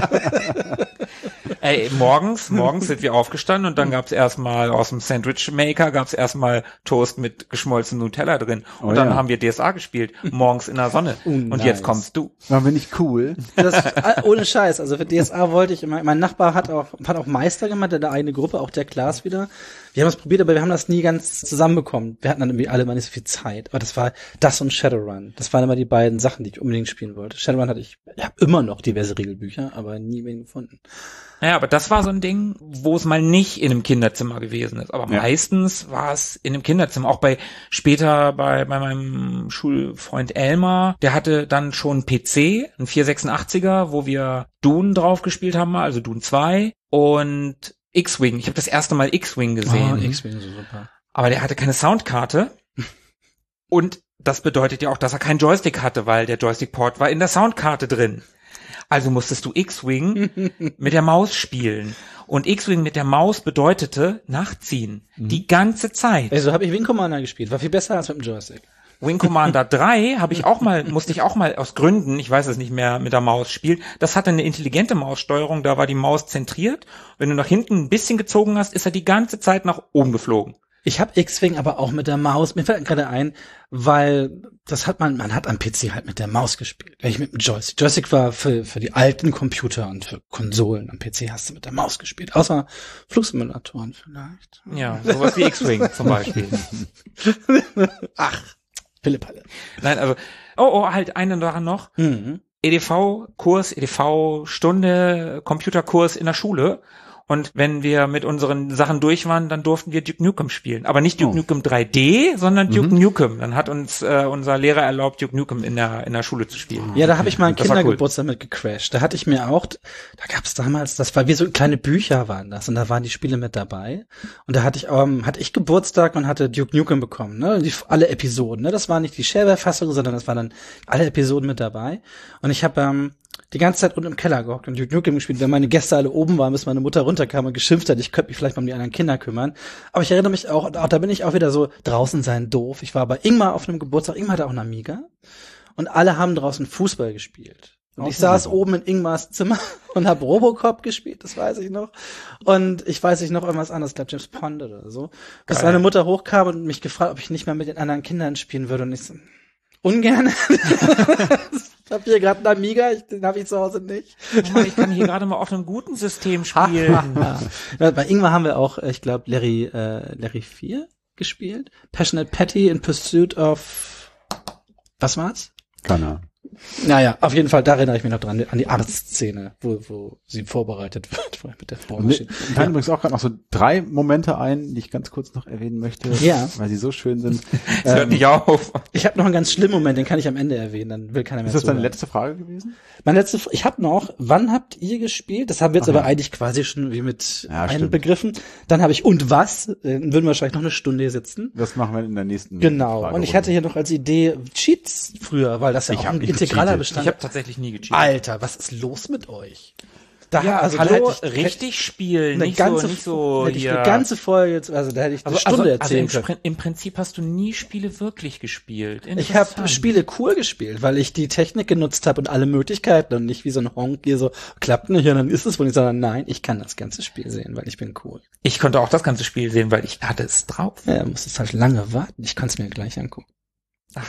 Ey, morgens, morgens sind wir aufgestanden und dann gab's erstmal aus dem Sandwich Maker gab's erstmal Toast mit geschmolzenem Nutella drin. Und oh, dann ja. haben wir D S A gespielt, morgens in der Sonne. Oh, und nice. Jetzt kommst du. War bin ich cool. Das, ohne Scheiß. Also für D S A wollte ich immer, mein Nachbar hat auch, hat auch Meister gemacht, der da eine Gruppe, auch der Klaas wieder. Wir haben es probiert, aber wir haben das nie ganz zusammenbekommen. Wir hatten dann irgendwie alle mal nicht so viel Zeit. Aber das war das und Shadowrun. Das waren immer die beiden Sachen, die ich unbedingt spielen wollte. Shadowrun hatte ich, ich habe immer noch diverse Regelbücher, aber nie wen gefunden. Naja, aber das war so ein Ding, wo es mal nicht in einem Kinderzimmer gewesen ist. Aber ja. meistens war es in einem Kinderzimmer. Auch bei später bei bei meinem Schulfreund Elmar, der hatte dann schon einen P C, einen vierhundertsechsundachtziger, wo wir Dune drauf gespielt haben, also Dune zwei. Und X-Wing. Ich habe das erste Mal X-Wing gesehen. Oh, X-Wing ist so super. Aber der hatte keine Soundkarte. Und das bedeutet ja auch, dass er keinen Joystick hatte, weil der Joystick-Port war in der Soundkarte drin. Also musstest du X-Wing mit der Maus spielen. Und X-Wing mit der Maus bedeutete nachziehen. Mhm. Die ganze Zeit. Also habe ich Wing Commander gespielt. War viel besser als mit dem Joystick. Wing Commander drei habe ich auch mal, musste ich auch mal aus Gründen, ich weiß es nicht mehr, mit der Maus spielen. Das hatte eine intelligente Maussteuerung, da war die Maus zentriert. Wenn du nach hinten ein bisschen gezogen hast, ist er die ganze Zeit nach oben geflogen. Ich habe X-Wing aber auch mit der Maus, mir fällt gerade ein, weil das hat man, man hat am P C halt mit der Maus gespielt. Wenn ich mit dem Joystick. Joystick war für, für die alten Computer und für Konsolen. Am P C hast du mit der Maus gespielt. Außer Flugsimulatoren vielleicht. Ja, sowas wie X-Wing zum Beispiel. Ach, Pillepalle. Nein, also, oh, oh, halt eine Sache noch. Mhm. E D V-Kurs, E D V-Stunde, Computerkurs in der Schule. Und wenn wir mit unseren Sachen durch waren, dann durften wir Duke Nukem spielen. Aber nicht Duke oh. Nukem drei D, sondern Duke mhm. Nukem. Dann hat uns äh, unser Lehrer erlaubt, Duke Nukem in der in der Schule zu spielen. Ja, da habe ich mal einen Kindergeburtstag cool. mit gecrashed. Da hatte ich mir auch, da gab es damals, das war wie so kleine Bücher waren das. Und da waren die Spiele mit dabei. Und da hatte ich ähm, hatte ich Geburtstag und hatte Duke Nukem bekommen. Ne, die, alle Episoden. Ne, das war nicht die Shareware-Fassung, sondern das waren dann alle Episoden mit dabei. Und ich habe ähm, die ganze Zeit unten im Keller gehockt und Duke Nukem gespielt. Wenn meine Gäste alle oben waren, bis meine Mutter runterkam und geschimpft hat, ich könnte mich vielleicht mal um die anderen Kinder kümmern. Aber ich erinnere mich auch, auch, da bin ich auch wieder so, draußen sein doof. Ich war bei Ingmar auf einem Geburtstag, Ingmar hatte auch einen Amiga. Und alle haben draußen Fußball gespielt. Und ich saß oben in Ingmars Zimmer und habe Robocop gespielt, das weiß ich noch. Und ich weiß nicht noch irgendwas anderes, ich glaube James Bond oder so. Bis Geil. Meine Mutter hochkam und mich gefragt, ob ich nicht mehr mit den anderen Kindern spielen würde. Und ich so, ungern. Ich habe hier gerade einen Amiga, ich, den habe ich zu Hause nicht. Oh Mann, ich kann hier gerade mal auf einem guten System spielen. Ja, bei Ingmar haben wir auch, ich glaube, Larry, äh, Larry vier gespielt. Passionate Patty in Pursuit of, was war's? Keine Ahnung. Naja, auf jeden Fall, da erinnere ich mich noch dran, an die Arztszene, wo, wo sie vorbereitet wird mit der Bohrmaschine. Mir fallen übrigens auch gerade noch so drei Momente ein, die ich ganz kurz noch erwähnen möchte, ja. weil sie so schön sind. Das hört nicht auf. Ich habe noch einen ganz schlimmen Moment, den kann ich am Ende erwähnen, dann will keiner mehr Ist das zuhören. deine letzte Frage gewesen? Meine letzte, ich habe noch, wann habt ihr gespielt? Das haben wir jetzt Ach, aber ja. eigentlich quasi schon wie mit ja, einbegriffen. Dann habe ich, und was? Dann würden wir wahrscheinlich noch eine Stunde hier sitzen. Das machen wir in der nächsten Genau, Frage und ich hatte hier noch als Idee Cheats früher, weil das ja ich auch hab ein integraler Bestand. Ich habe tatsächlich nie gecheatet. Alter, was ist los mit euch? Da, ja, also hallo, da hätte ich, richtig hätte spielen, eine nicht ganze, so, nicht so hätte ich hier. eine ganze Folge, jetzt, also da hätte ich eine also, Stunde also, erzählen also im, können. Im Prinzip hast du nie Spiele wirklich gespielt. Ich habe Spiele cool gespielt, weil ich die Technik genutzt habe und alle Möglichkeiten und nicht wie so ein Honk hier so, klappt nicht und dann ist es wohl nicht, sondern nein, ich kann das ganze Spiel sehen, weil ich bin cool. Ich konnte auch das ganze Spiel sehen, weil ich hatte es drauf. Ja, du musstest halt lange warten, ich konnte es mir gleich angucken. Ach.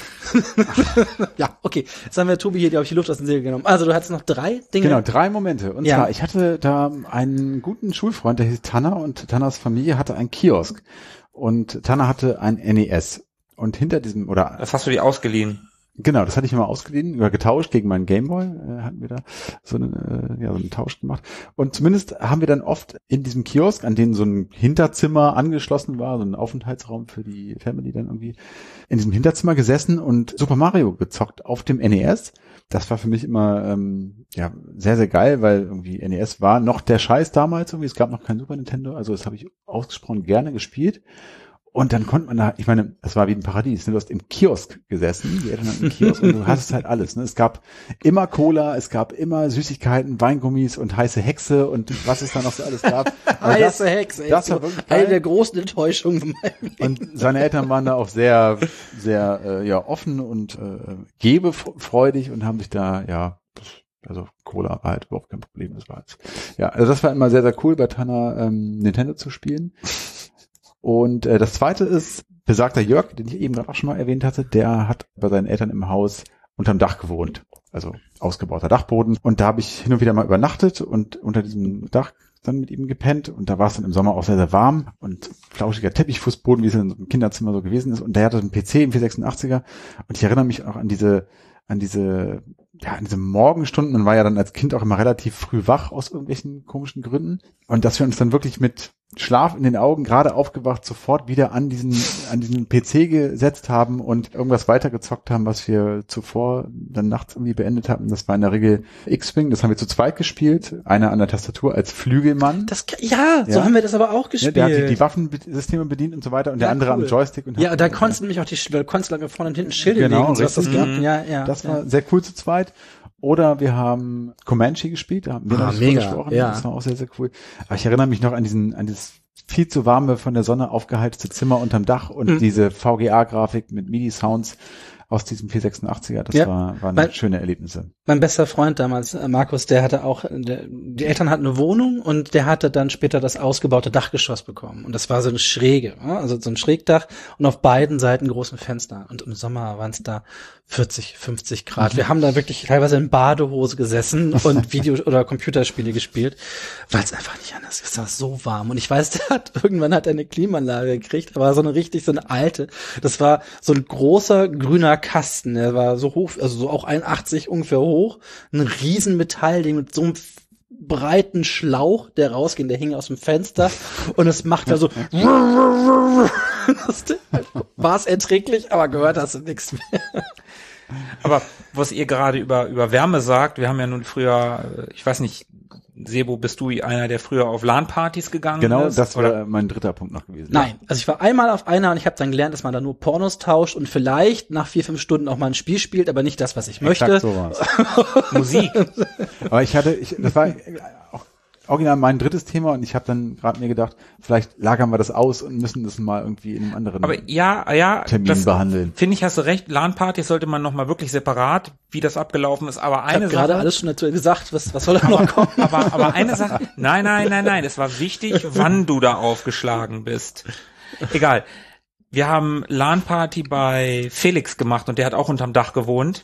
Ja, okay. Jetzt haben wir Tobi hier, glaube ich, die Luft aus den Segeln genommen. Also du hattest noch drei Dinge. Genau, drei Momente. Und ja. zwar, ich hatte da einen guten Schulfreund, der hieß Tanner, und Tanners Familie hatte einen Kiosk. Und Tanner hatte ein N E S. Und hinter diesem, oder... Das hast du dir ausgeliehen. Genau, das hatte ich immer ausgeliehen, oder getauscht gegen meinen Gameboy, äh, hatten wir da so einen, äh, ja, so einen Tausch gemacht. Und zumindest haben wir dann oft in diesem Kiosk, an den so ein Hinterzimmer angeschlossen war, so ein Aufenthaltsraum für die Family dann irgendwie, in diesem Hinterzimmer gesessen und Super Mario gezockt auf dem N E S. Das war für mich immer ähm, ja sehr, sehr geil, weil irgendwie N E S war noch der Scheiß damals irgendwie. Es gab noch kein Super Nintendo, also das habe ich ausgesprochen gerne gespielt. Und dann konnte man da, ich meine, es war wie ein Paradies. Du hast im Kiosk gesessen, die Eltern hatten einen Kiosk und du hattest halt alles. Ne? Es gab immer Cola, es gab immer Süßigkeiten, Weingummis und heiße Hexe und was es da noch so alles gab. Heiße Hexe, ey. Das war wirklich geil. Eine der großen Enttäuschungen von meinem Leben. Und seine Eltern waren da auch sehr, sehr äh, ja offen und äh, gebefreudig und haben sich da, ja, also Cola war halt überhaupt kein Problem. Das war halt, ja, also das war immer sehr, sehr cool, bei Tanner ähm, Nintendo zu spielen. Und äh, das zweite ist, besagter Jörg, den ich eben gerade auch schon mal erwähnt hatte, der hat bei seinen Eltern im Haus unterm Dach gewohnt, also ausgebauter Dachboden. Und da habe ich hin und wieder mal übernachtet und unter diesem Dach dann mit ihm gepennt. Und da war es dann im Sommer auch sehr, sehr warm und flauschiger Teppichfußboden, wie es in so einem Kinderzimmer so gewesen ist. Und der hatte einen P C, einen vierhundertsechsundachtziger. Und ich erinnere mich auch an diese, an diese, ja, an diese Morgenstunden. Man war ja dann als Kind auch immer relativ früh wach aus irgendwelchen komischen Gründen. Und dass wir uns dann wirklich mit Schlaf in den Augen, gerade aufgewacht, sofort wieder an diesen an diesen P C gesetzt haben und irgendwas weitergezockt haben, was wir zuvor dann nachts irgendwie beendet hatten. Das war in der Regel X-Wing, das haben wir zu zweit gespielt. Einer an der Tastatur als Flügelmann. Das, ja, so ja. haben wir das aber auch gespielt. Ja, der hat die, die Waffensysteme bedient und so weiter und ja, der andere cool. am Joystick. Und ja, da konntest du nämlich auch die da konntest du vorne und hinten Schilde genau, legen. So hast das mhm. gehabt. Ja, ja. Das ja. war sehr cool zu zweit. Oder wir haben Comanche gespielt, da haben wir ah, noch mega, gesprochen. Ja. Das war auch sehr, sehr cool. Aber ich erinnere mich noch an diesen, an dieses viel zu warme, von der Sonne aufgeheizte Zimmer unterm Dach und mhm. diese V G A-Grafik mit MIDI-Sounds aus diesem vierhundertsechsundachtziger. Das ja. war, waren mein, schöne Erlebnisse. Mein bester Freund damals, Markus, der hatte auch, der, die Eltern hatten eine Wohnung und der hatte dann später das ausgebaute Dachgeschoss bekommen. Und das war so eine Schräge, also so ein Schrägdach und auf beiden Seiten großen Fenster. Und im Sommer waren es da vierzig, fünfzig Grad. Wir haben da wirklich teilweise in Badehose gesessen und Video- oder Computerspiele gespielt, weil es einfach nicht anders ist. Es war so warm. Und ich weiß, der hat, irgendwann hat er eine Klimaanlage gekriegt, aber so eine richtig, so eine alte. Das war so ein großer grüner Kasten. Der war so hoch, also so auch einundachtzig ungefähr hoch. Ein riesen Metallding mit so einem breiten Schlauch, der rausging, der hing aus dem Fenster und es macht da so war es erträglich, aber gehört hast du nichts mehr. Aber was ihr gerade über über Wärme sagt, wir haben ja nun früher, ich weiß nicht, Sebo, bist du einer, der früher auf LAN-Partys gegangen genau, ist? Genau, das oder? war mein dritter Punkt noch gewesen. Nein, also ich war einmal auf einer und ich habe dann gelernt, dass man da nur Pornos tauscht und vielleicht nach vier, fünf Stunden auch mal ein Spiel spielt, aber nicht das, was ich möchte. Exakt so war's. Musik. Aber ich hatte, ich, das war auch original mein drittes Thema und ich habe dann gerade mir gedacht, vielleicht lagern wir das aus und müssen das mal irgendwie in einem anderen Aber ja, ja, Termin das behandeln. Finde ich, hast du recht. LAN-Partys sollte man noch mal wirklich separat, wie das abgelaufen ist. Aber eine ich Sache. gerade alles schon dazu gesagt, was, was soll da noch kommen? Aber, aber eine Sache. Nein, nein, nein, nein. Es war wichtig, wann du da aufgeschlagen bist. Egal. Wir haben LAN-Party bei Felix gemacht und der hat auch unterm Dach gewohnt.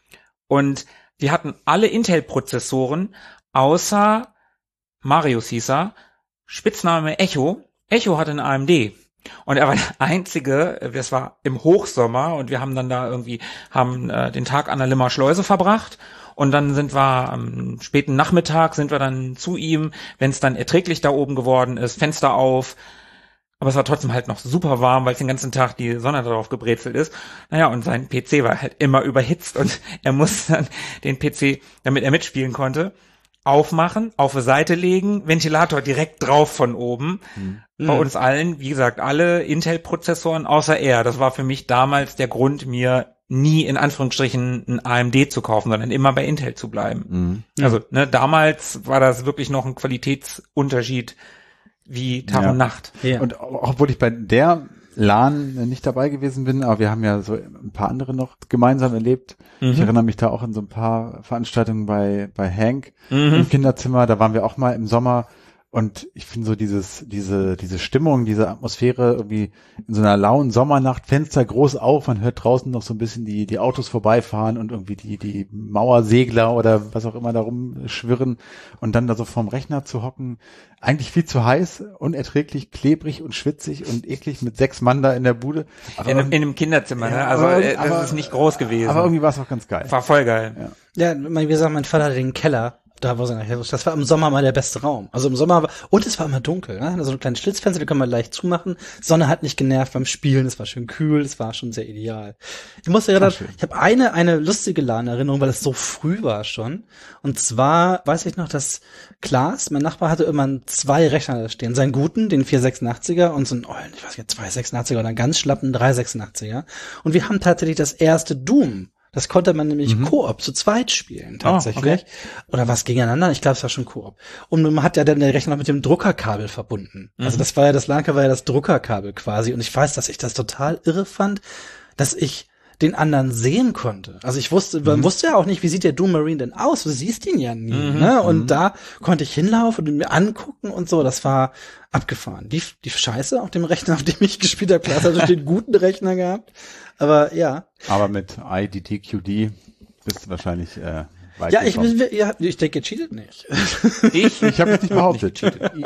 Und wir hatten alle Intel-Prozessoren, außer Marius hieß er, Spitzname Echo. Echo hatte einen A M D. Und er war der Einzige, das war im Hochsommer und wir haben dann da irgendwie, haben äh, den Tag an der Limmer Schleuse verbracht und dann sind wir am späten Nachmittag, sind wir dann zu ihm, wenn es dann erträglich da oben geworden ist, Fenster auf, aber es war trotzdem halt noch super warm, weil es den ganzen Tag die Sonne darauf gebrezelt ist. Naja, und sein P C war halt immer überhitzt und er musste dann den P C, damit er mitspielen konnte, aufmachen, auf die Seite legen, Ventilator direkt drauf von oben. Mhm. Bei uns allen, wie gesagt, alle Intel-Prozessoren außer er. Das war für mich damals der Grund, mir nie in Anführungsstrichen ein A M D zu kaufen, sondern immer bei Intel zu bleiben. Mhm. Also ne, damals war das wirklich noch ein Qualitätsunterschied wie Tag ja. und Nacht. Ja. Und obwohl ich bei der LAN nicht dabei gewesen bin, aber wir haben ja so ein paar andere noch gemeinsam erlebt. Mhm. Ich erinnere mich da auch an so ein paar Veranstaltungen bei bei Hank mhm. im Kinderzimmer. Da waren wir auch mal im Sommer und ich finde so dieses diese diese Stimmung, diese Atmosphäre irgendwie in so einer lauen Sommernacht, Fenster groß auf, man hört draußen noch so ein bisschen die die Autos vorbeifahren und irgendwie die die Mauersegler oder was auch immer da rumschwirren und dann da so vorm Rechner zu hocken. Eigentlich viel zu heiß, unerträglich, klebrig und schwitzig und eklig mit sechs Mann da in der Bude. Aber in, in einem Kinderzimmer, ja, ne? Also aber, das aber, ist nicht groß gewesen. Aber irgendwie war es auch ganz geil. War voll geil. Ja, ja, wie gesagt, mein Vater hatte den Keller. Da war das war im Sommer mal der beste Raum. Also im Sommer war, und es war immer dunkel, ne? Also ein kleines Schlitzfenster, die können wir leicht zumachen. Sonne hat nicht genervt beim Spielen, es war schön kühl, es war schon sehr ideal. Ich musste gerade, ich habe eine eine lustige LAN-Erinnerung, weil es so früh war schon. Und zwar weiß ich noch, dass Klaas, mein Nachbar, hatte immer zwei Rechner da stehen. Seinen guten, den vier sechsundachtziger und so einen, oh, ich weiß nicht, zwei sechsundachtziger oder einen ganz schlappen drei sechsundachtziger. Und wir haben tatsächlich das erste Doom. Das konnte man nämlich mhm. Koop zu zweit spielen, tatsächlich. Oh, okay. Oder was gegeneinander? Ich glaube, es war schon Koop. Und man hat ja dann den Rechner mit dem Druckerkabel verbunden. Mhm. Also das war ja, das LAN-Kabel war ja das Druckerkabel quasi. Und ich weiß, dass ich das total irre fand, dass ich den anderen sehen konnte. Also ich wusste, man mhm. wusste ja auch nicht, wie sieht der Doom Marine denn aus? Du siehst ihn ja nie, mhm. ne? Und mhm. da konnte ich hinlaufen und mir angucken und so. Das war abgefahren. Die, die Scheiße auf dem Rechner, auf dem ich gespielt habe, klar, also den guten Rechner gehabt. Aber ja. Aber mit I D T Q D bist du wahrscheinlich äh, weit Ja, ich, gekommen. ja, ich denke, ihr cheatet nicht. Ich? Ich habe es nicht behauptet.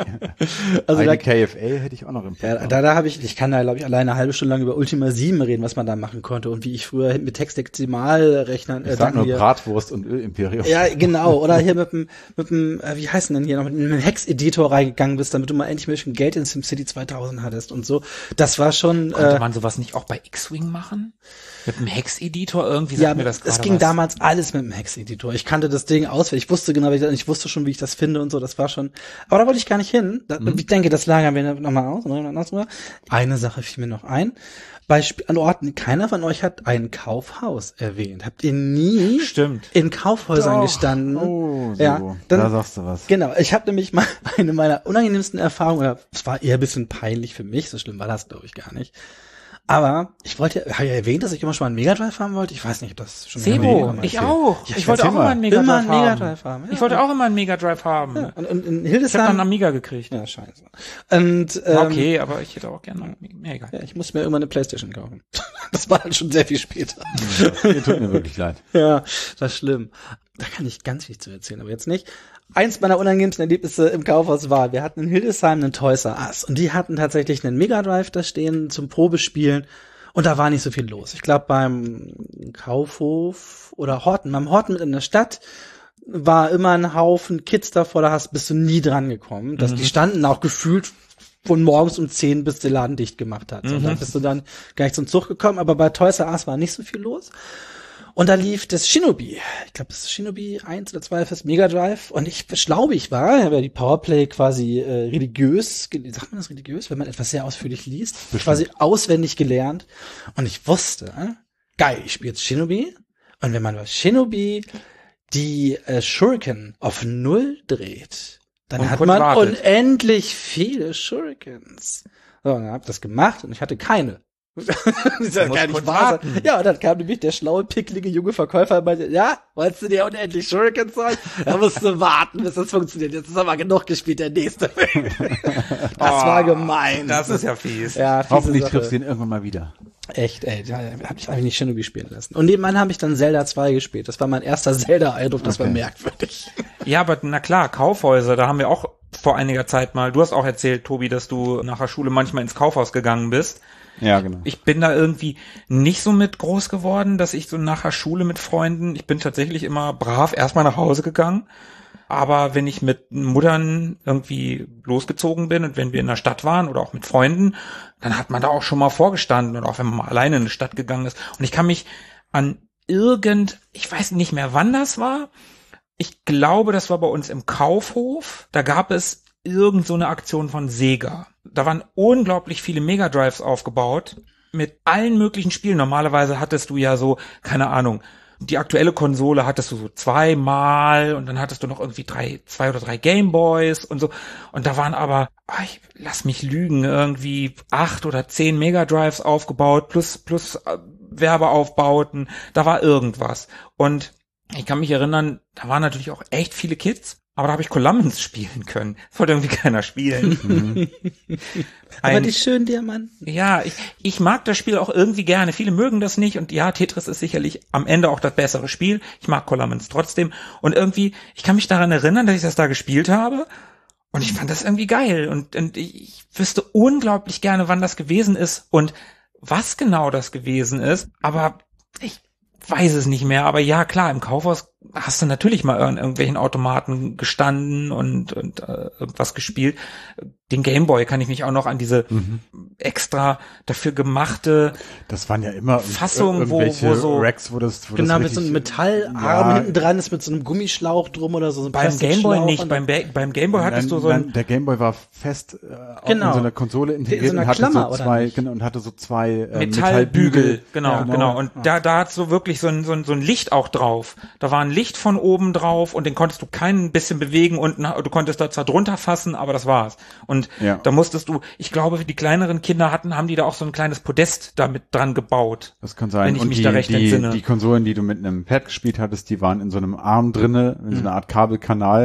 Also da, Eine K F A hätte ich auch noch im ja, Programm. da, da habe ich, ich kann da, glaube ich, alleine eine halbe Stunde lang über Ultima sieben reden, was man da machen konnte und wie ich früher mit Textdezimalrechnern, Ich äh, sag dann nur hier, Bratwurst und Ölimperium. ja, genau, oder hier mit dem, mit dem, äh, wie heißt denn denn hier noch, mit einem Hex-Editor reingegangen bist, damit du mal endlich ein bisschen Geld in SimCity zweitausend hattest und so. Das war schon, Konnte äh, man sowas nicht auch bei X-Wing machen? Mit dem Hex-Editor irgendwie? ja, Sagt mir das es gerade ging was. damals alles mit dem Hex-Editor. Ich kannte das Ding auswendig. Ich wusste genau, wie ich, ich wusste schon, wie ich das finde und so. Das war schon, aber da wollte ich gar nicht hin. Da, Mhm. Ich denke, das lagern wir nochmal aus. Eine Sache fiel mir noch ein. Bei Sp- an Orten, keiner von euch hat ein Kaufhaus erwähnt. Habt ihr nie Stimmt. in Kaufhäusern Doch. gestanden? Oh, so. Ja, dann, Da sagst du was. Genau, ich habe nämlich mal eine meiner unangenehmsten Erfahrungen, oder es war eher ein bisschen peinlich für mich, so schlimm war das, glaube ich, gar nicht. Aber ich wollte, habe ja erwähnt, dass ich immer schon mal einen Mega Drive haben wollte. Ich weiß nicht, ob das schon Sebo, mal ich erzählt. auch. Ja, ich wollte auch erzähl immer mal. einen Mega Immer Drive einen Mega haben. Drive haben. Ja. Ich wollte auch immer einen Mega Drive haben. Ja, und, und in Ich habe Hildesheim. dann einen Amiga gekriegt. Ja, scheiße. Und ähm, Okay, aber ich hätte auch gerne einen Mega. ja, ich musste mir irgendwann eine Playstation kaufen. Das war dann schon sehr viel später. Mir tut mir wirklich leid. Ja, das war schlimm. Da kann ich ganz viel zu erzählen, aber jetzt nicht. Eins meiner unangenehmsten Erlebnisse im Kaufhaus war, wir hatten in Hildesheim einen Toys R Us und die hatten tatsächlich einen Mega Drive da stehen zum Probespielen und da war nicht so viel los. Ich glaube beim Kaufhof oder Horten, beim Horten mit in der Stadt war immer ein Haufen Kids davor, da hast bist du nie dran gekommen. Das, Mhm. Die standen auch gefühlt von morgens um zehn, bis der Laden dicht gemacht hat. Mhm. Und dann bist du dann gar nicht zum Zug gekommen, aber bei Toys R Us war nicht so viel los. Und da lief das Shinobi. Ich glaube, das ist Shinobi eins oder zwei fürs Mega Drive. Und ich schlaubig war, ich habe ja die Powerplay quasi äh, religiös, ge- sagt man das religiös, wenn man etwas sehr ausführlich liest, Bestimmt. quasi auswendig gelernt. Und ich wusste, äh, geil, ich spiele jetzt Shinobi. Und wenn man bei Shinobi die äh, Shuriken auf Null dreht, dann Und hat kurz man wartet. unendlich viele Shurikens. So, und dann hab ich das gemacht und ich hatte keine. Das ist ja musst gar nicht kurz wahr sein. warten. Ja, und dann kam nämlich der schlaue, picklige junge Verkäufer und meinte, ja, wolltest du dir unendlich Shurikens holen? Da musst du warten, bis das funktioniert. Jetzt ist aber genug gespielt, der nächste. Das war gemein. Das ist ja fies. ja, fiese Hoffentlich Sache. triffst du ihn irgendwann mal wieder. Echt, ey, da hab ich eigentlich nicht Shinobi spielen lassen. Und nebenan habe ich dann Zelda zwei gespielt. Das war mein erster Zelda-Eindruck, das war Okay. merkwürdig. Ja, aber na klar, Kaufhäuser, da haben wir auch vor einiger Zeit mal, du hast auch erzählt, Tobi, dass du nach der Schule manchmal ins Kaufhaus gegangen bist. Ja, genau. Ich bin da irgendwie nicht so mit groß geworden, dass ich so nach der Schule mit Freunden, ich bin tatsächlich immer brav erstmal nach Hause gegangen. Aber wenn ich mit Muttern irgendwie losgezogen bin und wenn wir in der Stadt waren oder auch mit Freunden, dann hat man da auch schon mal vorgestanden und auch wenn man mal alleine in die Stadt gegangen ist. Und ich kann mich an irgend, ich weiß nicht mehr, wann das war. Ich glaube, das war bei uns im Kaufhof. Da gab es irgend so eine Aktion von Sega. Da waren unglaublich viele Mega Drives aufgebaut mit allen möglichen Spielen. Normalerweise hattest du ja so, keine Ahnung, die aktuelle Konsole hattest du so zweimal und dann hattest du noch irgendwie drei, zwei oder drei Gameboys und so. Und da waren aber, ach, ich lass mich lügen, irgendwie acht oder zehn Mega Drives aufgebaut plus, plus äh, Werbeaufbauten. Da war irgendwas. Und ich kann mich erinnern, da waren natürlich auch echt viele Kids. Aber da habe ich Columbus spielen können. Das wollte irgendwie keiner spielen. Aber Ein- die schönen Diamanten. ja, ich, ich mag das Spiel auch irgendwie gerne. Viele mögen das nicht und ja, Tetris ist sicherlich am Ende auch das bessere Spiel. Ich mag Columbus trotzdem und irgendwie, ich kann mich daran erinnern, dass ich das da gespielt habe und ich fand das irgendwie geil und, und ich, ich wüsste unglaublich gerne, wann das gewesen ist und was genau das gewesen ist, aber ich weiß es nicht mehr. Aber ja, klar, im Kaufhaus hast du natürlich mal in irgendwelchen Automaten gestanden und, und äh, irgendwas gespielt. Den Gameboy kann ich mich auch noch an diese extra dafür gemachte Das waren ja immer Fassung, wo- irgendwelche wo so- Racks, wo das, wo Genau, das mit so einem richtig- Metallarm Ja. hinten dran ist mit so einem Gummischlauch drum oder so. so ein beim Gameboy Plastikschlauch nicht. und Beim, Ba- beim Gameboy hattest du so Nein, ein der Gameboy war fest äh, auch Genau. in so einer Konsole integriert so einer und hatte Klammer, so oder zwei, nicht? genau, und hatte so zwei äh, Metallbügel, genau, Ja, genau. Und da, da hat so wirklich so ein, so ein, so ein Licht auch drauf. Da war ein Licht von oben drauf und den konntest du kein bisschen bewegen und na, du konntest da zwar drunter fassen, aber das war's. Und Ja. da musstest du, ich glaube, die kleineren Kinder hatten, haben die da auch so ein kleines Podest damit dran gebaut. Das kann sein. Wenn ich und mich die, da recht die, entsinne. die Konsolen, die du mit einem Pad gespielt hattest, die waren in so einem Arm drinne, in so einer Art Kabelkanal,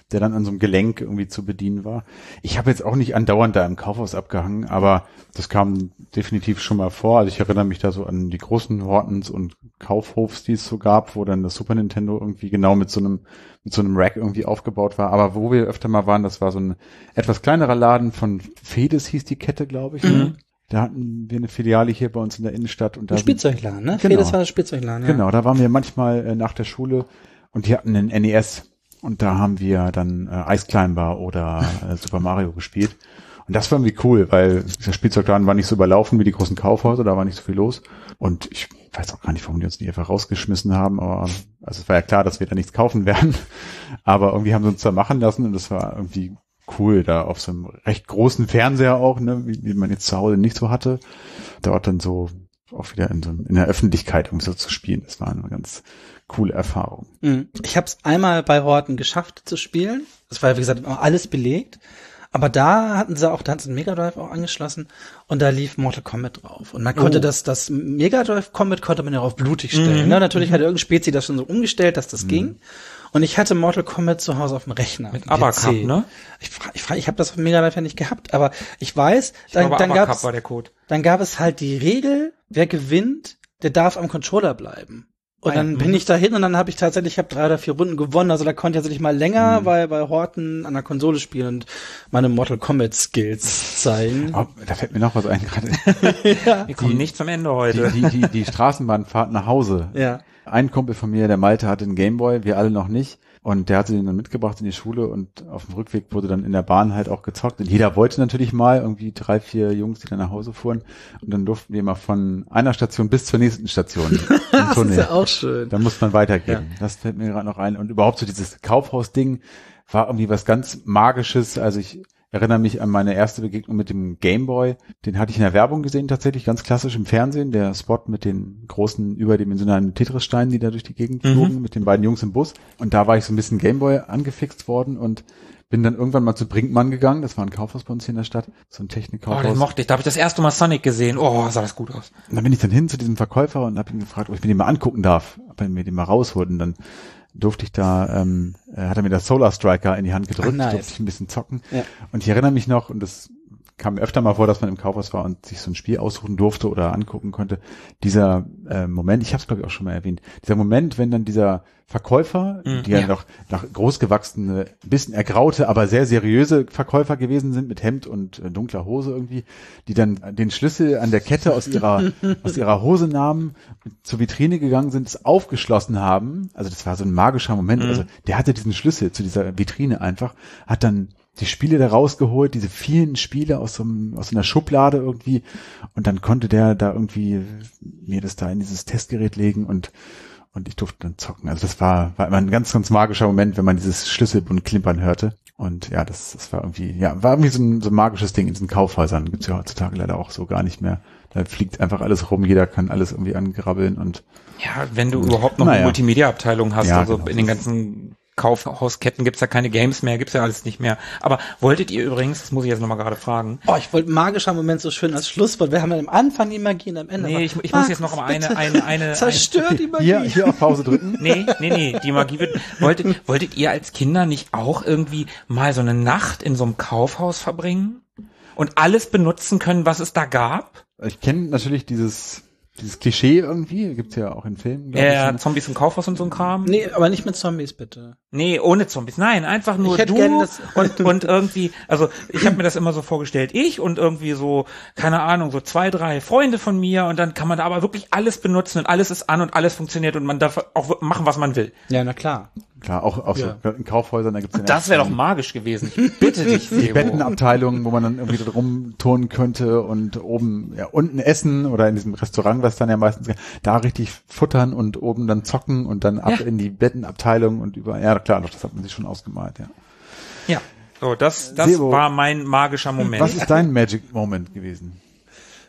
der dann an so einem Gelenk irgendwie zu bedienen war. Ich habe jetzt auch nicht andauernd da im Kaufhaus abgehangen, aber das kam definitiv schon mal vor. Also ich erinnere mich da so an die großen Hortons und Kaufhofs, die es so gab, wo dann das Super Nintendo irgendwie genau mit so einem mit so einem Rack irgendwie aufgebaut war. Aber wo wir öfter mal waren, das war so ein etwas kleinerer Laden von Fedes hieß die Kette, glaube ich. Mhm. Da hatten wir eine Filiale hier bei uns in der Innenstadt. Und da ein Spielzeugladen, ne? Genau. Fedes war das Spielzeugladen, ja. Genau, da waren wir manchmal äh, nach der Schule und die hatten einen N E S. Und da haben wir dann äh, Ice Climber oder äh, Super Mario gespielt. Und das war irgendwie cool, weil der Spielzeugladen war nicht so überlaufen wie die großen Kaufhäuser, da war nicht so viel los. Und ich weiß auch gar nicht, warum die uns nicht einfach rausgeschmissen haben. Aber also es war ja klar, dass wir da nichts kaufen werden. Aber irgendwie haben sie uns da machen lassen und das war irgendwie cool, da auf so einem recht großen Fernseher auch, ne, wie, wie man jetzt zu Hause nicht so hatte. Dort dann so auch wieder in, so, in der Öffentlichkeit, um so zu spielen. Das war eine ganz coole Erfahrung. Ich habe es einmal bei Horten geschafft zu spielen. Das war ja, wie gesagt, alles belegt. Aber da hatten sie auch, da hatten sie einen Mega Drive auch angeschlossen und da lief Mortal Kombat drauf. Und man konnte oh. das, das Mega Drive Kombat konnte man ja auf blutig stellen. Mhm. Ne? Natürlich hat irgendein Spezi das schon so umgestellt, dass das mhm. ging. Und ich hatte Mortal Kombat zu Hause auf dem Rechner. Mit Abacup, ne? Ich frage, ich, frag, ich habe das auf dem Mega Drive ja nicht gehabt, aber ich weiß, ich dann, glaube, dann Abacup gab's, war der Code. Dann gab es halt die Regel, wer gewinnt, der darf am Controller bleiben. Und dann bin ich da hin und dann habe ich tatsächlich, ich habe drei oder vier Runden gewonnen, also da konnte ich tatsächlich mal länger mhm. bei, bei Horten an der Konsole spielen und meine Mortal Kombat Skills zeigen. Oh, da fällt mir noch was ein gerade. ja. Wir kommen die, nicht zum Ende heute. Die, die, die, die Straßenbahnfahrt nach Hause. Ja. Ein Kumpel von mir, der Malte, hatte einen Gameboy, wir alle noch nicht. Und der hatte den dann mitgebracht in die Schule und auf dem Rückweg wurde dann in der Bahn halt auch gezockt. Und jeder wollte natürlich mal, irgendwie drei, vier Jungs, die dann nach Hause fuhren. Und dann durften wir mal von einer Station bis zur nächsten Station. Das ist ja auch schön. Da muss man weitergehen. Ja. Das fällt mir gerade noch ein. Und überhaupt so dieses Kaufhaus-Ding war irgendwie was ganz Magisches. Also ich erinnere mich an meine erste Begegnung mit dem Gameboy. Den hatte ich in der Werbung gesehen tatsächlich, ganz klassisch im Fernsehen. Der Spot mit den großen überdimensionalen Tetris-Steinen, die da durch die Gegend flogen, mhm. mit den beiden Jungs im Bus. Und da war ich so ein bisschen Gameboy angefixt worden und bin dann irgendwann mal zu Brinkmann gegangen. Das war ein Kaufhaus bei uns hier in der Stadt. So ein Technikkaufhaus. Oh, den mochte ich. Da habe ich das erste Mal Sonic gesehen. Oh, sah das gut aus. Und dann bin ich dann hin zu diesem Verkäufer und habe ihn gefragt, ob ich mir den mal angucken darf. Ob er mir den mal rausholt. Und dann durfte ich da, ähm, hat er mir das Solar Striker in die Hand gedrückt, Ach, nice. durfte ich ein bisschen zocken. Ja. Und ich erinnere mich noch, und das kam mir öfter mal vor, dass man im Kaufhaus war und sich so ein Spiel aussuchen durfte oder angucken konnte. Dieser äh, Moment, ich habe es glaube ich auch schon mal erwähnt, dieser Moment, wenn dann dieser Verkäufer, mm, die ja, ja noch, noch großgewachsene, ein bisschen ergraute, aber sehr seriöse Verkäufer gewesen sind mit Hemd und äh, dunkler Hose irgendwie, die dann den Schlüssel an der Kette aus ihrer aus ihrer Hose nahmen, zur Vitrine gegangen sind, es aufgeschlossen haben. Also das war so ein magischer Moment. Mm. Also der hatte diesen Schlüssel zu dieser Vitrine einfach, hat dann die Spiele da rausgeholt, diese vielen Spiele aus so, einem, aus so einer Schublade irgendwie und dann konnte der da irgendwie mir das da in dieses Testgerät legen und und ich durfte dann zocken. Also das war, war immer ein ganz, ganz magischer Moment, wenn man dieses Schlüsselbund klimpern hörte. Und ja, das, das war irgendwie, ja, war irgendwie so ein, so ein magisches Ding in diesen Kaufhäusern. Gibt's ja heutzutage leider auch so gar nicht mehr. Da fliegt einfach alles rum, jeder kann alles irgendwie angrabbeln und. Ja, wenn du überhaupt noch naja. eine Multimedia-Abteilung hast, ja, also genau. in den ganzen Kaufhausketten gibt's ja keine Games mehr, gibt's ja alles nicht mehr. Aber wolltet ihr übrigens, das muss ich jetzt nochmal gerade fragen. Oh, ich wollte magischer Moment so schön als Schlusswort. Wir haben ja am Anfang die Magie und am Ende. Nee, ich, ich muss jetzt noch mal eine, eine, eine, zerstört eine, die Magie. Hier, hier auf Pause drücken. Nee, nee, nee, die Magie wird, wolltet, wolltet ihr als Kinder nicht auch irgendwie mal so eine Nacht in so einem Kaufhaus verbringen? Und alles benutzen können, was es da gab? Ich kenne natürlich dieses, dieses Klischee irgendwie, gibt's ja auch in Filmen. Ja, äh, Zombies im Kaufhaus und so ein Kram. Nee, aber nicht mit Zombies, bitte. Nee, ohne Zombies. Nein, einfach nur ich du gern das und, und irgendwie, also ich habe mir das immer so vorgestellt, ich und irgendwie so, keine Ahnung, so zwei, drei Freunde von mir und dann kann man da aber wirklich alles benutzen und alles ist an und alles funktioniert und man darf auch machen, was man will. Ja, na klar. Klar, auch, auch ja. so in Kaufhäusern, da gibt's ja das wäre doch magisch gewesen. Ich bitte dich, die Bettenabteilungen, wo man dann irgendwie so rumturnen könnte und oben, ja, unten essen oder in diesem Restaurant, was dann ja meistens, da richtig futtern und oben dann zocken und dann ab ja. in die Bettenabteilung und über, ja klar, doch, das hat man sich schon ausgemalt, ja. Ja, so, das, das Sebo, war mein magischer Moment. Was ist dein Magic Moment gewesen?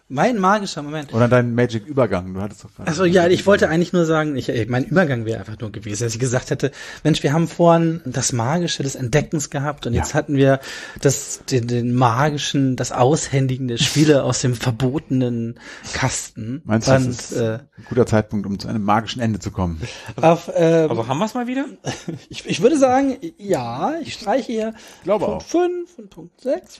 Mein magischer Moment. Oder dein Magic-Übergang. Du hattest doch gerade. Also ja, ich wollte eigentlich nur sagen, ich, mein Übergang wäre einfach nur gewesen, dass ich gesagt hätte, Mensch, wir haben vorhin das Magische des Entdeckens gehabt und jetzt Ja. hatten wir das, den, den magischen, das Aushändigen der Spiele aus dem verbotenen Kasten. Meinst du, das und, ist äh, ein guter Zeitpunkt, um zu einem magischen Ende zu kommen? auf, ähm, Also haben wir es mal wieder? ich, ich würde sagen, ja, ich streiche hier Glaube Punkt auch. fünf und Punkt sechs.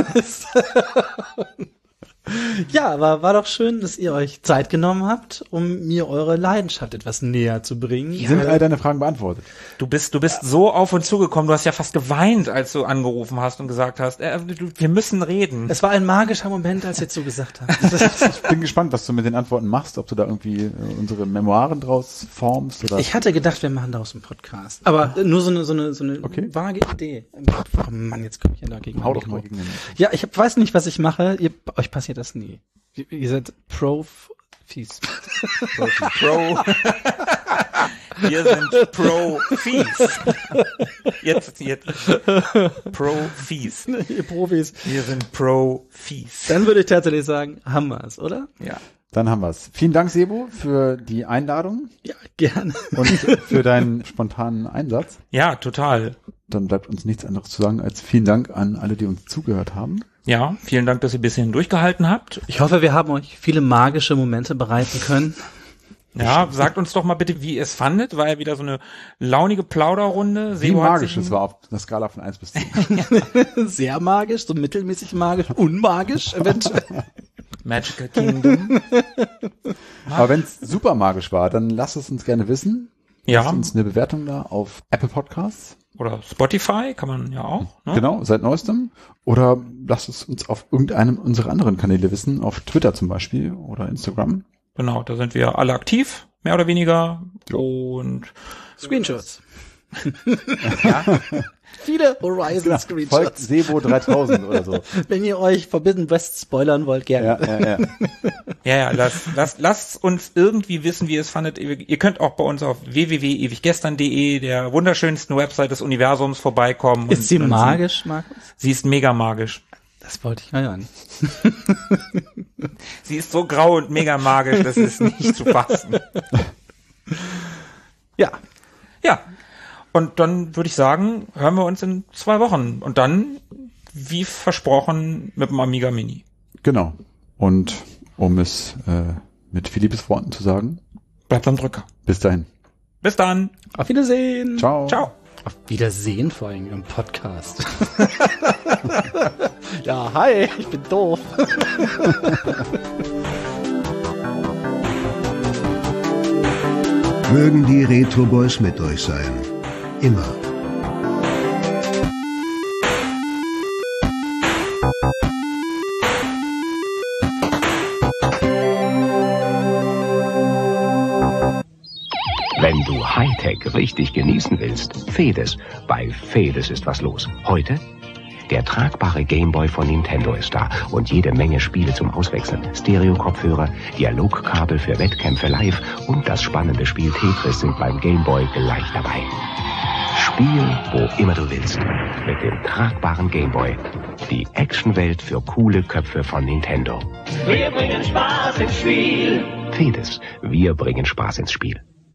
Ja, aber war doch schön, dass ihr euch Zeit genommen habt, um mir eure Leidenschaft etwas näher zu bringen. Sind all deine Fragen beantwortet? Du bist, du bist so auf uns zugekommen, du hast ja fast geweint, als du angerufen hast und gesagt hast, äh, du, wir müssen reden. Es war ein magischer Moment, als ihr zugesagt habt. Ich bin gespannt, was du mit den Antworten machst, ob du da irgendwie äh, unsere Memoiren draus formst oder. Ich hatte gedacht, wir machen daraus einen Podcast. Aber nur so eine, so eine, so eine Okay. vage Idee. Oh Mann, jetzt komme ich ja dagegen. Hau doch mal gegen den. Ja, ich hab, weiß nicht, was ich mache. Ihr, euch passiert das nie. Ihr, ihr seid Pro-Fies. Pro. Wir sind Pro-Fies. Jetzt, jetzt. Pro-Fies. Ihr Profis. Wir sind Pro-Fies. Dann würde ich tatsächlich sagen, haben wir's, oder? Ja. Dann haben wir's. Vielen Dank, Sebo, für die Einladung Ja, gerne. und für deinen spontanen Einsatz. Ja, total. Dann bleibt uns nichts anderes zu sagen als vielen Dank an alle, die uns zugehört haben. Ja, vielen Dank, dass ihr bis hierhin durchgehalten habt. Ich hoffe, wir haben euch viele magische Momente bereiten können. Ja, sagt uns doch mal bitte, wie ihr es fandet. War ja wieder so eine launige Plauderrunde. Wie Sebo hat magisch sich es war auf einer Skala von eins bis zehn. Sehr magisch, so mittelmäßig magisch, unmagisch eventuell. Magical Kingdom. Aber wenn es super magisch war, dann lasst es uns gerne wissen. Ja, Lasst uns eine Bewertung da auf Apple Podcasts. oder Spotify kann man ja auch. Ne? Genau, seit neuestem. Oder lasst es uns auf irgendeinem unserer anderen Kanäle wissen, auf Twitter zum Beispiel oder Instagram. Genau, da sind wir alle aktiv, mehr oder weniger. Und Screenshots. ja, Viele Horizon Folgt Screenshots. Sebo dreitausend oder so. Wenn ihr euch Forbidden West spoilern wollt, gerne. Ja, ja, ja. ja, ja, lasst, lasst, lasst uns irgendwie wissen, wie ihr es fandet. Ihr, ihr könnt auch bei uns auf w w w punkt ewiggestern punkt de, der wunderschönsten Website des Universums, vorbeikommen. Ist sie und magisch, Markus? Sie, sie ist mega magisch. Das wollte ich mal hören. Sie ist so grau und mega magisch, das ist nicht zu fassen. Ja. Ja, und dann würde ich sagen, hören wir uns in zwei Wochen. Und dann, wie versprochen, mit dem Amiga Mini. Genau. Und um es äh, mit Philippes Worten zu sagen, Bleibt am Drücker. bis dahin. Bis dann. Auf Wiedersehen. Ciao. Ciao. Auf Wiedersehen vor allem im Podcast. Ja, hi, ich bin doof. Mögen die Retro Boys mit euch sein. Immer. Wenn du Hightech richtig genießen willst, Fedes. Bei Fedes ist was los. Heute? Der tragbare Gameboy von Nintendo ist da und jede Menge Spiele zum Auswechseln. Stereo-Kopfhörer, Dialogkabel für Wettkämpfe live und das spannende Spiel Tetris sind beim Gameboy gleich dabei. Spiel, wo immer du willst. Mit dem tragbaren Gameboy. Die Actionwelt für coole Köpfe von Nintendo. Wir bringen Spaß ins Spiel. Fedes. Wir bringen Spaß ins Spiel.